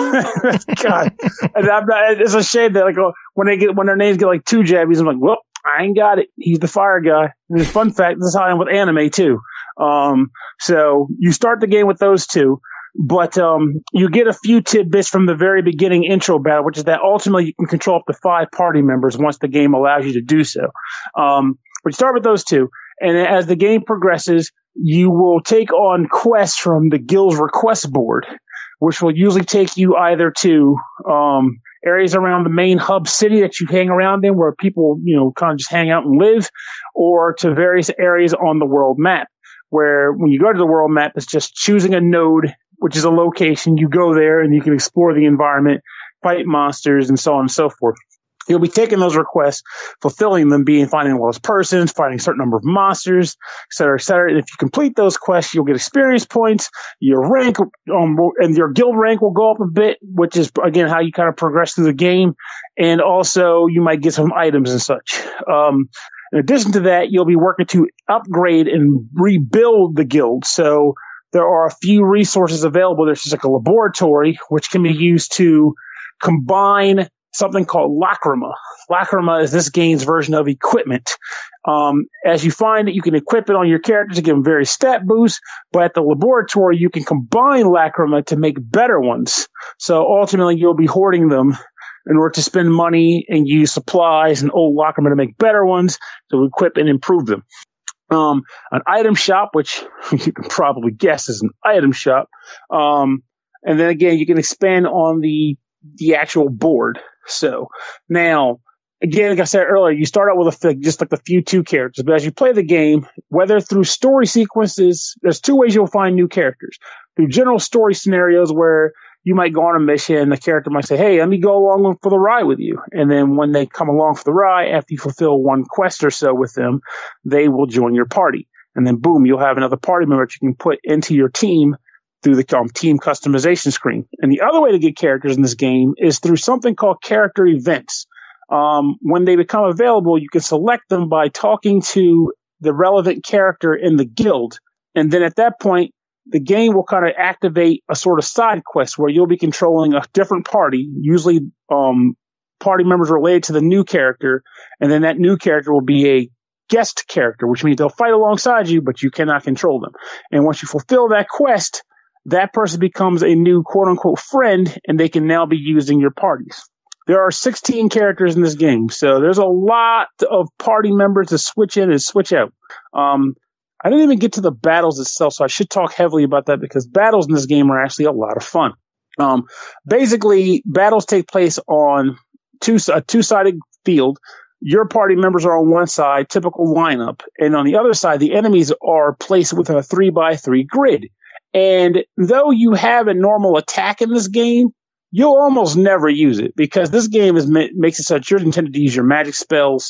God, and I'm not, it's a shame that like when they get when their names get like two jabbies, I'm like, well, I ain't got it. He's the fire guy. And fun fact, this is how I am with anime too. Um, so you start the game with those two. But um, you get a few tidbits from the very beginning intro battle, which is that ultimately you can control up to five party members once the game allows you to do so. Um, but you start with those two, and as the game progresses, you will take on quests from the guild's request board, which will usually take you either to um, areas around the main hub city that you hang around in, where people, you know, kind of just hang out and live, or to various areas on the world map, where when you go to the world map, it's just choosing a node, which is a location. You go there and you can explore the environment, fight monsters, and so on and so forth. You'll be taking those requests, fulfilling them, being finding lost persons, fighting a certain number of monsters, et cetera, et cetera. And if you complete those quests, you'll get experience points. Your rank, um, and your guild rank will go up a bit, which is, again, how you kind of progress through the game. And also, you might get some items and such. Um, in addition to that, you'll be working to upgrade and rebuild the guild. So there are a few resources available. There's just like a laboratory, which can be used to combine something called Lacrima. Lacrima is this game's version of equipment. Um, as you find it, you can equip it on your characters to give them various stat boosts, but at the laboratory, you can combine Lacrima to make better ones. So ultimately, you'll be hoarding them in order to spend money and use supplies and old Lacrima to make better ones, to equip and improve them. Um, an item shop, which you can probably guess is an item shop. Um, and then again, you can expand on the, the actual board. So now, again, like I said earlier, you start out with a, just like the few two characters, but as you play the game, whether through story sequences, there's two ways you'll find new characters. Through general story scenarios where you might go on a mission and the character might say, hey, let me go along for the ride with you. And then when they come along for the ride, after you fulfill one quest or so with them, they will join your party. And then boom, you'll have another party member that you can put into your team through the um, team customization screen. And the other way to get characters in this game is through something called character events. Um, when they become available, you can select them by talking to the relevant character in the guild. And then at that point, the game will kind of activate a sort of side quest where you'll be controlling a different party, usually um, party members related to the new character, and then that new character will be a guest character, which means they'll fight alongside you, but you cannot control them. And once you fulfill that quest, that person becomes a new quote-unquote friend, and they can now be used in your parties. There are sixteen characters in this game, so there's a lot of party members to switch in and switch out. Um, I didn't even get to the battles itself, so I should talk heavily about that because battles in this game are actually a lot of fun. Um, basically, battles take place on two, a two-sided field. Your party members are on one side, typical lineup, and on the other side, the enemies are placed within a three by three grid. And though you have a normal attack in this game, you'll almost never use it because this game is makes it such you're intended to use your magic spells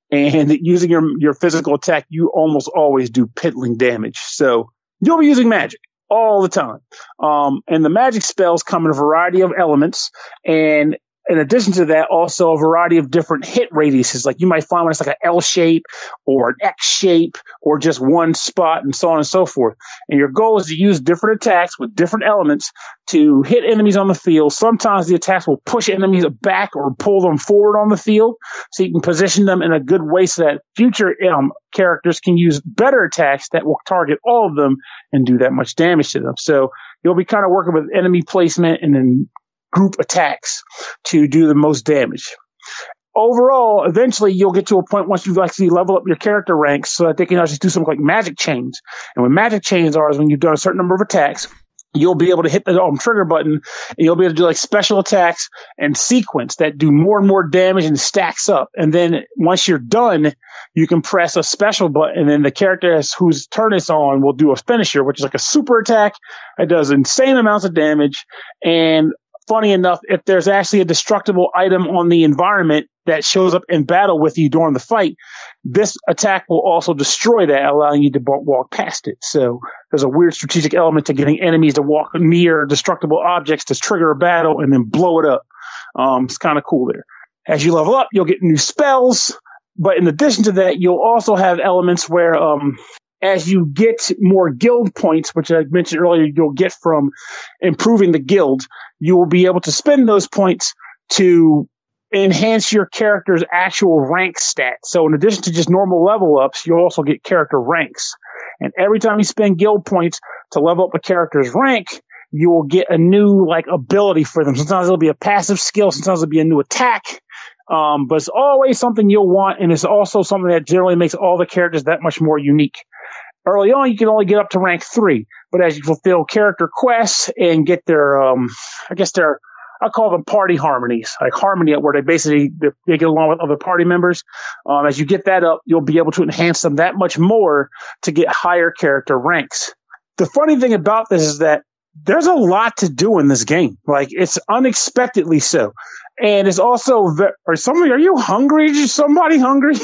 And using your your physical attack, you almost always do piddling damage. So you'll be using magic all the time. Um, and the magic spells come in a variety of elements. And in addition to that, also a variety of different hit radiuses. Like you might find one that's like an L shape or an X shape or just one spot and so on and so forth. And your goal is to use different attacks with different elements to hit enemies on the field. Sometimes the attacks will push enemies back or pull them forward on the field, so you can position them in a good way so that future um, characters can use better attacks that will target all of them and do that much damage to them. So you'll be kind of working with enemy placement and then group attacks to do the most damage. Overall, eventually you'll get to a point once you actually level up your character ranks so that they can actually do something like magic chains. And what magic chains are is when you've done a certain number of attacks, you'll be able to hit the um, trigger button and you'll be able to do like special attacks and sequence that do more and more damage and stacks up. And then once you're done, you can press a special button and then the character whose turn it's on will do a finisher, which is like a super attack. It does insane amounts of damage. And funny enough, if there's actually a destructible item on the environment that shows up in battle with you during the fight, this attack will also destroy that, allowing you to walk past it. So there's a weird strategic element to getting enemies to walk near destructible objects to trigger a battle and then blow it up. Um, it's kind of cool there. As you level up, you'll get new spells, but in addition to that, you'll also have elements where um, as you get more guild points, which I mentioned earlier, you'll get from improving the guild, you will be able to spend those points to enhance your character's actual rank stat. So in addition to just normal level ups, you'll also get character ranks. And every time you spend guild points to level up a character's rank, you will get a new like ability for them. Sometimes it'll be a passive skill, sometimes it'll be a new attack. Um, but it's always something you'll want, and it's also something that generally makes all the characters that much more unique. Early on, you can only get up to rank three, but as you fulfill character quests and get their, um, I guess their, I call them party harmonies, like harmony, where they basically they, they get along with other party members. Um, as you get that up, you'll be able to enhance them that much more to get higher character ranks. The funny thing about this is that there's a lot to do in this game. Like, it's unexpectedly so. And it's also, ve- are somebody, are you hungry? Is somebody hungry?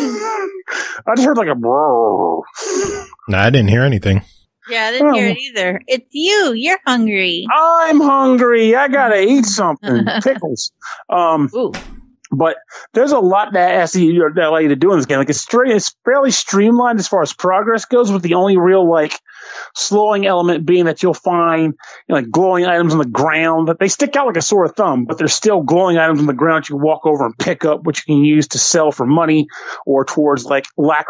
I just heard like a bro. No, I didn't hear anything. Yeah, I didn't Oh. hear it either. It's you. You're hungry. I'm hungry. I gotta eat something. Pickles. Um, Ooh. But there's a lot that actually that allow you to do in this game. Like it's straight, it's fairly streamlined as far as progress goes, with the only real like slowing element being that you'll find you know, like glowing items on the ground that they stick out like a sore thumb, but they're still glowing items on the ground you can walk over and pick up, which you can use to sell for money or towards like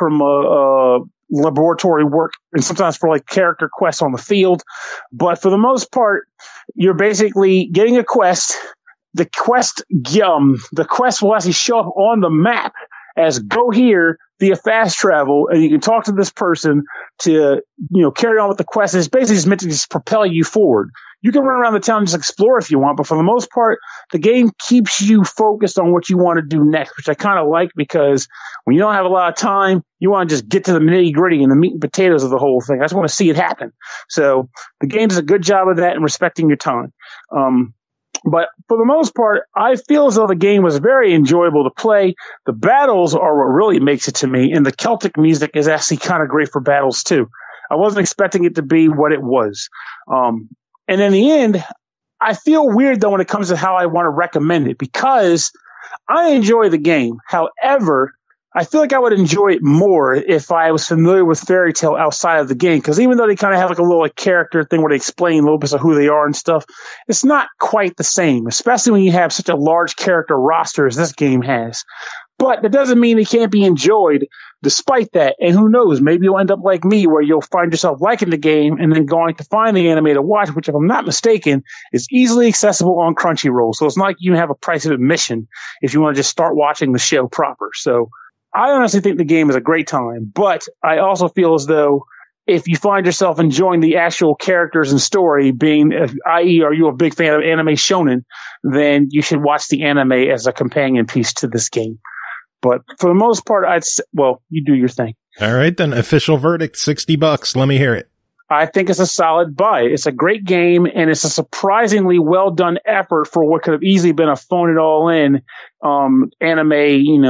lacrima uh, laboratory work, and sometimes for like character quests on the field. But for the most part, you're basically getting a quest. The quest, um, the quest will actually show up on the map as go here via fast travel, and you can talk to this person to, you know, carry on with the quest. It's basically just meant to just propel you forward. You can run around the town and just explore if you want, but for the most part, the game keeps you focused on what you want to do next, which I kind of like, because when you don't have a lot of time, you want to just get to the nitty gritty and the meat and potatoes of the whole thing. I just want to see it happen. So the game does a good job of that and respecting your time. Um, But for the most part, I feel as though the game was very enjoyable to play. The battles are what really makes it to me, and the Celtic music is actually kind of great for battles too. I wasn't expecting it to be what it was. Um, and in the end, I feel weird though when it comes to how I want to recommend it, because I enjoy the game. However, I feel like I would enjoy it more if I was familiar with Fairy Tail outside of the game, because even though they kind of have like a little like character thing where they explain a little bit of who they are and stuff, it's not quite the same, especially when you have such a large character roster as this game has. But that doesn't mean it can't be enjoyed despite that. And who knows, maybe you'll end up like me, where you'll find yourself liking the game and then going to find the anime to watch, which, if I'm not mistaken, is easily accessible on Crunchyroll. So it's not like you have a price of admission if you want to just start watching the show proper. So I honestly think the game is a great time, but I also feel as though if you find yourself enjoying the actual characters and story, being, that is, are you a big fan of anime shonen, then you should watch the anime as a companion piece to this game. But for the most part, I'd say, well, you do your thing. All right, then. Official verdict, sixty bucks. Let me hear it. I think it's a solid buy. It's a great game, and it's a surprisingly well done effort for what could have easily been a phone it all in um, anime, you know,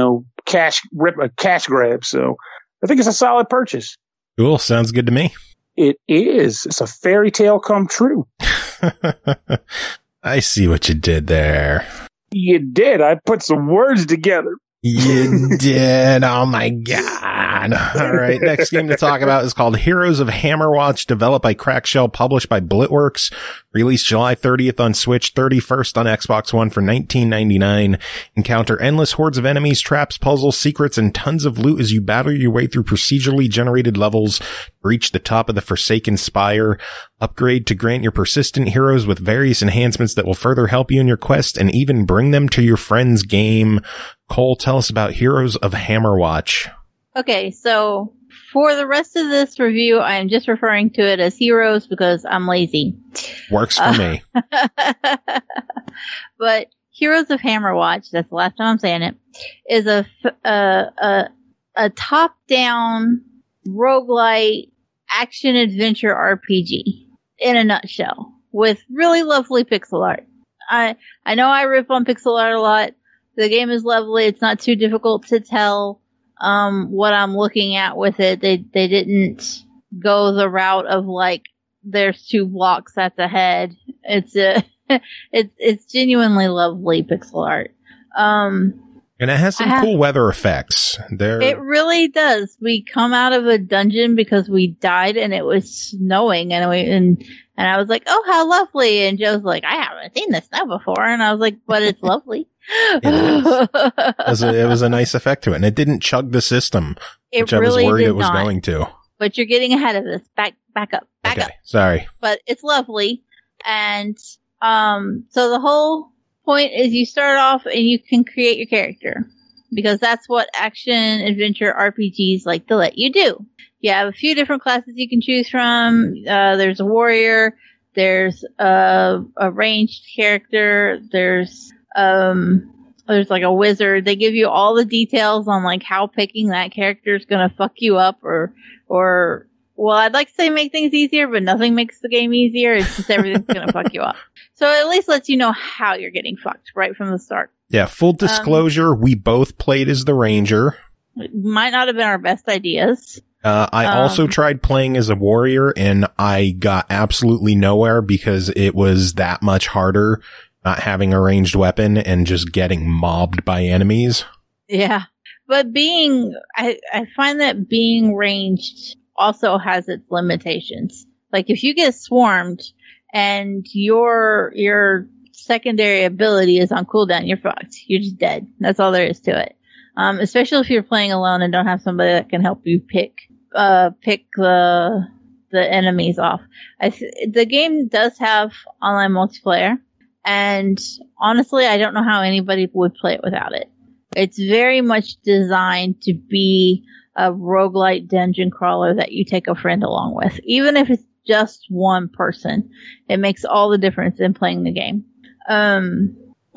cash rip a cash grab. So I think it's a solid purchase. Cool. Sounds good to me. It is. It's a fairy tale come true. I see what you did there. You did. I put some words together. You did. Oh my God. All right. Next game to talk about is called Heroes of Hammerwatch, developed by Crackshell, published by Blitworks, released July thirtieth on Switch, thirty-first on Xbox One for nineteen ninety-nine. Encounter endless hordes of enemies, traps, puzzles, secrets, and tons of loot as you battle your way through procedurally generated levels to reach the top of the Forsaken Spire. Upgrade to grant your persistent heroes with various enhancements that will further help you in your quest and even bring them to your friend's game. Cole, tell us about Heroes of Hammerwatch. Okay, so for the rest of this review, I am just referring to it as Heroes because I'm lazy. Works for uh, me. But Heroes of Hammerwatch, that's the last time I'm saying it, is a, a, a, a top-down roguelite action-adventure R P G in a nutshell with really lovely pixel art. I I know I rip on pixel art a lot. The game is lovely. It's not too difficult to tell um, what I'm looking at with it. They they didn't go the route of like there's two blocks at the head. It's a it's it's genuinely lovely pixel art. Um, and it has some have, cool weather effects. There, it really does. We come out of a dungeon because we died and it was snowing, and we and and I was like, oh, how lovely. And Joe's like, I haven't seen the snow before, and I was like, but it's lovely. It, it, was a, it was a nice effect to it, and it didn't chug the system, it which really I was worried did it was not. going to. But you're getting ahead of this. Back, back up, back okay, up. Sorry. But it's lovely, and um, so the whole point is you start off and you can create your character because that's what action adventure R P Gs like to let you do. You have a few different classes you can choose from. Uh, there's a warrior. There's a, a ranged character. There's um, there's like a wizard. They give you all the details on like how picking that character is gonna fuck you up, or or well, I'd like to say make things easier, but nothing makes the game easier. It's just everything's gonna fuck you up. So it at least lets you know how you're getting fucked right from the start. Yeah. Full disclosure, um, we both played as the ranger. It might not have been our best ideas. Uh, I um, also tried playing as a warrior, and I got absolutely nowhere because it was that much harder not having a ranged weapon and just getting mobbed by enemies. Yeah. But being, I, I find that being ranged also has its limitations. Like if you get swarmed and your, your secondary ability is on cooldown, you're fucked. You're just dead. That's all there is to it. Um, especially if you're playing alone and don't have somebody that can help you pick, uh, pick the, the enemies off. I th- the game does have online multiplayer, and honestly, I don't know how anybody would play it without it. It's very much designed to be a roguelite dungeon crawler that you take a friend along with. Even if it's just one person, it makes all the difference in playing the game. Um,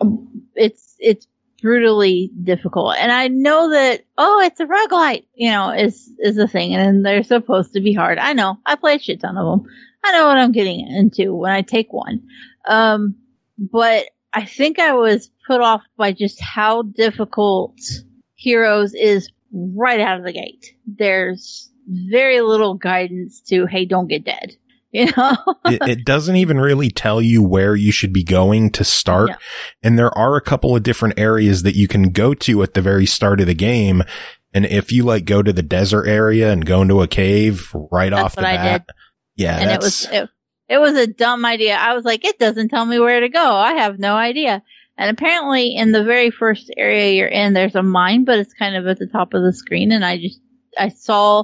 it's, it's brutally difficult. And I know that, oh, it's a roguelite, you know, is, is a thing. And they're supposed to be hard. I know. I play a shit ton of them. I know what I'm getting into when I take one. Um, but I think I was put off by just how difficult Heroes is right out of the gate. There's very little guidance to, hey, don't get dead. You know, it, it doesn't even really tell you where you should be going to start. Yeah. And there are a couple of different areas that you can go to at the very start of the game. And if you like go to the desert area and go into a cave right that's off the what bat. I did. Yeah. And that's... it was, it, it was a dumb idea. I was like, it doesn't tell me where to go. I have no idea. And apparently in the very first area you're in, there's a mine, but it's kind of at the top of the screen. And I just, I saw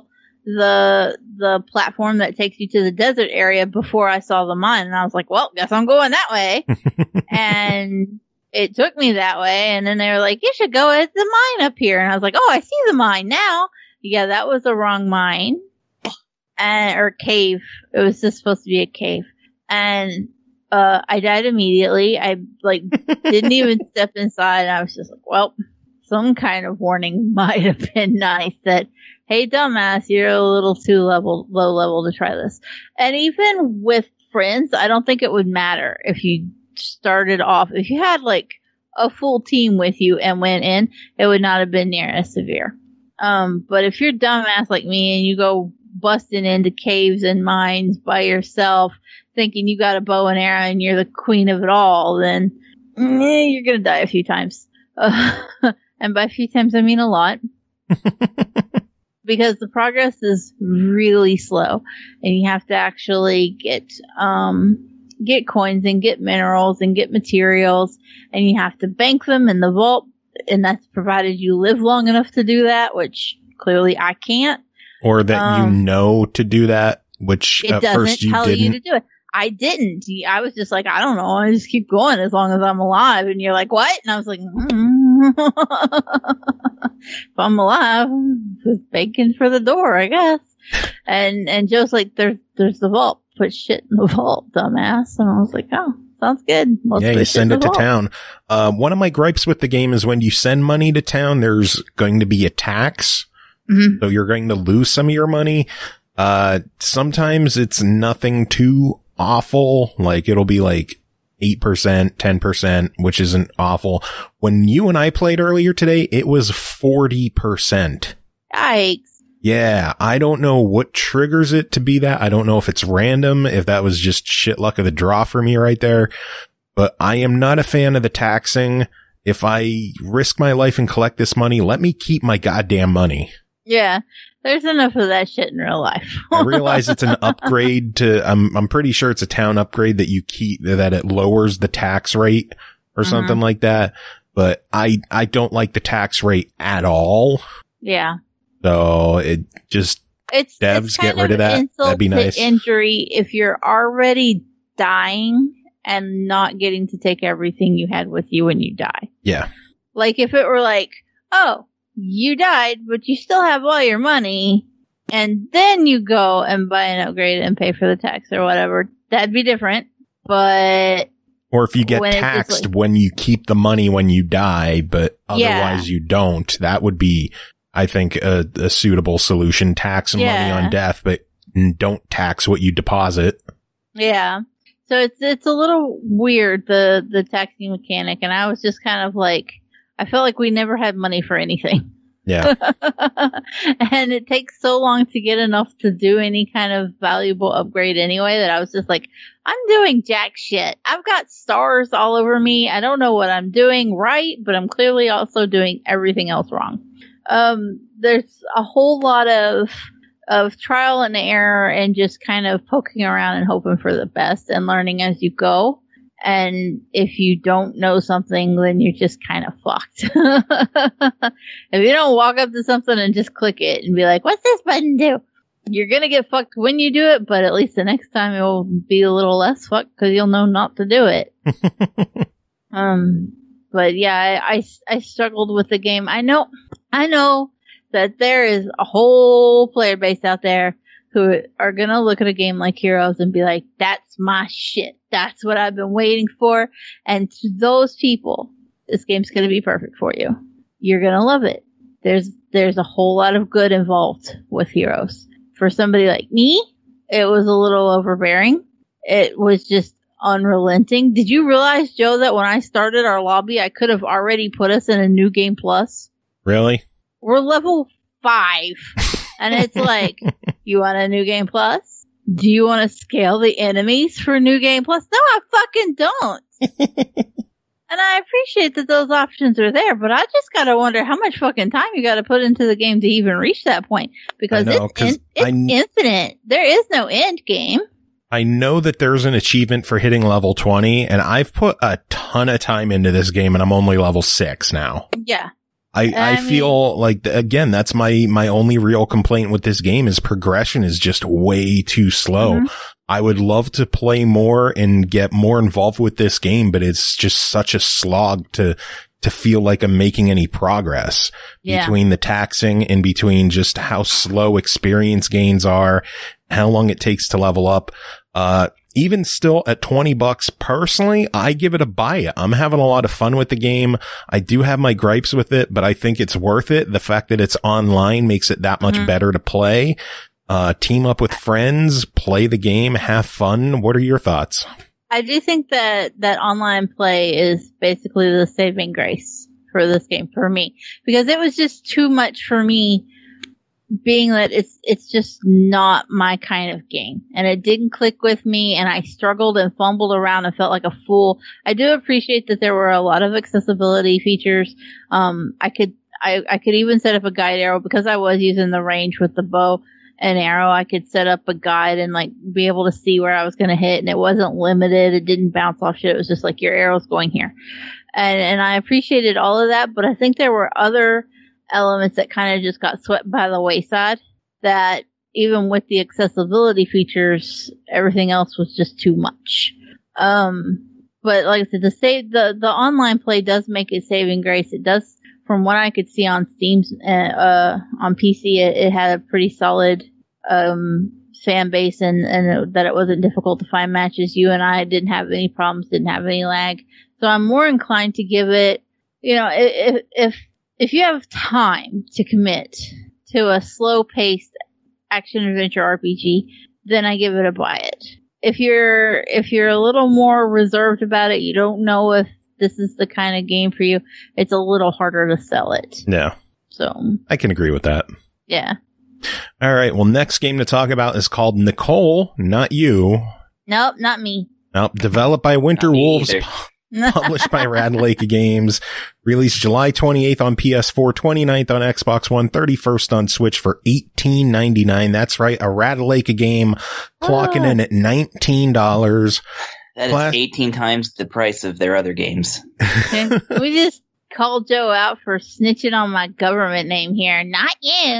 the, the platform that takes you to the desert area before I saw the mine. And I was like, well, guess I'm going that way. And it took me that way. And then they were like, you should go at the mine up here. And I was like, oh, I see the mine now. Yeah, that was the wrong mine. And, or cave. It was just supposed to be a cave. And, uh, I died immediately. I, like, didn't even step inside. I was just like, well, some kind of warning might have been nice that, hey, dumbass, you're a little too level, low level to try this. And even with friends, I don't think it would matter if you started off, if you had like a full team with you and went in, it would not have been near as severe. Um, but if you're dumbass like me and you go busting into caves and mines by yourself, thinking you got a bow and arrow and you're the queen of it all, then eh, you're gonna die a few times. Uh, and by a few times, I mean a lot. Because the progress is really slow, and you have to actually get um, get coins and get minerals and get materials, and you have to bank them in the vault, and that's provided you live long enough to do that, which clearly I can't. Or that um, you know to do that, which it at doesn't first you tell didn't. you to do it. I didn't. I was just like, I don't know. I just keep going as long as I'm alive. And you're like, what? And I was like, mm. If I'm alive, just begging for the door, I guess. And and Joe's like, there's there's the vault. Put shit in the vault, dumbass. And I was like, oh, sounds good. Let's yeah, you send it to vault. town. Uh, one of my gripes with the game is when you send money to town, there's going to be a tax. Mm-hmm. So you're going to lose some of your money. Uh, sometimes it's nothing too awful. Like it'll be like eight percent, ten percent, which isn't awful. When you and I played earlier today, it was forty percent. Yikes. Yeah. I don't know what triggers it to be that. I don't know if it's random, if that was just shit luck of the draw for me right there, but I am not a fan of the taxing. If I risk my life and collect this money, let me keep my goddamn money. Yeah. There's enough of that shit in real life. I realize it's an upgrade to, I'm, I'm pretty sure it's a town upgrade that you keep, that it lowers the tax rate or mm-hmm. something like that. But I, I don't like the tax rate at all. Yeah. So it just, it's, devs it's get rid of that. That'd be nice. Injury if you're already dying and not getting to take everything you had with you when you die. Yeah. Like if it were like, oh, you died, but you still have all your money, and then you go and buy an upgrade and pay for the tax or whatever. That'd be different. But or if you get taxed like, when you keep the money when you die, but otherwise yeah. you don't, that would be, I think, a, a suitable solution. Tax yeah. money on death, but don't tax what you deposit. Yeah. So it's it's a little weird, the the taxing mechanic, and I was just kind of like, I felt like we never had money for anything. Yeah. And it takes so long to get enough to do any kind of valuable upgrade anyway that I was just like, I'm doing jack shit. I've got stars all over me. I don't know what I'm doing right, but I'm clearly also doing everything else wrong. Um, there's a whole lot of of trial and error and just kind of poking around and hoping for the best and learning as you go. And if you don't know something, then you're just kind of fucked. If you don't walk up to something and just click it and be like, what's this button do? You're going to get fucked when you do it, but at least the next time it will be a little less fucked because you'll know not to do it. um, but yeah, I, I, I struggled with the game. I know, I know that there is a whole player base out there who are going to look at a game like Heroes and be like, that's my shit. That's what I've been waiting for. And to those people, this game's going to be perfect for you. You're going to love it. There's, there's a whole lot of good involved with Heroes. For somebody like me, it was a little overbearing. It was just unrelenting. Did you realize, Joe, that when I started our lobby, I could have already put us in a New Game Plus? Really? We're level five. And it's like, you want a New Game Plus? Do you want to scale the enemies for New Game Plus? No, I fucking don't. And I appreciate that those options are there, but I just gotta wonder how much fucking time you gotta put into the game to even reach that point. Because know, it's, in, it's kn- infinite. There is no end game. I know that there's an achievement for hitting level twenty, and I've put a ton of time into this game, and I'm only level six now. Yeah. I, I, I mean, feel like, again, that's my, my only real complaint with this game is progression is just way too slow. Mm-hmm. I would love to play more and get more involved with this game, but it's just such a slog to, to feel like I'm making any progress yeah. between the taxing and between just how slow experience gains are, how long it takes to level up. Uh, even still at twenty bucks personally, I give it a buy it. I'm having a lot of fun with the game. I do have my gripes with it, but I think it's worth it. The fact that it's online makes it that much mm-hmm. better to play. Uh, team up with friends, play the game, have fun. What are your thoughts? I do think that, that online play is basically the saving grace for this game for me, because it was just too much for me, being that it's it's just not my kind of game, and it didn't click with me, and I struggled and fumbled around and felt like a fool. I do appreciate that there were a lot of accessibility features. Um, I could I, I could even set up a guide arrow because I was using the range with the bow and arrow. I could set up a guide and like be able to see where I was going to hit, and it wasn't limited. It didn't bounce off shit. It was just like your arrow's going here. And, and I appreciated all of that, but I think there were other elements that kind of just got swept by the wayside, that even with the accessibility features, everything else was just too much. Um, but like I said, the save, the, the online play does make it saving grace. It does, from what I could see on Steam, uh, uh on P C, it, it had a pretty solid, um, fan base, and, and it, that it wasn't difficult to find matches. You and I didn't have any problems, didn't have any lag. So I'm more inclined to give it, you know, if, if, if you have time to commit to a slow paced action adventure R P G, then I give it a buy it. If you're, if you're a little more reserved about it, you don't know if this is the kind of game for you, it's a little harder to sell it. Yeah. So I can agree with that. Yeah. All right. Well, next game to talk about is called Nicole, Not You. Nope, not me. Nope. Developed by Winter Wolves. Either. Published by Rad Lake Games, released July twenty-eighth on P S four, twenty-ninth on Xbox One, thirty-first on Switch for eighteen ninety-nine. That's right, a Rad Lake game clocking oh. in at nineteen dollars. That Class- is eighteen times the price of their other games. Can we just call Joe out for snitching on my government name here? Not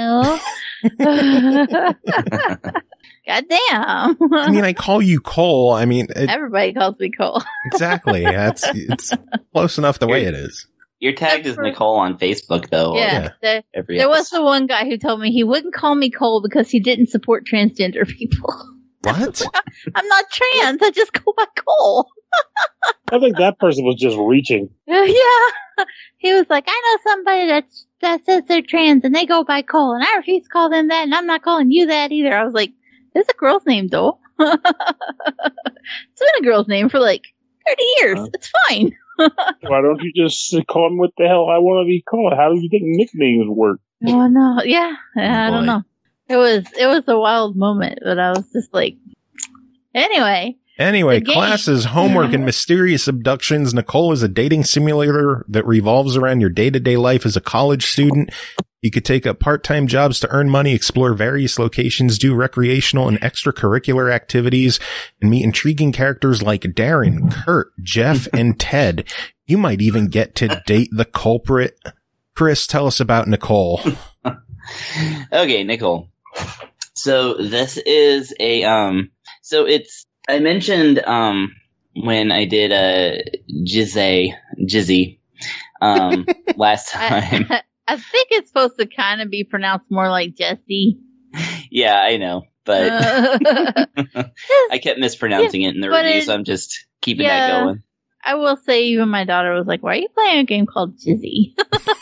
you. Goddamn. I mean, I call you Cole. I mean, it, everybody calls me Cole. Exactly. That's it's close enough the way it is. You're tagged as Nicole on Facebook, though. Yeah. yeah. There, Every there was the one guy who told me he wouldn't call me Cole because he didn't support transgender people. What? I'm not trans. I just go by Cole. I think that person was just reaching. Yeah. He was like, I know somebody that's, that says they're trans and they go by Cole, and I refuse to call them that, and I'm not calling you that either. I was like, it's a girl's name, though. It's been a girl's name for like thirty years. Uh, it's fine. Why don't you just call him what the hell I want to be called? How do you think nicknames work? Oh, no. Yeah. yeah I Boy. don't know. It was, it was a wild moment, but I was just like, anyway. Anyway, classes, homework, and mysterious abductions. Nicole is a dating simulator that revolves around your day-to-day life as a college student. You could take up part-time jobs to earn money, explore various locations, do recreational and extracurricular activities, and meet intriguing characters like Darren, Kurt, Jeff, and Ted. You might even get to date the culprit. Chris, tell us about Nicole. Okay, Nicole. So this is a, um, so it's, I mentioned, um, when I did a Jizzy, Jizzy, um, last time. I, I think it's supposed to kind of be pronounced more like Jesse. Yeah, I know, but uh, I kept mispronouncing it in the review, it, so I'm just keeping yeah, that going. I will say, even my daughter was like, "Why are you playing a game called Jizzy?"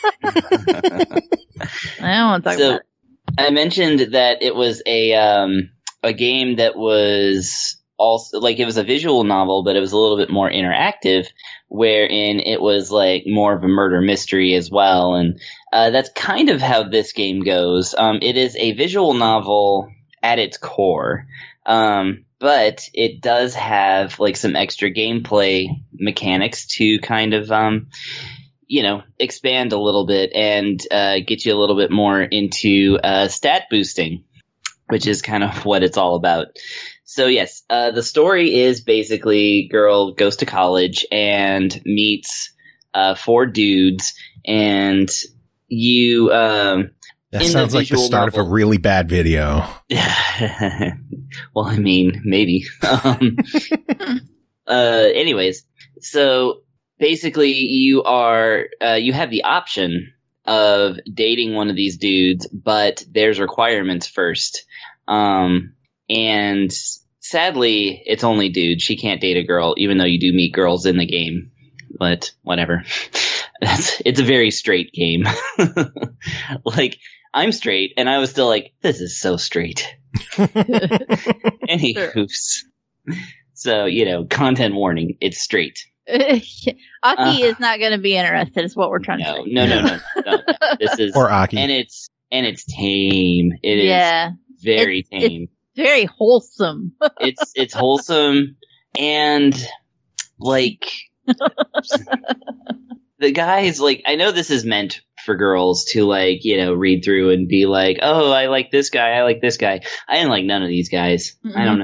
I don't want to talk so, about it. I mentioned that it was a um, a game that was also like it was a visual novel, but it was a little bit more interactive, wherein it was like more of a murder mystery as well, and uh, that's kind of how this game goes. Um, it is a visual novel at its core, um, but it does have like some extra gameplay mechanics to kind of um, you know, expand a little bit and uh, get you a little bit more into uh, stat boosting, which is kind of what it's all about. So yes, uh, the story is basically girl goes to college and meets uh, four dudes, and you. Um, that sounds the like the start novel, of a really bad video. Well, I mean, maybe. um, uh, anyways, so basically, you are uh, you have the option of dating one of these dudes, but there's requirements first. Um, and sadly, it's only dudes. She can't date a girl, even though you do meet girls in the game. But whatever. That's, it's a very straight game. Like, I'm straight, and I was still like, this is so straight. Anywho's. So, you know, content warning, it's straight. Aki Uh, is not going to be interested, is what we're trying No, to say. no, no, no, no, no. This is, Or Aki. and it's, and it's tame. It is Yeah. very It's- tame. Very wholesome. It's, it's wholesome and like, the guys, like, I know this is meant for girls to, like, you know, read through and be like, oh, I like this guy, I like this guy. I didn't like none of these guys. I don't know.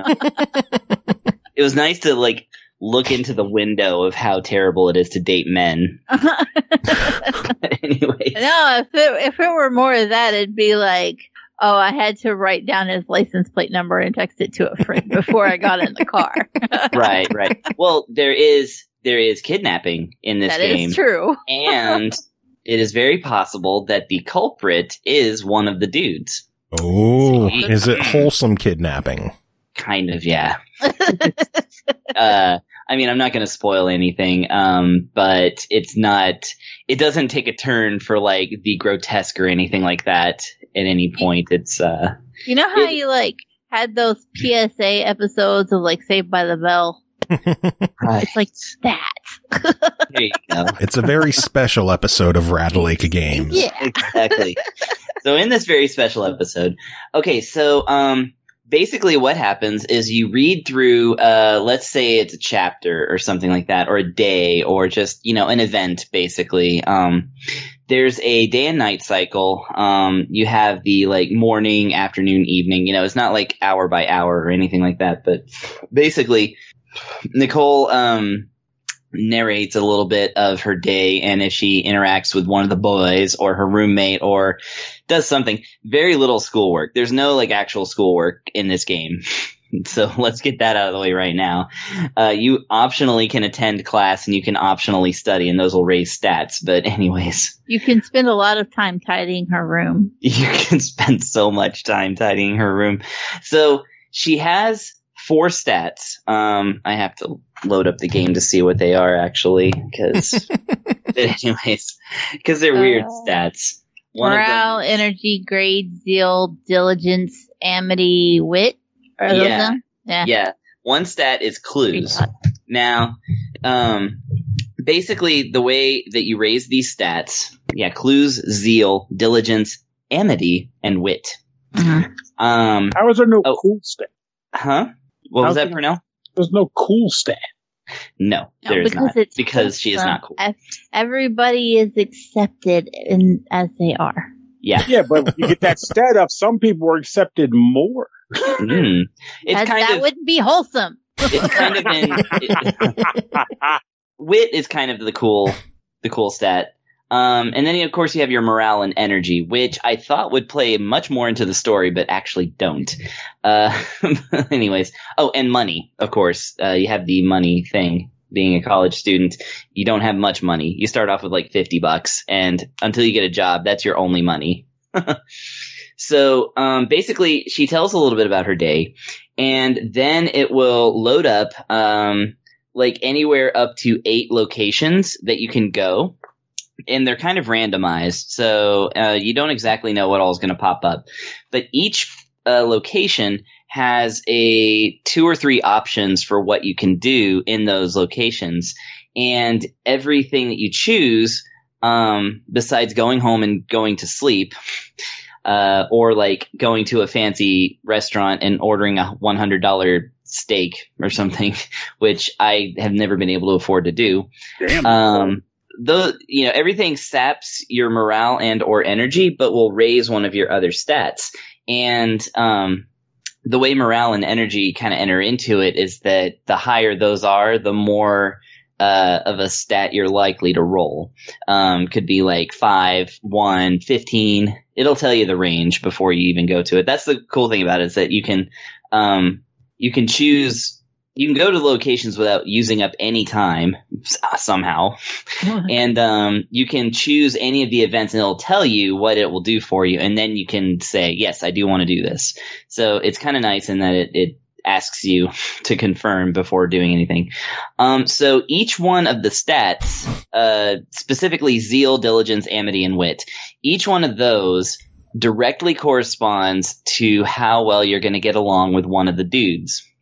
It was nice to, like, look into the window of how terrible it is to date men. But anyway. No, if it, if it were more of that, it'd be like, oh, I had to write down his license plate number and text it to a friend before I got in the car. Right, right. Well, there is there is kidnapping in this That game. is true. And it is very possible that the culprit is one of the dudes. Oh, See? is it wholesome kidnapping? Kind of, yeah. uh, I mean, I'm not going to spoil anything, um, but it's not, it doesn't take a turn for, like, the grotesque or anything like that at any point. It's, uh, You know how It- you, like, had those P S A episodes of, like, Saved by the Bell? It's like that. there you go. It's a very special episode of Radalaka Games. Yeah. Exactly. So in this very special episode, okay, so um, basically what happens is you read through, uh, let's say it's a chapter or something like that, or a day, or just, you know, an event, basically. Um, there's a day and night cycle. Um, you have the, like, morning, afternoon, evening. You know, it's not like hour by hour or anything like that, but basically Nicole um, narrates a little bit of her day, and if she interacts with one of the boys or her roommate or does something, very little schoolwork. There's no, like, actual schoolwork in this game. So let's get that out of the way right now. Uh, you optionally can attend class and you can optionally study, and those will raise stats. But anyways, You can spend a lot of time tidying her room. you can spend so much time tidying her room. So she has four stats. Um, I have to load up the game to see what they are, actually, because, anyways, because they're weird Uh, stats. One of them- Morale, energy, grade, zeal, diligence, amity, wit. Are those Yeah. them? Yeah. Yeah. One stat is clues. Now, um, basically the way that you raise these stats, yeah, clues, zeal, diligence, amity, and wit. Mhm. Um, How is there no Oh. cool stat? huh? What was How that, can- Purnell? There's no cool stat. No, No, there is because not. it's Because she is wholesome. not cool. Ev- Everybody is accepted in as they are. Yeah. Yeah, but you get that stat up. Some people are accepted more. Mm. It's that kind that of, wouldn't be wholesome. it's kind of in, it, wit is kind of the cool, the cool stat. Um, and then of course you have your morale and energy, which I thought would play much more into the story, but actually don't. Uh, anyways. Oh, and money, of course. Uh, you have the money thing. Being a college student, you don't have much money. You start off with like fifty bucks, and until you get a job, that's your only money. So, um, basically she tells a little bit about her day, and then it will load up, um, like anywhere up to eight locations that you can go. And they're kind of randomized, so uh, you don't exactly know what all is going to pop up. But each uh, location has a two or three options for what you can do in those locations. And everything that you choose, um, besides going home and going to sleep, uh, or like going to a fancy restaurant and ordering a one hundred dollars steak or something, which I have never been able to afford to do. Damn. Um, the, you know, everything saps your morale and or energy, but will raise one of your other stats. And, um, the way morale and energy kind of enter into it is that the higher those are, the more, uh, of a stat you're likely to roll. Um, could be like five, one, fifteen. It'll tell you the range before you even go to it. That's the cool thing about it, is that you can, um, you can choose, you can go to locations without using up any time somehow. And um, you can choose any of the events, and it'll tell you what it will do for you. And then you can say, yes, I do want to do this. So it's kind of nice in that it, it asks you to confirm before doing anything. Um, so each one of the stats, uh, specifically zeal, diligence, amity, and wit, each one of those directly corresponds to how well you're going to get along with one of the dudes.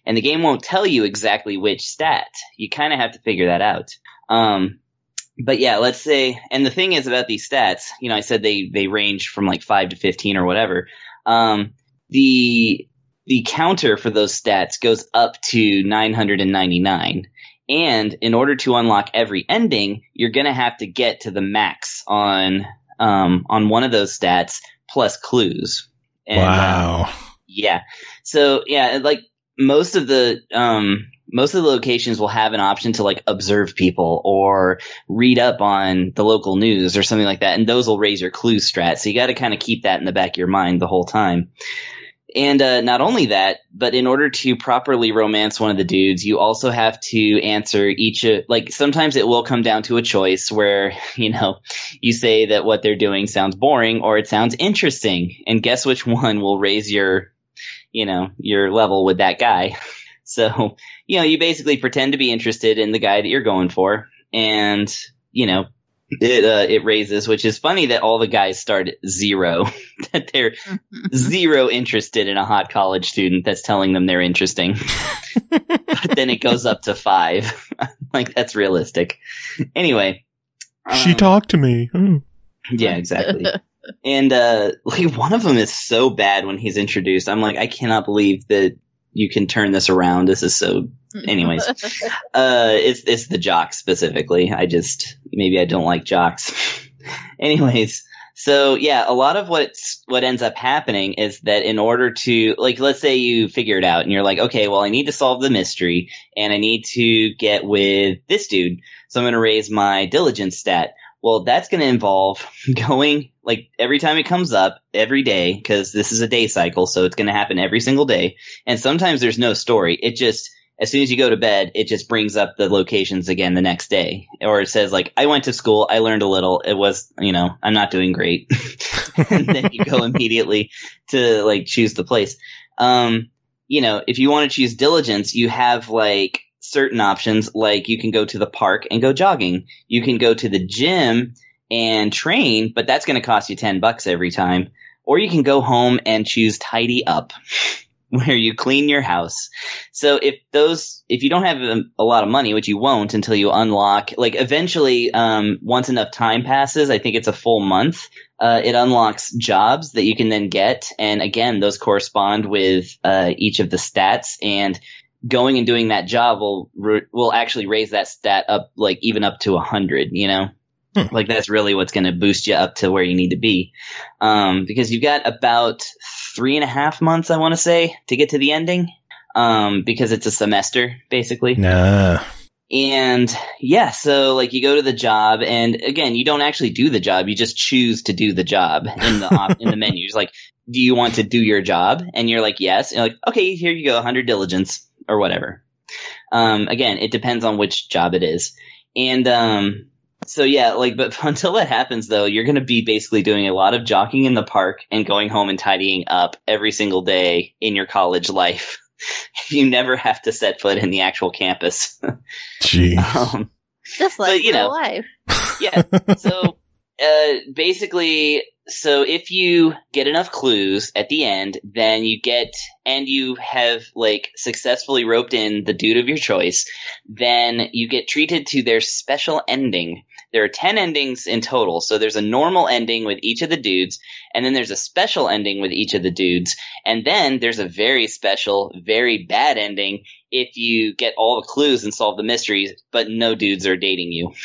and the game won't tell you exactly which stat. You kind of have to figure that out. Um, but yeah, let's say, and the thing is about these stats, you know, I said they, they range from like five to fifteen or whatever. Um, the, the counter for those stats goes up to nine hundred ninety-nine. And in order to unlock every ending, you're going to have to get to the max on, um, on one of those stats plus clues. And, wow. Uh, yeah. So yeah, like most of the, um, most of the locations will have an option to like observe people or read up on the local news or something like that. And those will raise your clue strat. So you got to kind of keep that in the back of your mind the whole time. And uh, not only that, but in order to properly romance one of the dudes, you also have to answer each of, like, sometimes it will come down to a choice where, you know, you say that what they're doing sounds boring or it sounds interesting. And guess which one will raise your, you know, your level with that guy. So, you know, you basically pretend to be interested in the guy that you're going for. And, you know, it uh, it raises, which is funny that all the guys start at zero, that they're zero interested in a hot college student that's telling them they're interesting. But then it goes up to five. Like, that's realistic. Anyway. She um, talked to me. Mm. Yeah, exactly. And uh, like one of them is so bad when he's introduced. I'm like, I cannot believe that you can turn this around. This is so. Anyways, uh, it's it's the jocks specifically. I just maybe I don't like jocks. Anyways, so yeah, a lot of what's what ends up happening is that in order to, like, let's say you figure it out and you're like, okay, well, I need to solve the mystery and I need to get with this dude, so I'm going to raise my diligence stat. Well, that's going to involve going, like, every time it comes up, every day, because this is a day cycle, so it's going to happen every single day. And sometimes there's no story. It just, as soon as you go to bed, it just brings up the locations again the next day. Or it says, like, I went to school, I learned a little, it was, you know, I'm not doing great. And then you go immediately to, like, choose the place. Um, you know, if you want to choose diligence, you have, like, certain options, like you can go to the park and go jogging. You can go to the gym and train, but that's going to cost you ten bucks every time. Or you can go home and choose tidy up, where you clean your house. So if those, if you don't have a, a lot of money, which you won't until you unlock, like eventually, um, once enough time passes, I think it's a full month, uh, it unlocks jobs that you can then get. And again, those correspond with, uh, each of the stats, and going and doing that job will will actually raise that stat up, like even up to a hundred, you know, hmm. like that's really what's going to boost you up to where you need to be. Um, because you've got about three and a half months, I want to say, to get to the ending. Um, because it's a semester basically. Nah. And yeah, so like you go to the job, and again, you don't actually do the job. You just choose to do the job in the op- in the menu. It's like, do you want to do your job? And you're like, yes. And you're like, okay, here you go, one hundred diligence. Or whatever. Um, again, it depends on which job it is. And um, so, yeah, like, but until that happens, though, you're going to be basically doing a lot of jogging in the park and going home and tidying up every single day in your college life. You never have to set foot in the actual campus. Jeez. um, Just like but, you real know, life. Yeah. So uh, basically, so if you get enough clues at the end, then you get, and you have like successfully roped in the dude of your choice, then you get treated to their special ending. There are ten endings in total. So there's a normal ending with each of the dudes, and then there's a special ending with each of the dudes. And then there's a very special, very bad ending if you get all the clues and solve the mysteries, but no dudes are dating you,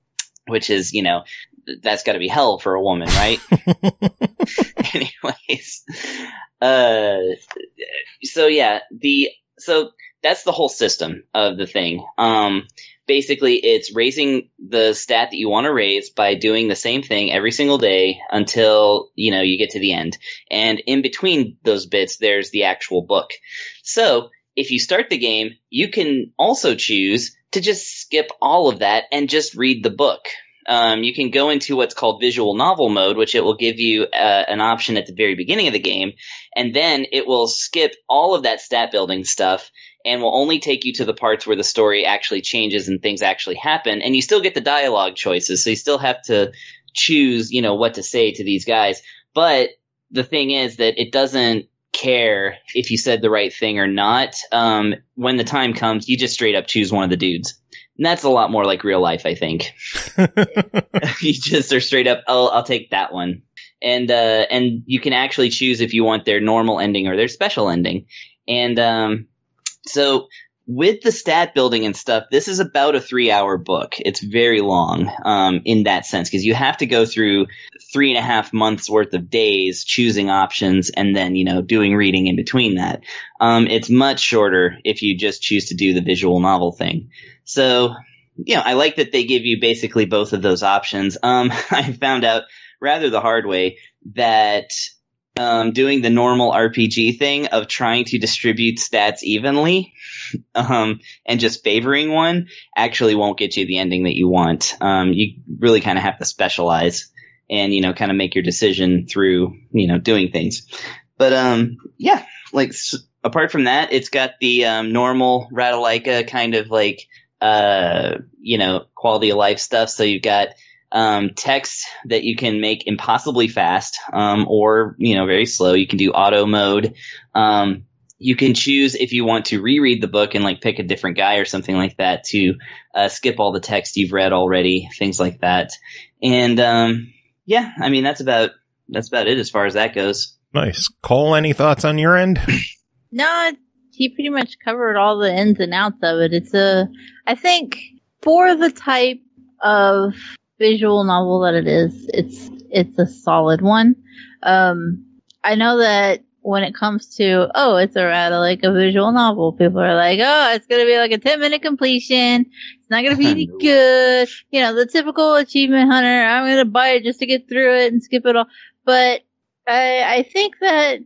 which is, you know, that's got to be hell for a woman, right? Anyways, uh, so yeah, the so that's the whole system of the thing. Um, basically, it's raising the stat that you want to raise by doing the same thing every single day until, you know, you get to the end. And in between those bits, there's the actual book. So if you start the game, you can also choose to just skip all of that and just read the book. Um, you can go into what's called visual novel mode, which it will give you uh, an option at the very beginning of the game, and then it will skip all of that stat building stuff and will only take you to the parts where the story actually changes and things actually happen, and you still get the dialogue choices, so you still have to choose, you know, what to say to these guys. But the thing is that it doesn't care if you said the right thing or not. Um, when the time comes, you just straight up choose one of the dudes. And that's a lot more like real life, I think. You just are straight up, oh, I'll take that one. And uh, and you can actually choose if you want their normal ending or their special ending. And um, so with the stat building and stuff, this is about a three-hour book. It's very long um, in that sense because you have to go through three and a half months worth of days choosing options and then, you know, doing reading in between that. Um, it's much shorter if you just choose to do the visual novel thing. So, you know, I like that they give you basically both of those options. Um, I found out rather the hard way that um, doing the normal R P G thing of trying to distribute stats evenly um, and just favoring one actually won't get you the ending that you want. Um, you really kind of have to specialize and, you know, kind of make your decision through, you know, doing things. But, um, yeah, like s- apart from that, it's got the um, normal Ratalaika kind of like, uh, you know, quality of life stuff. So you've got um, text that you can make impossibly fast um, or, you know, very slow. You can do auto mode. Um, you can choose if you want to reread the book and like pick a different guy or something like that to uh, skip all the text you've read already, things like that. And um, yeah, I mean, that's about that's about it as far as that goes. Nice. Cole, any thoughts on your end? No, he pretty much covered all the ins and outs of it. It's a, I think, for the type of visual novel that it is, it's it's a solid one. Um, I know that when it comes to, oh, it's a rather like a visual novel, people are like, oh, it's going to be like a ten minute completion. It's not going to be any good. You know, the typical achievement hunter, I'm going to buy it just to get through it and skip it all. But I, I think that,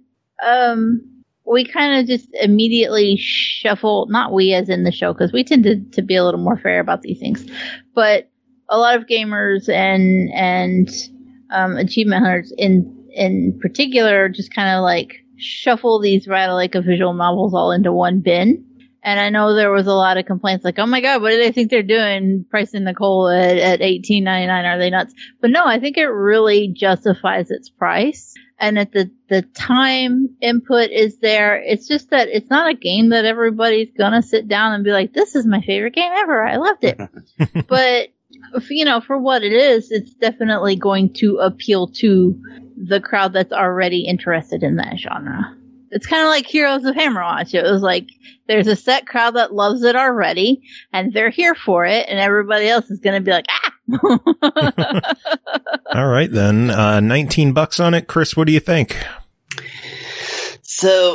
um, we kind of just immediately shuffle, not we as in the show, because we tend to, to be a little more fair about these things, but a lot of gamers and, and, um, achievement hunters in, in particular just kind of like shuffle these Ratalaika visual novels all into one bin. And I know there was a lot of complaints like, oh my God, what do they think they're doing pricing Nicole at, at eighteen ninety-nine? Are they nuts? But no, I think it really justifies its price. And that the, the time input is there. It's just that it's not a game that everybody's going to sit down and be like, this is my favorite game ever. I loved it. But, you know, for what it is, it's definitely going to appeal to the crowd that's already interested in that genre. It's kind of like Heroes of Hammerwatch. It was like, there's a set crowd that loves it already, and they're here for it, and everybody else is going to be like, ah! All right, then. Uh, nineteen bucks on it. Chris, what do you think? So,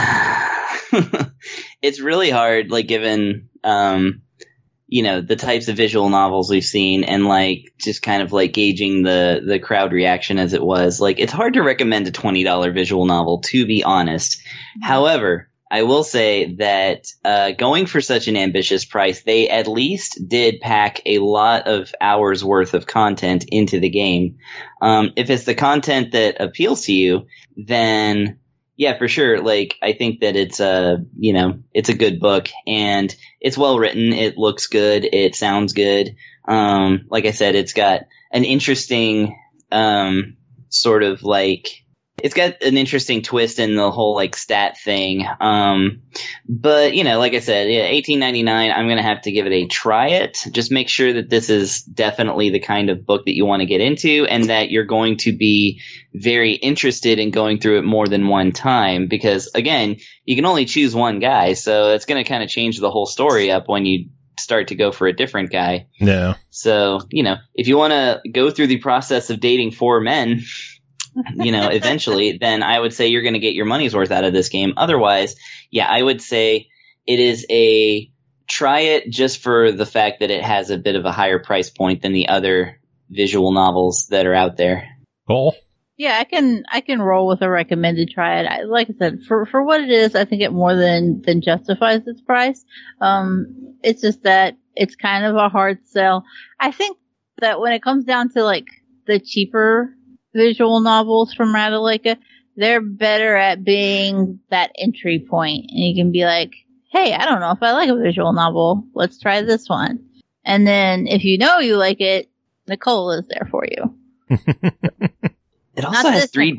it's really hard, like, given, um, you know, the types of visual novels we've seen and, like, just kind of, like, gauging the, the crowd reaction as it was. Like, it's hard to recommend a twenty dollars visual novel, to be honest. Mm-hmm. However, I will say that uh, going for such an ambitious price, they at least did pack a lot of hours worth of content into the game. Um, if it's the content that appeals to you, then yeah, for sure. Like, I think that it's a, you know, it's a good book and it's well written. It looks good. It sounds good. Um, like I said, it's got an interesting um, sort of like, it's got an interesting twist in the whole like stat thing. Um, but you know, like I said, yeah, eighteen ninety-nine, I'm going to have to give it a try it. Just make sure that this is definitely the kind of book that you want to get into and that you're going to be very interested in going through it more than one time, because again, you can only choose one guy. So it's going to kind of change the whole story up when you start to go for a different guy. Yeah. So, you know, if you want to go through the process of dating four men, you know, eventually, then I would say you're going to get your money's worth out of this game. Otherwise, yeah, I would say it is a try it just for the fact that it has a bit of a higher price point than the other visual novels that are out there. Cool. Yeah, I can I can roll with a recommended try it. I, like I said, for for what it is, I think it more than than justifies its price. Um, it's just that it's kind of a hard sell. I think that when it comes down to like the cheaper visual novels from Ratalaika, they're better at being that entry point. And you can be like, hey, I don't know if I like a visual novel. Let's try this one. And then if you know you like it, Nicole is there for you. It also has three. Nicole.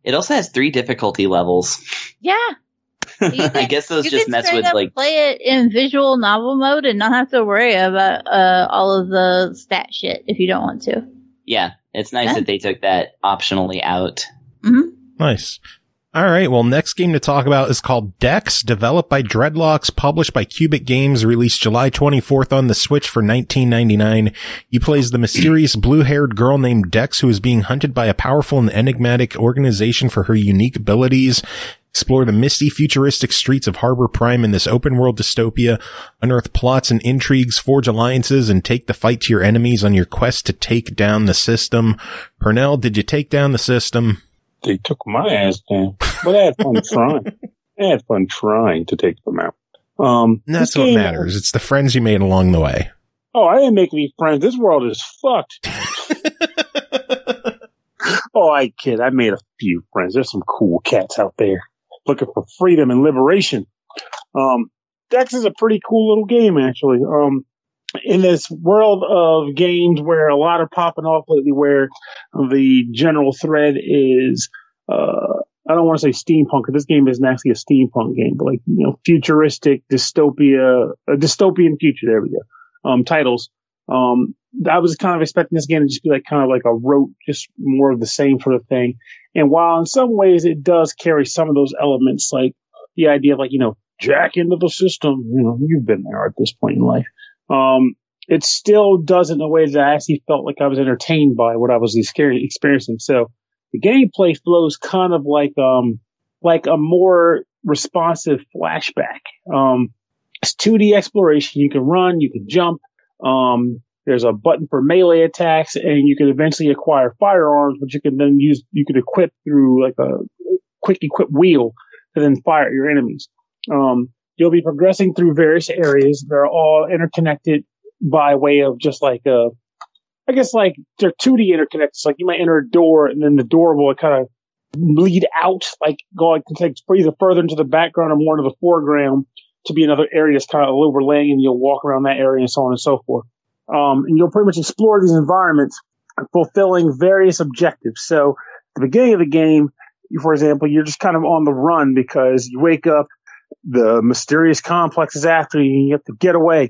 It also has three difficulty levels. Yeah. You can, I guess those you just can mess straight with up like. play it in visual novel mode and not have to worry about uh, all of the stat shit if you don't want to. Yeah, it's nice Yeah. that they took that optionally out. Mm-hmm. Nice. All right. Well, next game to talk about is called Dex, developed by Dreadlocks, published by Cubic Games, released July twenty-fourth on the Switch for nineteen ninety-nine. You play as the mysterious blue-haired girl named Dex, who is being hunted by a powerful and enigmatic organization for her unique abilities. Explore the misty, futuristic streets of Harbor Prime in this open-world dystopia, unearth plots and intrigues, forge alliances, and take the fight to your enemies on your quest to take down the system. Pernell, did you take down the system? They took my ass down, but I had fun trying. I had fun trying to take them out. Um, And that's this what game- matters. It's the friends you made along the way. Oh, I didn't make any friends. This world is fucked. Oh, I kid. I made a few friends. There's some cool cats out there looking for freedom and liberation. Um, Dex is a pretty cool little game, actually. Um, in this world of games where a lot are popping off lately, where the general thread is, uh, I don't want to say steampunk, because this game isn't actually a steampunk game, but like, you know, futuristic dystopia, a dystopian future. There we go. Um, titles. Um, I was kind of expecting this game to just be like kind of like a rote, just more of the same sort of thing. And while in some ways it does carry some of those elements, like the idea of like, you know, jack into the system, you know, you've been there at this point in life. Um, it still does it in a way that I actually felt like I was entertained by what I was experiencing. So the gameplay flows kind of like, um, like a more responsive flashback. Um, it's two D exploration. You can run, you can jump. Um, there's a button for melee attacks, and you can eventually acquire firearms, which you can then use, you can equip through like a quick equip wheel to then fire at your enemies. Um, you'll be progressing through various areas. They're all interconnected by way of just like a, I guess like they're two D interconnected. So like you might enter a door, and then the door will kind of lead out, like go like take either further into the background or more into the foreground to be another area that's kind of overlaying, and you'll walk around that area and so on and so forth. Um, and you'll pretty much explore these environments, fulfilling various objectives. So at the beginning of the game, for example, you're just kind of on the run because you wake up, the mysterious complex is after you, and you have to get away.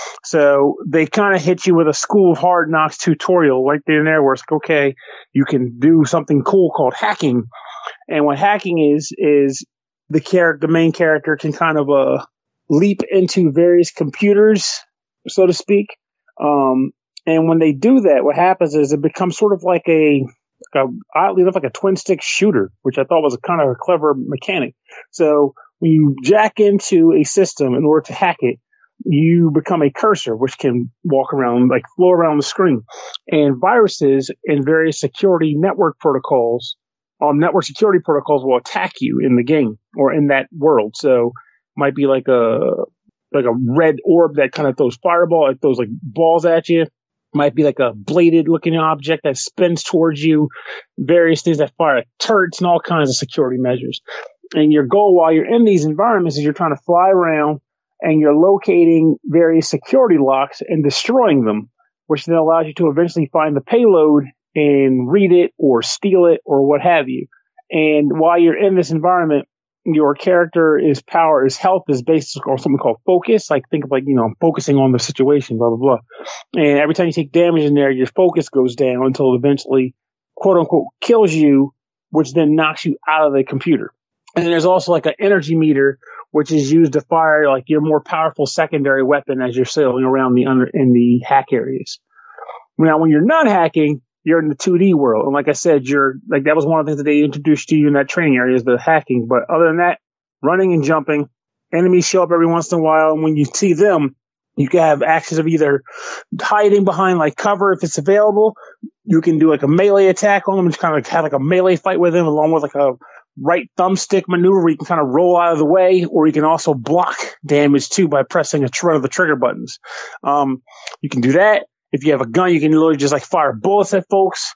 So they kind of hit you with a School of Hard Knocks tutorial right there and there, where it's like, okay, you can do something cool called hacking. And what hacking is, is the character, the main character can kind of, uh, leap into various computers, so to speak. Um, and when they do that, what happens is it becomes sort of like a, like a oddly enough, like a twin stick shooter, which I thought was a kind of a clever mechanic. So when you jack into a system in order to hack it, you become a cursor, which can walk around, like flow around the screen. And viruses and various security network protocols, um, network security protocols will attack you in the game or in that world. So might be like a, like a red orb that kind of throws fireball, it throws like balls at you. Might be like a bladed looking object that spins towards you, various things that fire turrets and all kinds of security measures. And your goal while you're in these environments is you're trying to fly around and you're locating various security locks and destroying them, which then allows you to eventually find the payload and read it or steal it or what have you. And while you're in this environment, your character is power, his health is based on something called focus. Like think of like, you know, I'm focusing on the situation, blah, blah, blah. And every time you take damage in there, your focus goes down until it eventually, quote unquote, kills you, which then knocks you out of the computer. And then there's also like an energy meter, which is used to fire like your more powerful secondary weapon as you're sailing around the under in the hack areas. Now, when you're not hacking, you're in the two D world. And like I said, you're like, that was one of the things that they introduced to you in that training area is the hacking. But other than that, running and jumping, enemies show up every once in a while. And when you see them, you can have actions of either hiding behind like cover if it's available. You can do like a melee attack on them and just kind of like have like a melee fight with them along with like a right thumbstick maneuver where you can kind of roll out of the way, or you can also block damage too by pressing a one of the trigger buttons. Um, you can do that. If you have a gun, you can literally just like fire bullets at folks.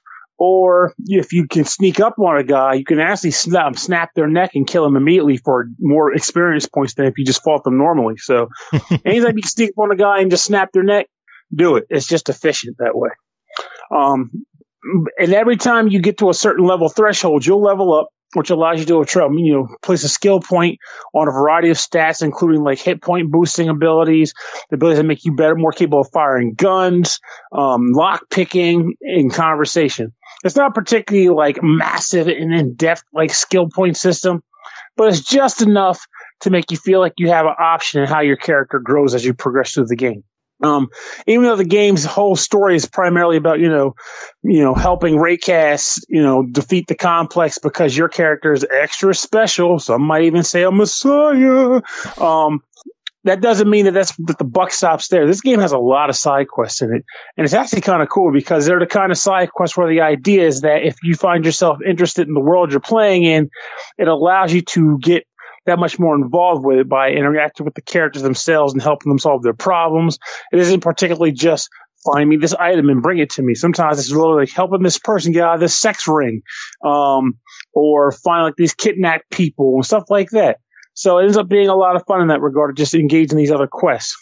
Or if you can sneak up on a guy, you can actually snap, snap their neck and kill him immediately for more experience points than if you just fought them normally. So anytime you can sneak up on a guy and just snap their neck, do it. It's just efficient that way. Um, and every time you get to a certain level threshold, you'll level up which allows you to attract, you know, place a skill point on a variety of stats, including like hit point boosting abilities, the ability to make you better, more capable of firing guns, um, lock picking, and conversation. It's not particularly like massive and in-depth like skill point system, but it's just enough to make you feel like you have an option in how your character grows as you progress through the game. Um, even though the game's whole story is primarily about, you know, you know, helping Raycast, you know, defeat the complex because your character is extra special. Some might even say a messiah. Um, that doesn't mean that that's that the buck stops there. This game has a lot of side quests in it, and it's actually kind of cool because they're the kind of side quests where the idea is that if you find yourself interested in the world you're playing in, it allows you to get that much more involved with it by interacting with the characters themselves and helping them solve their problems. It isn't particularly just find me this item and bring it to me. Sometimes it's really like helping this person get out of this sex ring, um, or find like these kidnapped people and stuff like that. So it ends up being a lot of fun in that regard to just engage in these other quests.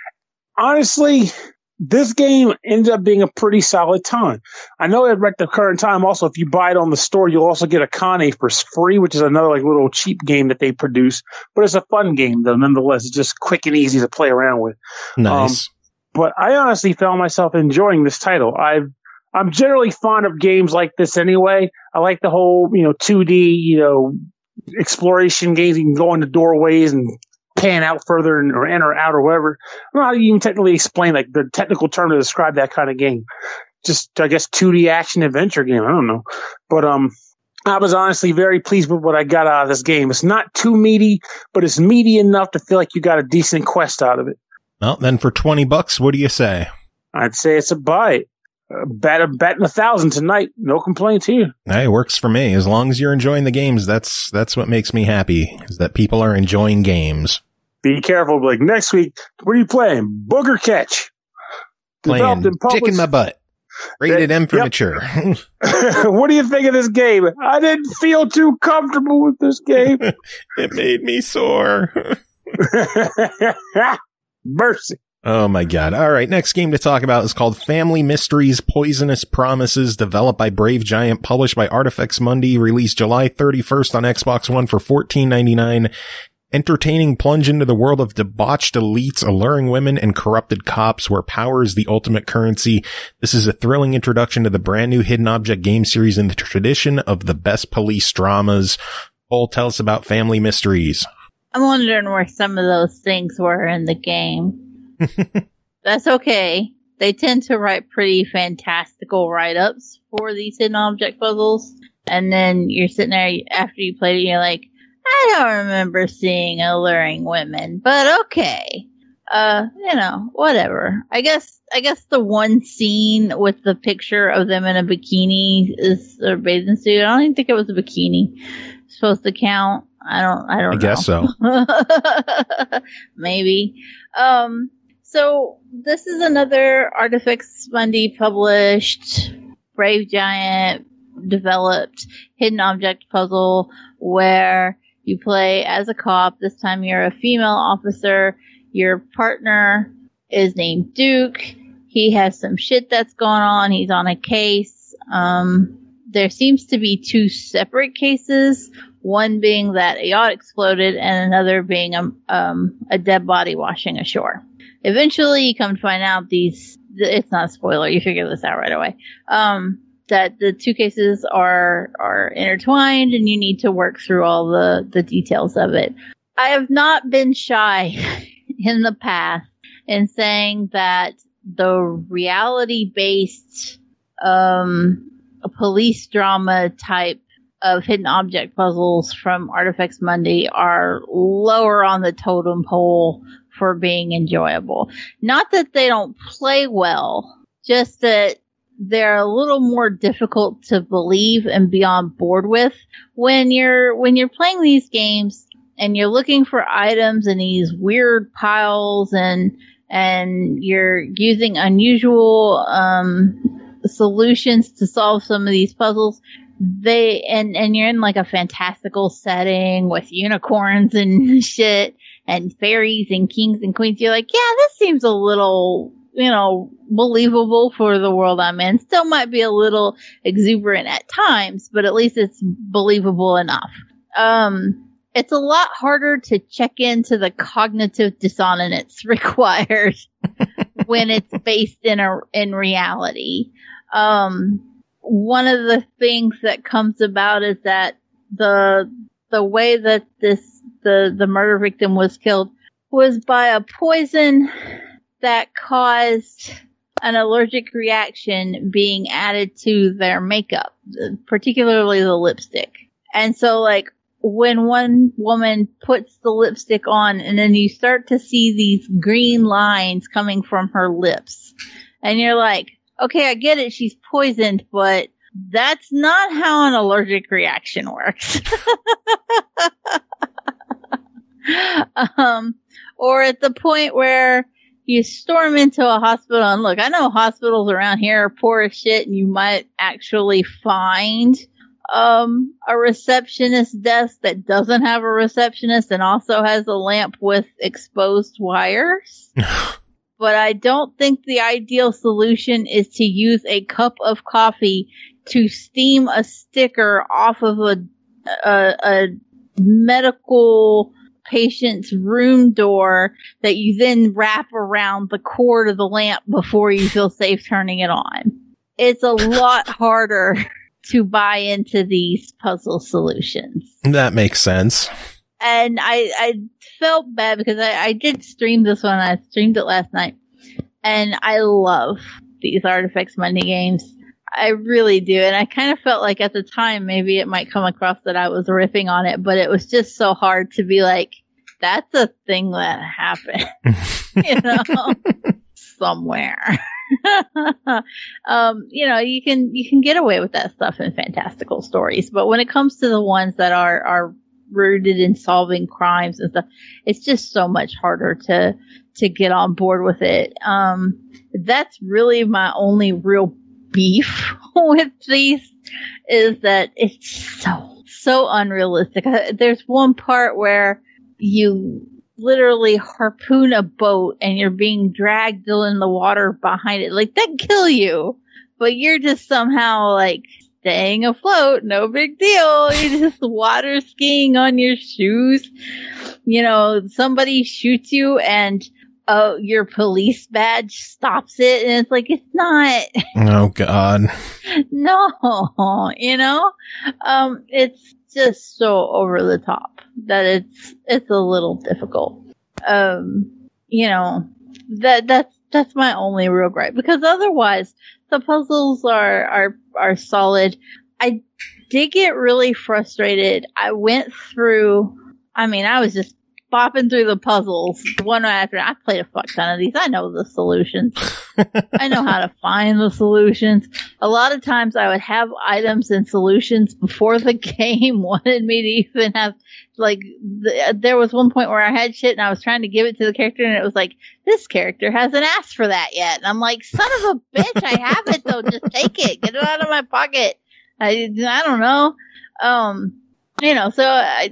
Honestly, this game ends up being a pretty solid time. I know at the current time also, if you buy it on the store, you'll also get a Kane for free, which is another like little cheap game that they produce. But it's a fun game though, nonetheless. It's just quick and easy to play around with. Nice. Um, but I honestly found myself enjoying this title. I've, I'm generally fond of games like this anyway. I like the whole, you know, two D, you know, exploration games. You can go into doorways and pan out further and, or enter out or whatever. I don't know how to even technically explain like the technical term to describe that kind of game. Just, I guess, two D action adventure game. I don't know. But um, I was honestly very pleased with what I got out of this game. It's not too meaty, but it's meaty enough to feel like you got a decent quest out of it. Well, then for twenty bucks, what do you say? I'd say it's a buy. Uh, bet a betting a thousand tonight. No complaints here. Hey, it works for me. As long as you're enjoying the games, that's that's what makes me happy, is that people are enjoying games. Be careful, Blake. Next week, what are you playing? Booger Catch. Playing Dick in My Butt. Rated M for yep. mature. What do you think of this game? I didn't feel too comfortable with this game. It made me sore. Mercy. Oh my god. All right. Next game to talk about is called Family Mysteries Poisonous Promises, developed by Brave Giant, published by Artifex Mundi, released July thirty-first on Xbox One for fourteen ninety-nine. Entertaining plunge into the world of debauched elites, alluring women, and corrupted cops where power is the ultimate currency. This is a thrilling introduction to the brand new hidden object game series in the tradition of the best police dramas. Cole, tell us about Family Mysteries. I'm wondering where some of those things were in the game. That's okay. They tend to write pretty fantastical write-ups for these hidden object puzzles. And then you're sitting there after you played it, and you're like, I don't remember seeing alluring women, but okay. Uh, you know, whatever. I guess, I guess the one scene with the picture of them in a bikini is a bathing suit. I don't even think it was a bikini. It's supposed to count. I don't, I don't I know. guess so. Maybe. Um, so this is another Artifex Mundi published, Brave Giant developed hidden object puzzle where you play as a cop. This time you're a female officer. Your partner is named Duke. He has some shit that's going on. He's on a case. Um, there seems to be two separate cases. One being that a yacht exploded and another being a, um, a dead body washing ashore. Eventually you come to find out these, it's not a spoiler. You figure this out right away. Um, that the two cases are are intertwined and you need to work through all the, the details of it. I have not been shy in the past in saying that the reality-based um, police drama type of hidden object puzzles from Artifex Mundi are lower on the totem pole for being enjoyable. Not that they don't play well, just that they're a little more difficult to believe and be on board with when you're when you're playing these games and you're looking for items in these weird piles and and you're using unusual um, solutions to solve some of these puzzles. They and and you're in like a fantastical setting with unicorns and shit and fairies and kings and queens. You're like, yeah, this seems a little you know, believable for the world I'm in. Still might be a little exuberant at times, but at least it's believable enough. Um, it's a lot harder to check into the cognitive dissonance required when it's based in a, in reality. Um, one of the things that comes about is that the, the way that this, the, the murder victim was killed was by a poison that caused an allergic reaction being added to their makeup, particularly the lipstick. And so, like, when one woman puts the lipstick on and then you start to see these green lines coming from her lips, and you're like, okay, I get it, she's poisoned, but that's not how an allergic reaction works. um, or at the point where you storm into a hospital, and look, I know hospitals around here are poor as shit, and you might actually find um a receptionist desk that doesn't have a receptionist and also has a lamp with exposed wires. But I don't think the ideal solution is to use a cup of coffee to steam a sticker off of a a, a medical patient's room door that you then wrap around the cord of the lamp before you feel safe turning it on. It's a lot harder to buy into these puzzle solutions. That makes sense. And I, I felt bad because I, I did stream this one. I streamed it last night. And I love these Artifex Monday games. I really do. And I kind of felt like at the time maybe it might come across that I was riffing on it, but it was just so hard to be like, that's a thing that happened, you know, somewhere. um, you know, you can, you can get away with that stuff in fantastical stories, but when it comes to the ones that are, are rooted in solving crimes and stuff, it's just so much harder to, to get on board with it. Um, that's really my only real beef with these, is that it's so, so unrealistic. There's one part where you literally harpoon a boat and you're being dragged in the water behind it. Like, that'd kill you, but you're just somehow like staying afloat. No big deal. You're just water skiing on your shoes. You know, somebody shoots you and oh, your police badge stops it, and it's like, it's not. Oh God. No, you know, um, it's just so over the top that it's it's a little difficult. Um, you know, that that's that's my only real gripe, because otherwise the puzzles are are are solid. I did get really frustrated. I went through. I mean, I was just bopping through the puzzles one after. I played a fuck ton of these. I know the solutions. I know how to find the solutions. A lot of times I would have items and solutions before the game wanted me to even have, like, the, there was one point where I had shit and I was trying to give it to the character and it was like, this character hasn't asked for that yet. And I'm like, son of a bitch, I have it though. Just take it. Get it out of my pocket. I, I don't know. Um, You know, so I,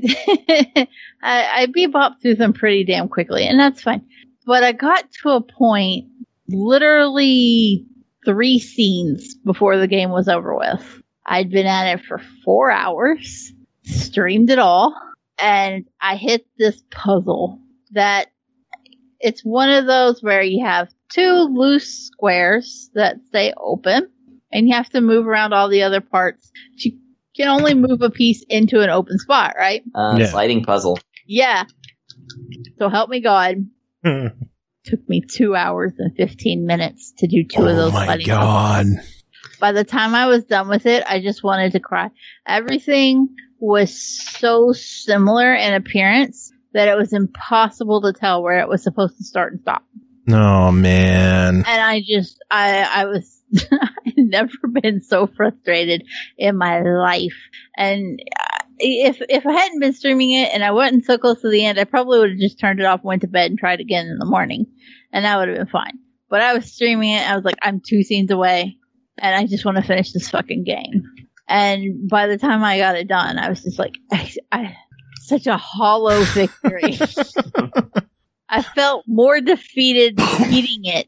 I, I bebopped through them pretty damn quickly, and that's fine. But I got to a point, literally three scenes before the game was over with. I'd been at it for four hours, streamed it all, and I hit this puzzle that it's one of those where you have two loose squares that stay open, and you have to move around all the other parts to can only move a piece into an open spot, right? Uh, Yeah. Sliding puzzle. Yeah. So help me God. Took me two hours and fifteen minutes to do two Oh of those my sliding God. puzzles. By the time I was done with it, I just wanted to cry. Everything was so similar in appearance that it was impossible to tell where it was supposed to start and stop. Oh man. And I just, I, I was, I've never been so frustrated in my life. And if, if I hadn't been streaming it and I wasn't so close to the end, I probably would have just turned it off, went to bed and tried again in the morning. And that would have been fine. But I was streaming it. I was like, I'm two scenes away and I just want to finish this fucking game. And by the time I got it done, I was just like, I, I such a hollow victory. I felt more defeated beating it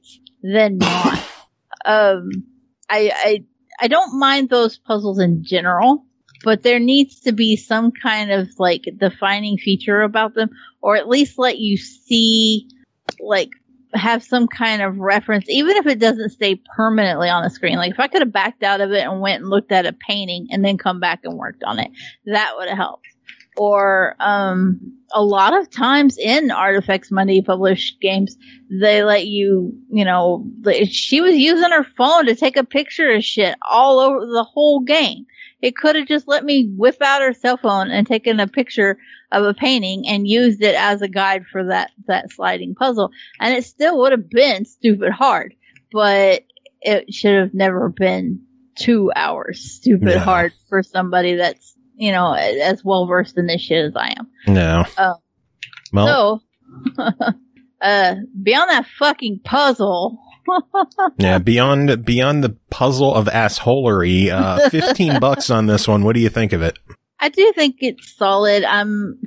than not. um, I, I, I don't mind those puzzles in general, but there needs to be some kind of like defining feature about them, or at least let you see, like, have some kind of reference, even if it doesn't stay permanently on the screen. Like if I could have backed out of it and went and looked at a painting and then come back and worked on it, that would have helped. Or um, a lot of times in Artifex Mundi published games, they let you, you know, she was using her phone to take a picture of shit all over the whole game. It could have just let me whip out her cell phone and taken a picture of a painting and used it as a guide for that, that sliding puzzle. And it still would have been stupid hard, but it should have never been two hours stupid Yeah. hard for somebody that's, you know, as well versed in this shit as I am. No. Uh, Well, so, uh, beyond that fucking puzzle, yeah, beyond beyond the puzzle of assholery, uh, fifteen bucks on this one. What do you think of it? I do think it's solid. I'm,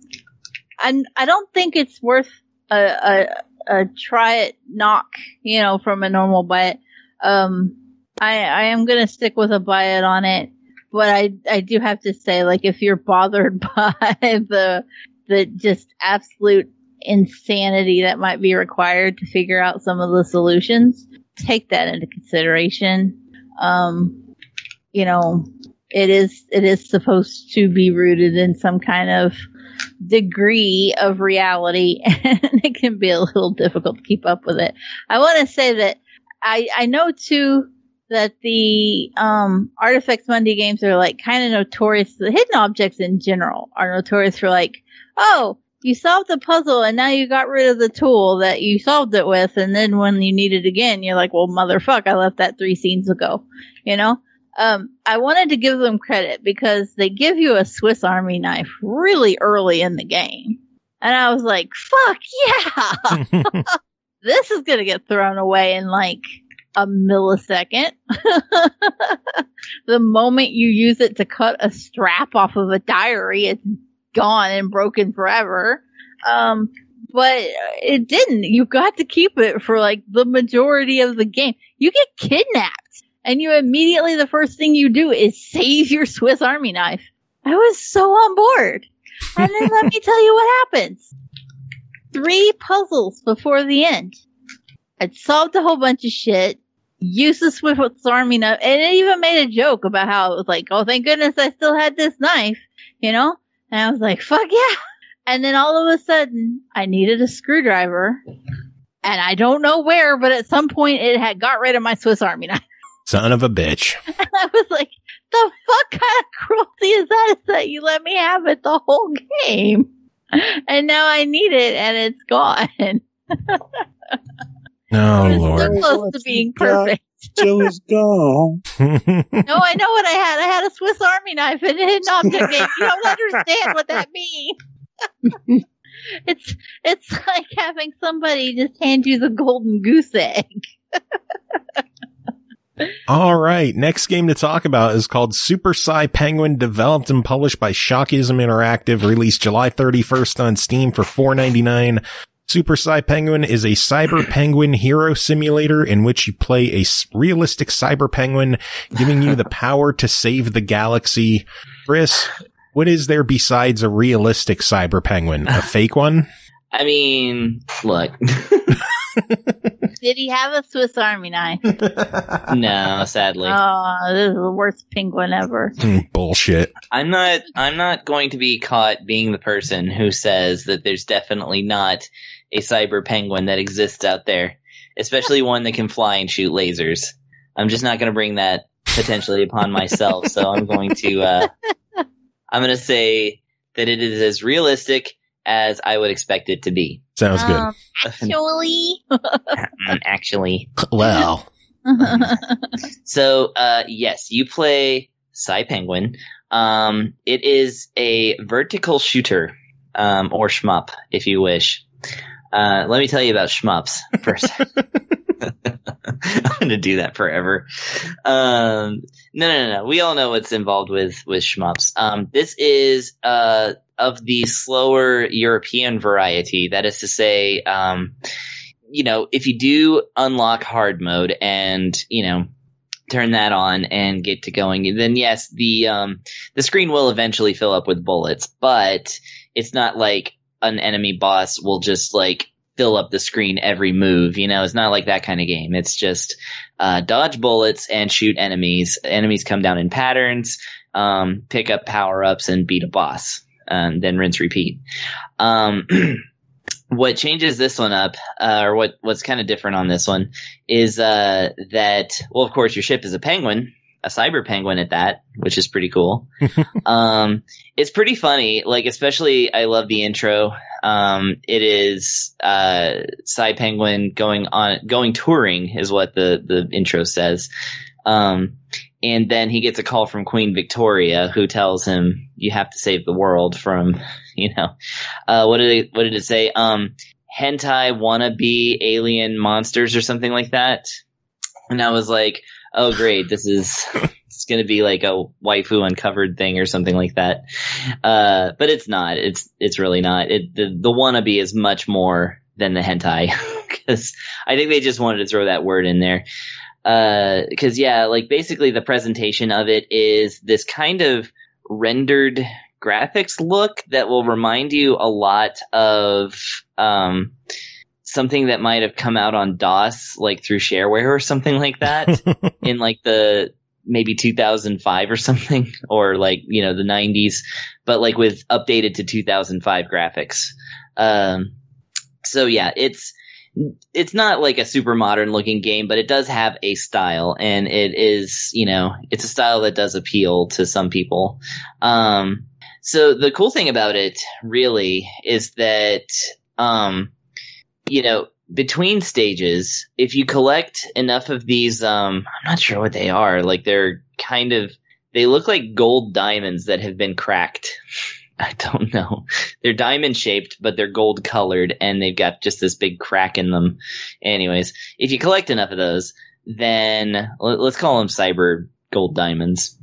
I'm, I don't think it's worth a, a, a try it knock, you know, from a normal buy it. Um, I, I am gonna stick with a buy it on it, but I, I do have to say, like, if you're bothered by the, the just absolute insanity that might be required to figure out some of the solutions, take that into consideration. Um, you know, it is, it is supposed to be rooted in some kind of degree of reality, and it can be a little difficult to keep up with it. I want to say that I, I know too that the, um, Artifex Mundi games are like kind of notorious. The hidden objects in general are notorious for like, oh, you solved the puzzle and now you got rid of the tool that you solved it with, and then when you need it again, you're like, well, motherfuck, I left that three scenes ago, you know? Um, I wanted to give them credit because they give you a Swiss Army knife really early in the game. And I was like, fuck yeah! This is gonna get thrown away in like a millisecond. The moment you use it to cut a strap off of a diary, it's gone and broken forever. Um, but it didn't. You got to keep it for like the majority of the game. You get kidnapped and you immediately, the first thing you do is save your Swiss Army knife. I was so on board. And then let me tell you what happens. Three puzzles before the end. I'd solved a whole bunch of shit, used the Swiss Army knife, and it even made a joke about how it was like, oh, thank goodness I still had this knife, you know? And I was like, fuck yeah. And then all of a sudden, I needed a screwdriver. And I don't know where, but at some point it had got rid of my Swiss Army knife. Son of a bitch. And I was like, the fuck kind of cruelty is that? Is that you let me have it the whole game? And now I need it and it's gone. Oh, It's Lord. so close to being perfect. Jill is gone. No, I know what I had. I had a Swiss Army knife in a hidden object game. You don't understand what that means. It's it's like having somebody just hand you the golden goose egg. All right. Next game to talk about is called Super Psy Penguin, developed and published by Shockism Interactive, released July thirty-first on Steam for four ninety-nine. Super Psy Penguin is a cyber penguin hero simulator in which you play a s- realistic cyber penguin, giving you the power to save the galaxy. Chris, what is there besides a realistic cyber penguin? A fake one? I mean, look. Did he have a Swiss Army knife? No, sadly. Oh, this is the worst penguin ever. Mm, bullshit. I'm not I'm not going to be caught being the person who says that there's definitely not a cyber penguin that exists out there, especially one that can fly and shoot lasers. I'm just not going to bring that potentially upon myself, so I'm going to uh, I'm going to say that it is as realistic as I would expect it to be. Sounds good. Um, actually. Mm, Actually. Well, So, uh, yes, you play Psy Penguin. Um, it is a vertical shooter, um, or shmup, if you wish. Uh, let me tell you about shmups first. I'm gonna do that forever. Um, no, no, no, no. We all know what's involved with, with shmups. Um, this is, uh, of the slower European variety. That is to say, um, you know, if you do unlock hard mode and, you know, turn that on and get to going, then yes, the um, the screen will eventually fill up with bullets, but it's not like an enemy boss will just like fill up the screen every move. You know, it's not like that kind of game. It's just uh, dodge bullets and shoot enemies. Enemies come down in patterns, um, pick up power-ups, and beat a boss, and then rinse, repeat. Um, what changes this one up, uh, or what, what's kind of different on this one, is uh, that, well, of course, your ship is a penguin, a cyber penguin at that, which is pretty cool. um, it's pretty funny, like, especially I love the intro. Um, it is uh, Cy Penguin going on going touring is what the, the intro says. Um, and then he gets a call from Queen Victoria, who tells him you have to save the world from, you know, uh, what did it, what did it say? Um, hentai wannabe alien monsters or something like that. And I was like, oh great, this is it's going to be like a waifu uncovered thing or something like that. Uh, but it's not. It's it's really not. It the, the wannabe is much more than the hentai, because I think they just wanted to throw that word in there. Because uh, yeah, like basically the presentation of it is this kind of rendered graphics look that will remind you a lot of um, something that might have come out on DOS, like through shareware or something like that, in like the maybe two thousand five or something, or like, you know, the nineties, but like with updated to two thousand five graphics. Um, so yeah, it's it's not like a super modern looking game, but it does have a style, and it is, you know, it's a style that does appeal to some people. Um, so the cool thing about it really is that, um, you know, between stages, if you collect enough of these, um, I'm not sure what they are. Like they're kind of, they look like gold diamonds that have been cracked. I don't know. They're diamond shaped, but they're gold colored, and they've got just this big crack in them. Anyways, if you collect enough of those, then let's call them cyber gold diamonds.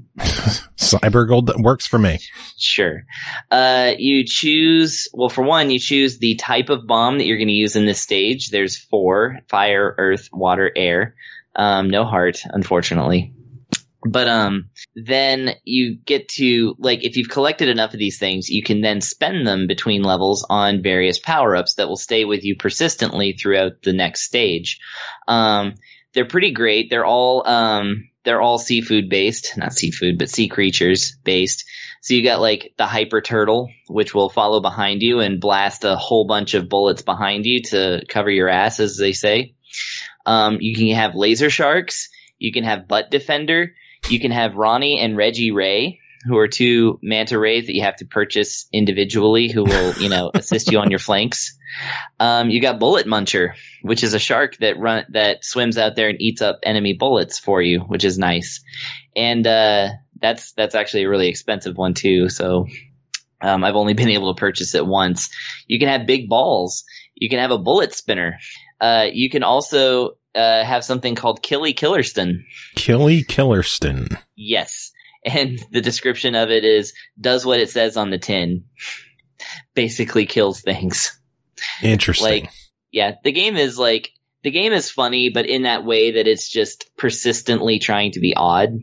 Cyber gold works for me. Sure. Uh, you choose, well, for one, you choose the type of bomb that you're going to use in this stage. There's four: fire, earth, water, air. Um, no heart, unfortunately. But um, then you get to, like, if you've collected enough of these things, you can then spend them between levels on various power-ups that will stay with you persistently throughout the next stage. Um, they're pretty great. They're all um, they're all seafood based, not seafood, but sea creatures based. So you got like the hyper turtle, which will follow behind you and blast a whole bunch of bullets behind you to cover your ass, as they say. Um, you can have laser sharks. You can have butt defender. You can have Ronnie and Reggie Ray, who are two manta rays that you have to purchase individually, who will, you know, assist you on your flanks. Um, you got Bullet Muncher, which is a shark that run that swims out there and eats up enemy bullets for you, which is nice. And uh, that's that's actually a really expensive one too. So um, I've only been able to purchase it once. You can have Big Balls. You can have a bullet spinner. Uh, you can also Uh, have something called Killy Killerston. Killy Killerston. Yes. And the description of it is, does what it says on the tin. Basically kills things. Interesting. Like, yeah, the game is like, the game is funny, but in that way that it's just persistently trying to be odd.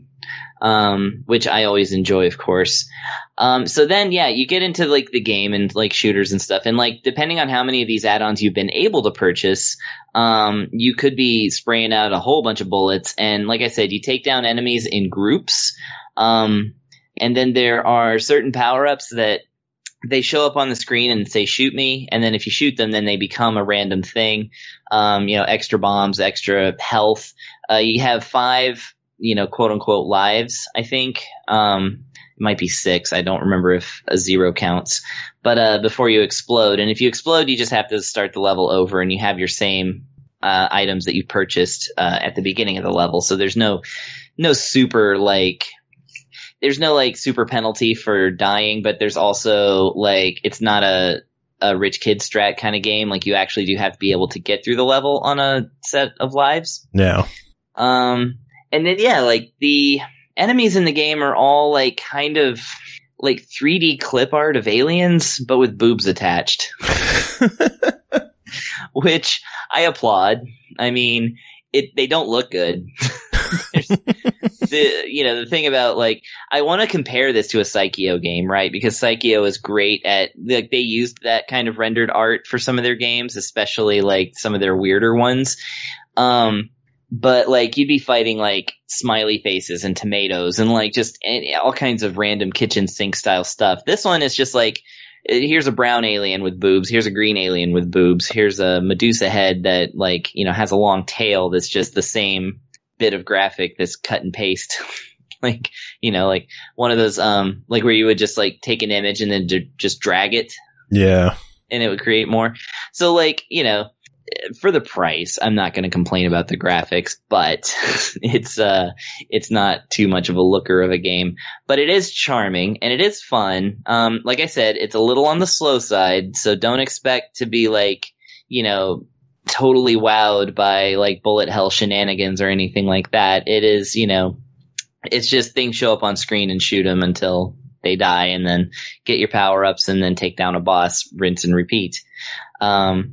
Um, which I always enjoy, of course. Um, so then, yeah, you get into like the game and like shooters and stuff. And like, depending on how many of these add-ons you've been able to purchase, um, you could be spraying out a whole bunch of bullets. And like I said, you take down enemies in groups. Um, and then there are certain power-ups that they show up on the screen and say, shoot me. And then if you shoot them, then they become a random thing. Um, you know, extra bombs, extra health. Uh, you have five, you know, quote unquote lives, I think. Um, it might be six. I don't remember if a zero counts. But uh, before you explode, and if you explode, you just have to start the level over, and you have your same uh, items that you purchased uh, at the beginning of the level. So there's no no super like there's no like super penalty for dying, but there's also like it's not a a rich kid strat kind of game. Like you actually do have to be able to get through the level on a set of lives. No. Um. And then, yeah, like, the enemies in the game are all, like, kind of, like, three D clip art of aliens, but with boobs attached. Which I applaud. I mean, it they don't look good. the you know the thing about like I want to compare this to a Psycheo game, right? Because Psycheo is great at like they used that kind of rendered art for some of their games, especially like some of their weirder ones. Um, but like you'd be fighting like smiley faces and tomatoes and like just all kinds of random kitchen sink style stuff. This one is just like, here's a brown alien with boobs. Here's a green alien with boobs. Here's a Medusa head that like, you know, has a long tail that's just the same bit of graphic that's cut and paste. Like, you know, like one of those, um, like where you would just like take an image and then d- just drag it. Yeah. And it would create more. So like, you know, for the price, I'm not going to complain about the graphics, but it's, uh, it's not too much of a looker of a game, but it is charming and it is fun. Um, like I said, it's a little on the slow side, so don't expect to be like, you know, totally wowed by like bullet hell shenanigans or anything like that. It is, you know, it's just things show up on screen and shoot them until they die and then get your power ups and then take down a boss, rinse and repeat. Um,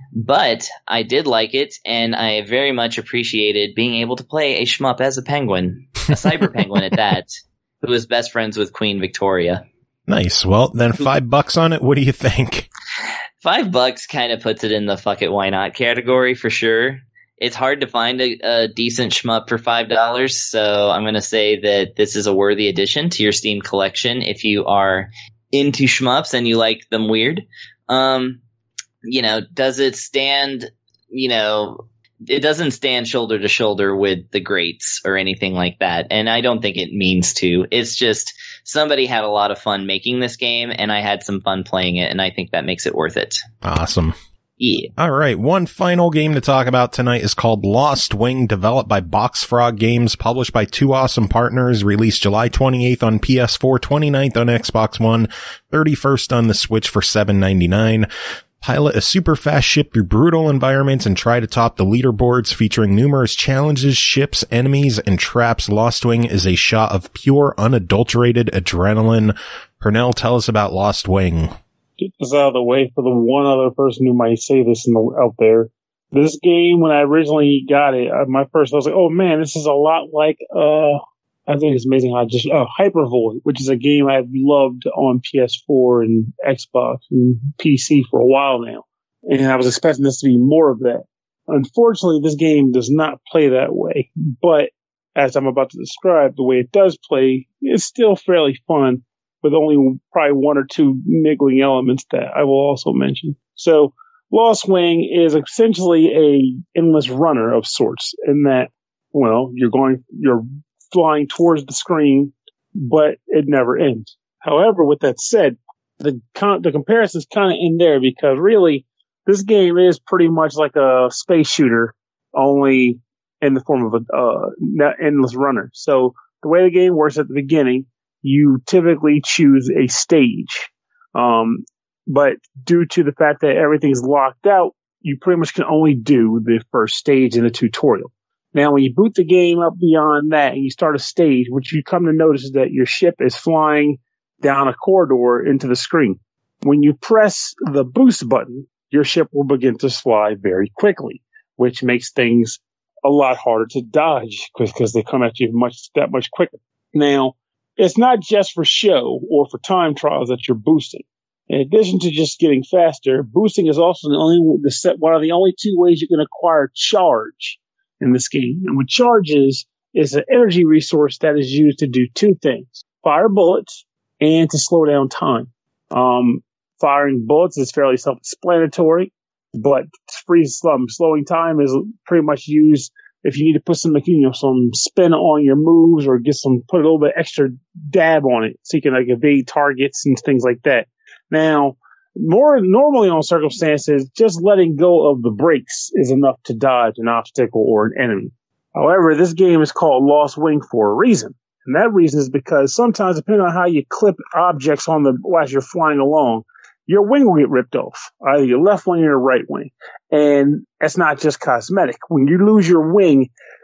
but I did like it and I very much appreciated being able to play a shmup as a penguin, a cyber penguin at that, who was best friends with Queen Victoria. Nice. Well, then five bucks on it. What do you think? Five bucks kind of puts it in the fuck it, why not category for sure. It's hard to find a, a decent shmup for five dollars, so I'm going to say that this is a worthy addition to your Steam collection if you are into shmups and you like them weird. Um, you know, does it stand, you know, it doesn't stand shoulder to shoulder with the greats or anything like that, and I don't think it means to. It's just somebody had a lot of fun making this game, and I had some fun playing it, and I think that makes it worth it. Awesome. Yeah. All right. One final game to talk about tonight is called Lost Wing, developed by Box Frog Games, published by two awesome partners, released July twenty-eighth on P S four, twenty-ninth on Xbox One, thirty-first on the Switch for seven ninety-nine. Pilot a super fast ship through brutal environments and try to top the leaderboards, featuring numerous challenges, ships, enemies, and traps. Lost Wing is a shot of pure, unadulterated adrenaline. Pernell, tell us about Lost Wing. Get this out of the way for the one other person who might say this in the, out there. This game, when I originally got it, uh, my first, I was like, oh man, this is a lot like, uh, I think it's amazing how I just, uh, Hypervoid, which is a game I've loved on P S four and Xbox and P C for a while now. And I was expecting this to be more of that. Unfortunately, this game does not play that way. But as I'm about to describe, the way it does play, it's still fairly fun, with only probably one or two niggling elements that I will also mention. So Lost Wing is essentially a endless runner of sorts in that, well, you're going, you're flying towards the screen, but it never ends. However, with that said, the con- the comparison's kind of in there because really this game is pretty much like a space shooter, only in the form of a uh, endless runner. So the way the game works at the beginning, you typically choose a stage. Um, but due to the fact that everything's locked out, you pretty much can only do the first stage in the tutorial. Now, when you boot the game up beyond that and you start a stage, what you come to notice is that your ship is flying down a corridor into the screen. When you press the boost button, your ship will begin to fly very quickly, which makes things a lot harder to dodge because they come at you much that much quicker. Now, it's not just for show or for time trials that you're boosting. In addition to just getting faster, boosting is also the only the set, one of the only two ways you can acquire charge in this game. And what charge is, is an energy resource that is used to do two things: fire bullets and to slow down time. Um, firing bullets is fairly self-explanatory, but freeze um, slowing time is pretty much used if you need to put some, you know, some spin on your moves or get some, put a little bit extra dab on it so you can like evade targets and things like that. Now, more normally on circumstances, just letting go of the brakes is enough to dodge an obstacle or an enemy. However, this game is called Lost Wing for a reason. And that reason is because sometimes, depending on how you clip objects on the, as you're flying along, your wing will get ripped off, either your left wing or your right wing. And it's not just cosmetic. When you lose your wing,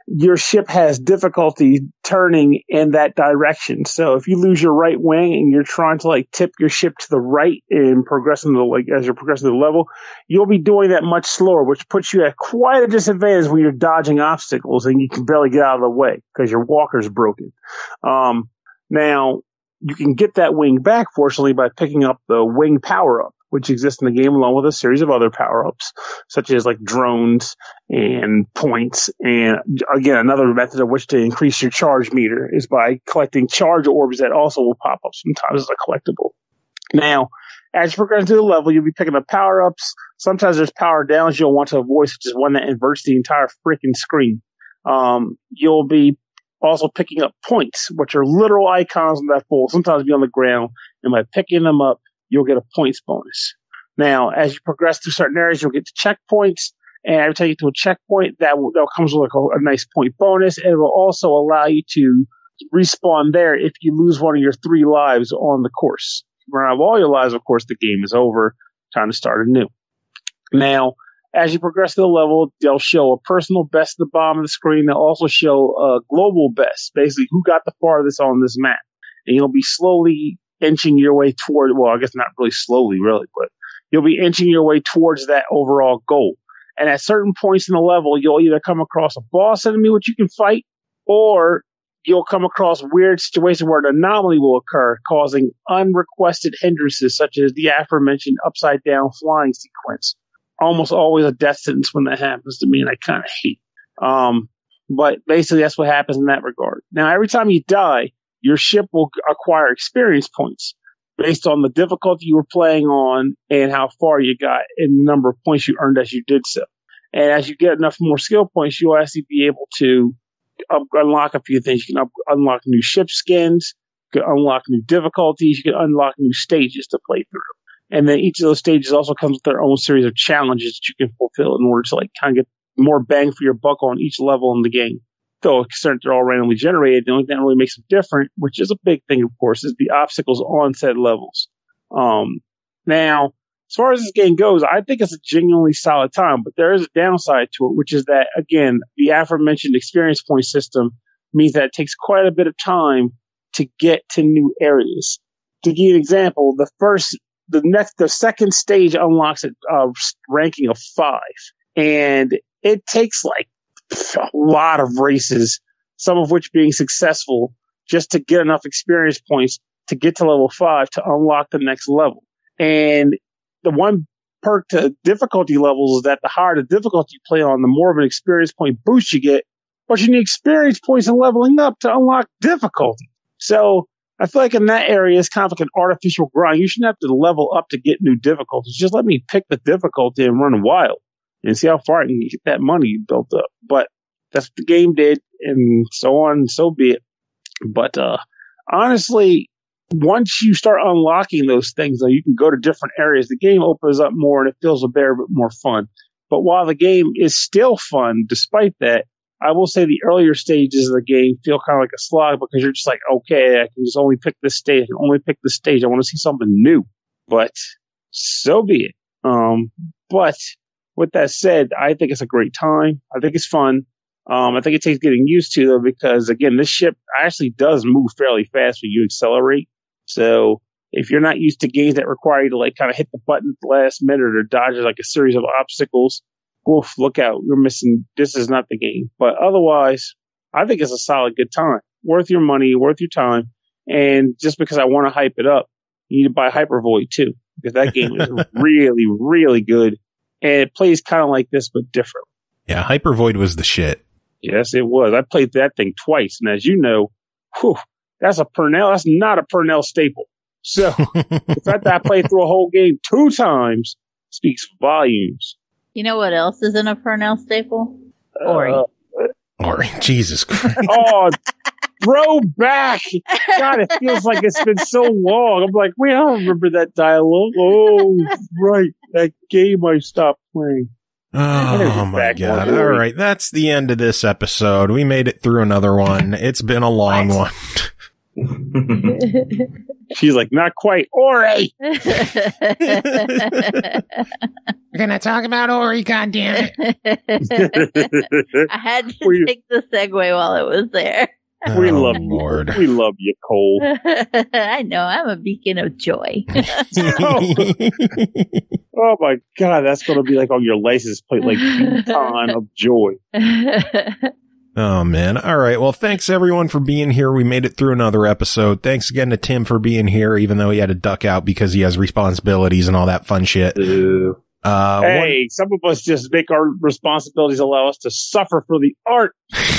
your ship has difficulty turning in that direction. So if you lose your right wing and you're trying to like tip your ship to the right and progressing the like as you're progressing the level, you'll be doing that much slower, which puts you at quite a disadvantage when you're dodging obstacles and you can barely get out of the way because your walker's broken. Um, now you can get that wing back, fortunately, by picking up the wing power up, which exists in the game along with a series of other power-ups, such as like drones and points. And again, another method of which to increase your charge meter is by collecting charge orbs that also will pop up sometimes as a collectible. Now, as you progress through the level, you'll be picking up power-ups. Sometimes there's power downs you'll want to avoid, such as one that inverts the entire freaking screen. Um, you'll be also picking up points, which are literal icons on that bowl. Sometimes be on the ground, and by picking them up, you'll get a points bonus. Now, as you progress through certain areas, you'll get to checkpoints, and every time you get to a checkpoint, that, will, that comes with like a, a nice point bonus, and it will also allow you to respawn there if you lose one of your three lives on the course. If you run out of all your lives, of course, the game is over. Time to start anew. Now, as you progress through the level, they'll show a personal best at the bottom of the screen. They'll also show a global best, basically who got the farthest on this map. And you'll be slowly inching your way toward, well, I guess not really slowly, really, but you'll be inching your way towards that overall goal. And at certain points in the level, you'll either come across a boss enemy which you can fight, or you'll come across weird situations where an anomaly will occur, causing unrequested hindrances, such as the aforementioned upside down flying sequence. Almost always a death sentence when that happens to me, and I kind of hate. Um, but basically, that's what happens in that regard. Now, every time you die, your ship will acquire experience points based on the difficulty you were playing on and how far you got and the number of points you earned as you did so. And as you get enough more skill points, you'll actually be able to up, unlock a few things. You can up, unlock new ship skins, you can unlock new difficulties, you can unlock new stages to play through. And then each of those stages also comes with their own series of challenges that you can fulfill in order to like kind of get more bang for your buck on each level in the game. Though considering they're all randomly generated, the only thing that really makes them different, which is a big thing, of course, is the obstacles on said levels. Um, now, as far as this game goes, I think it's a genuinely solid time, but there is a downside to it, which is that, again, the aforementioned experience point system means that it takes quite a bit of time to get to new areas. To give you an example, the first The next, the second stage unlocks a uh, ranking of five, and it takes like a lot of races, some of which being successful, just to get enough experience points to get to level five to unlock the next level. And the one perk to difficulty levels is that the higher the difficulty you play on, the more of an experience point boost you get, but you need experience points and leveling up to unlock difficulty. So I feel like in that area, it's kind of like an artificial grind. You shouldn't have to level up to get new difficulties. Just let me pick the difficulty and run wild and see how far I can get that money built up. But that's what the game did, and so on and so be it. But uh, honestly, once you start unlocking those things, though, you can go to different areas. The game opens up more, and it feels a fair bit more fun. But while the game is still fun, despite that, I will say the earlier stages of the game feel kind of like a slog because you're just like, okay, I can just only pick this stage. I can only pick this stage. I want to see something new. But so be it. Um, but with that said, I think it's a great time. I think it's fun. Um, I think it takes getting used to, though, because, again, this ship actually does move fairly fast when you accelerate. So if you're not used to games that require you to, like, kind of hit the button at the last minute or dodge, like, a series of obstacles, oof, look out, you're missing, this is not the game. But otherwise, I think it's a solid good time. Worth your money, worth your time. And just because I want to hype it up, you need to buy Hypervoid too, because that game is really, really good. And it plays kind of like this, but different. Yeah, Hypervoid was the shit. Yes, it was. I played that thing twice. And as you know, whew, that's a Purnell, that's not a Purnell staple. So the fact that I played through a whole game two times speaks volumes. You know what else is in a Purnell staple? Ori. Uh, Ori, Jesus Christ. Oh, throwback. God, it feels like it's been so long. I'm like, wait, I don't remember that dialogue. Oh, right. That game I stopped playing. Oh, my God. All right. That's the end of this episode. We made it through another one. It's been a long one. She's like, not quite. Ori! We're gonna talk about Ori, goddammit. I had to We- take the segue while it was there. We Oh, love Lord. you. We love you, Cole. I know, I'm a beacon of joy. Oh my God, that's going to be like on your license plate, like beacon of joy. Oh, man. All right. Well, thanks everyone for being here. We made it through another episode. Thanks again to Tim for being here, even though he had to duck out because he has responsibilities and all that fun shit. Ew. Uh, Hey, some of us just make our responsibilities allow us to suffer for the art.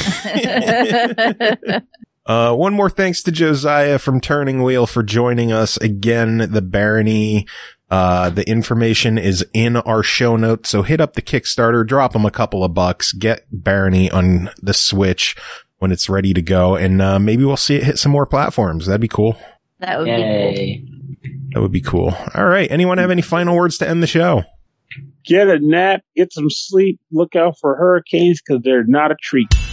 one, uh, one more thanks to Josiah from Turning Wheel for joining us again. The Barony. Uh, the information is in our show notes, so hit up the Kickstarter, drop them a couple of bucks, get Barony on the Switch when it's ready to go, and uh, maybe we'll see it hit some more platforms. That'd be cool. That would Yay. be That would be cool. All right. Anyone have any final words to end the show? Get a nap, get some sleep, look out for hurricanes because they're not a treat.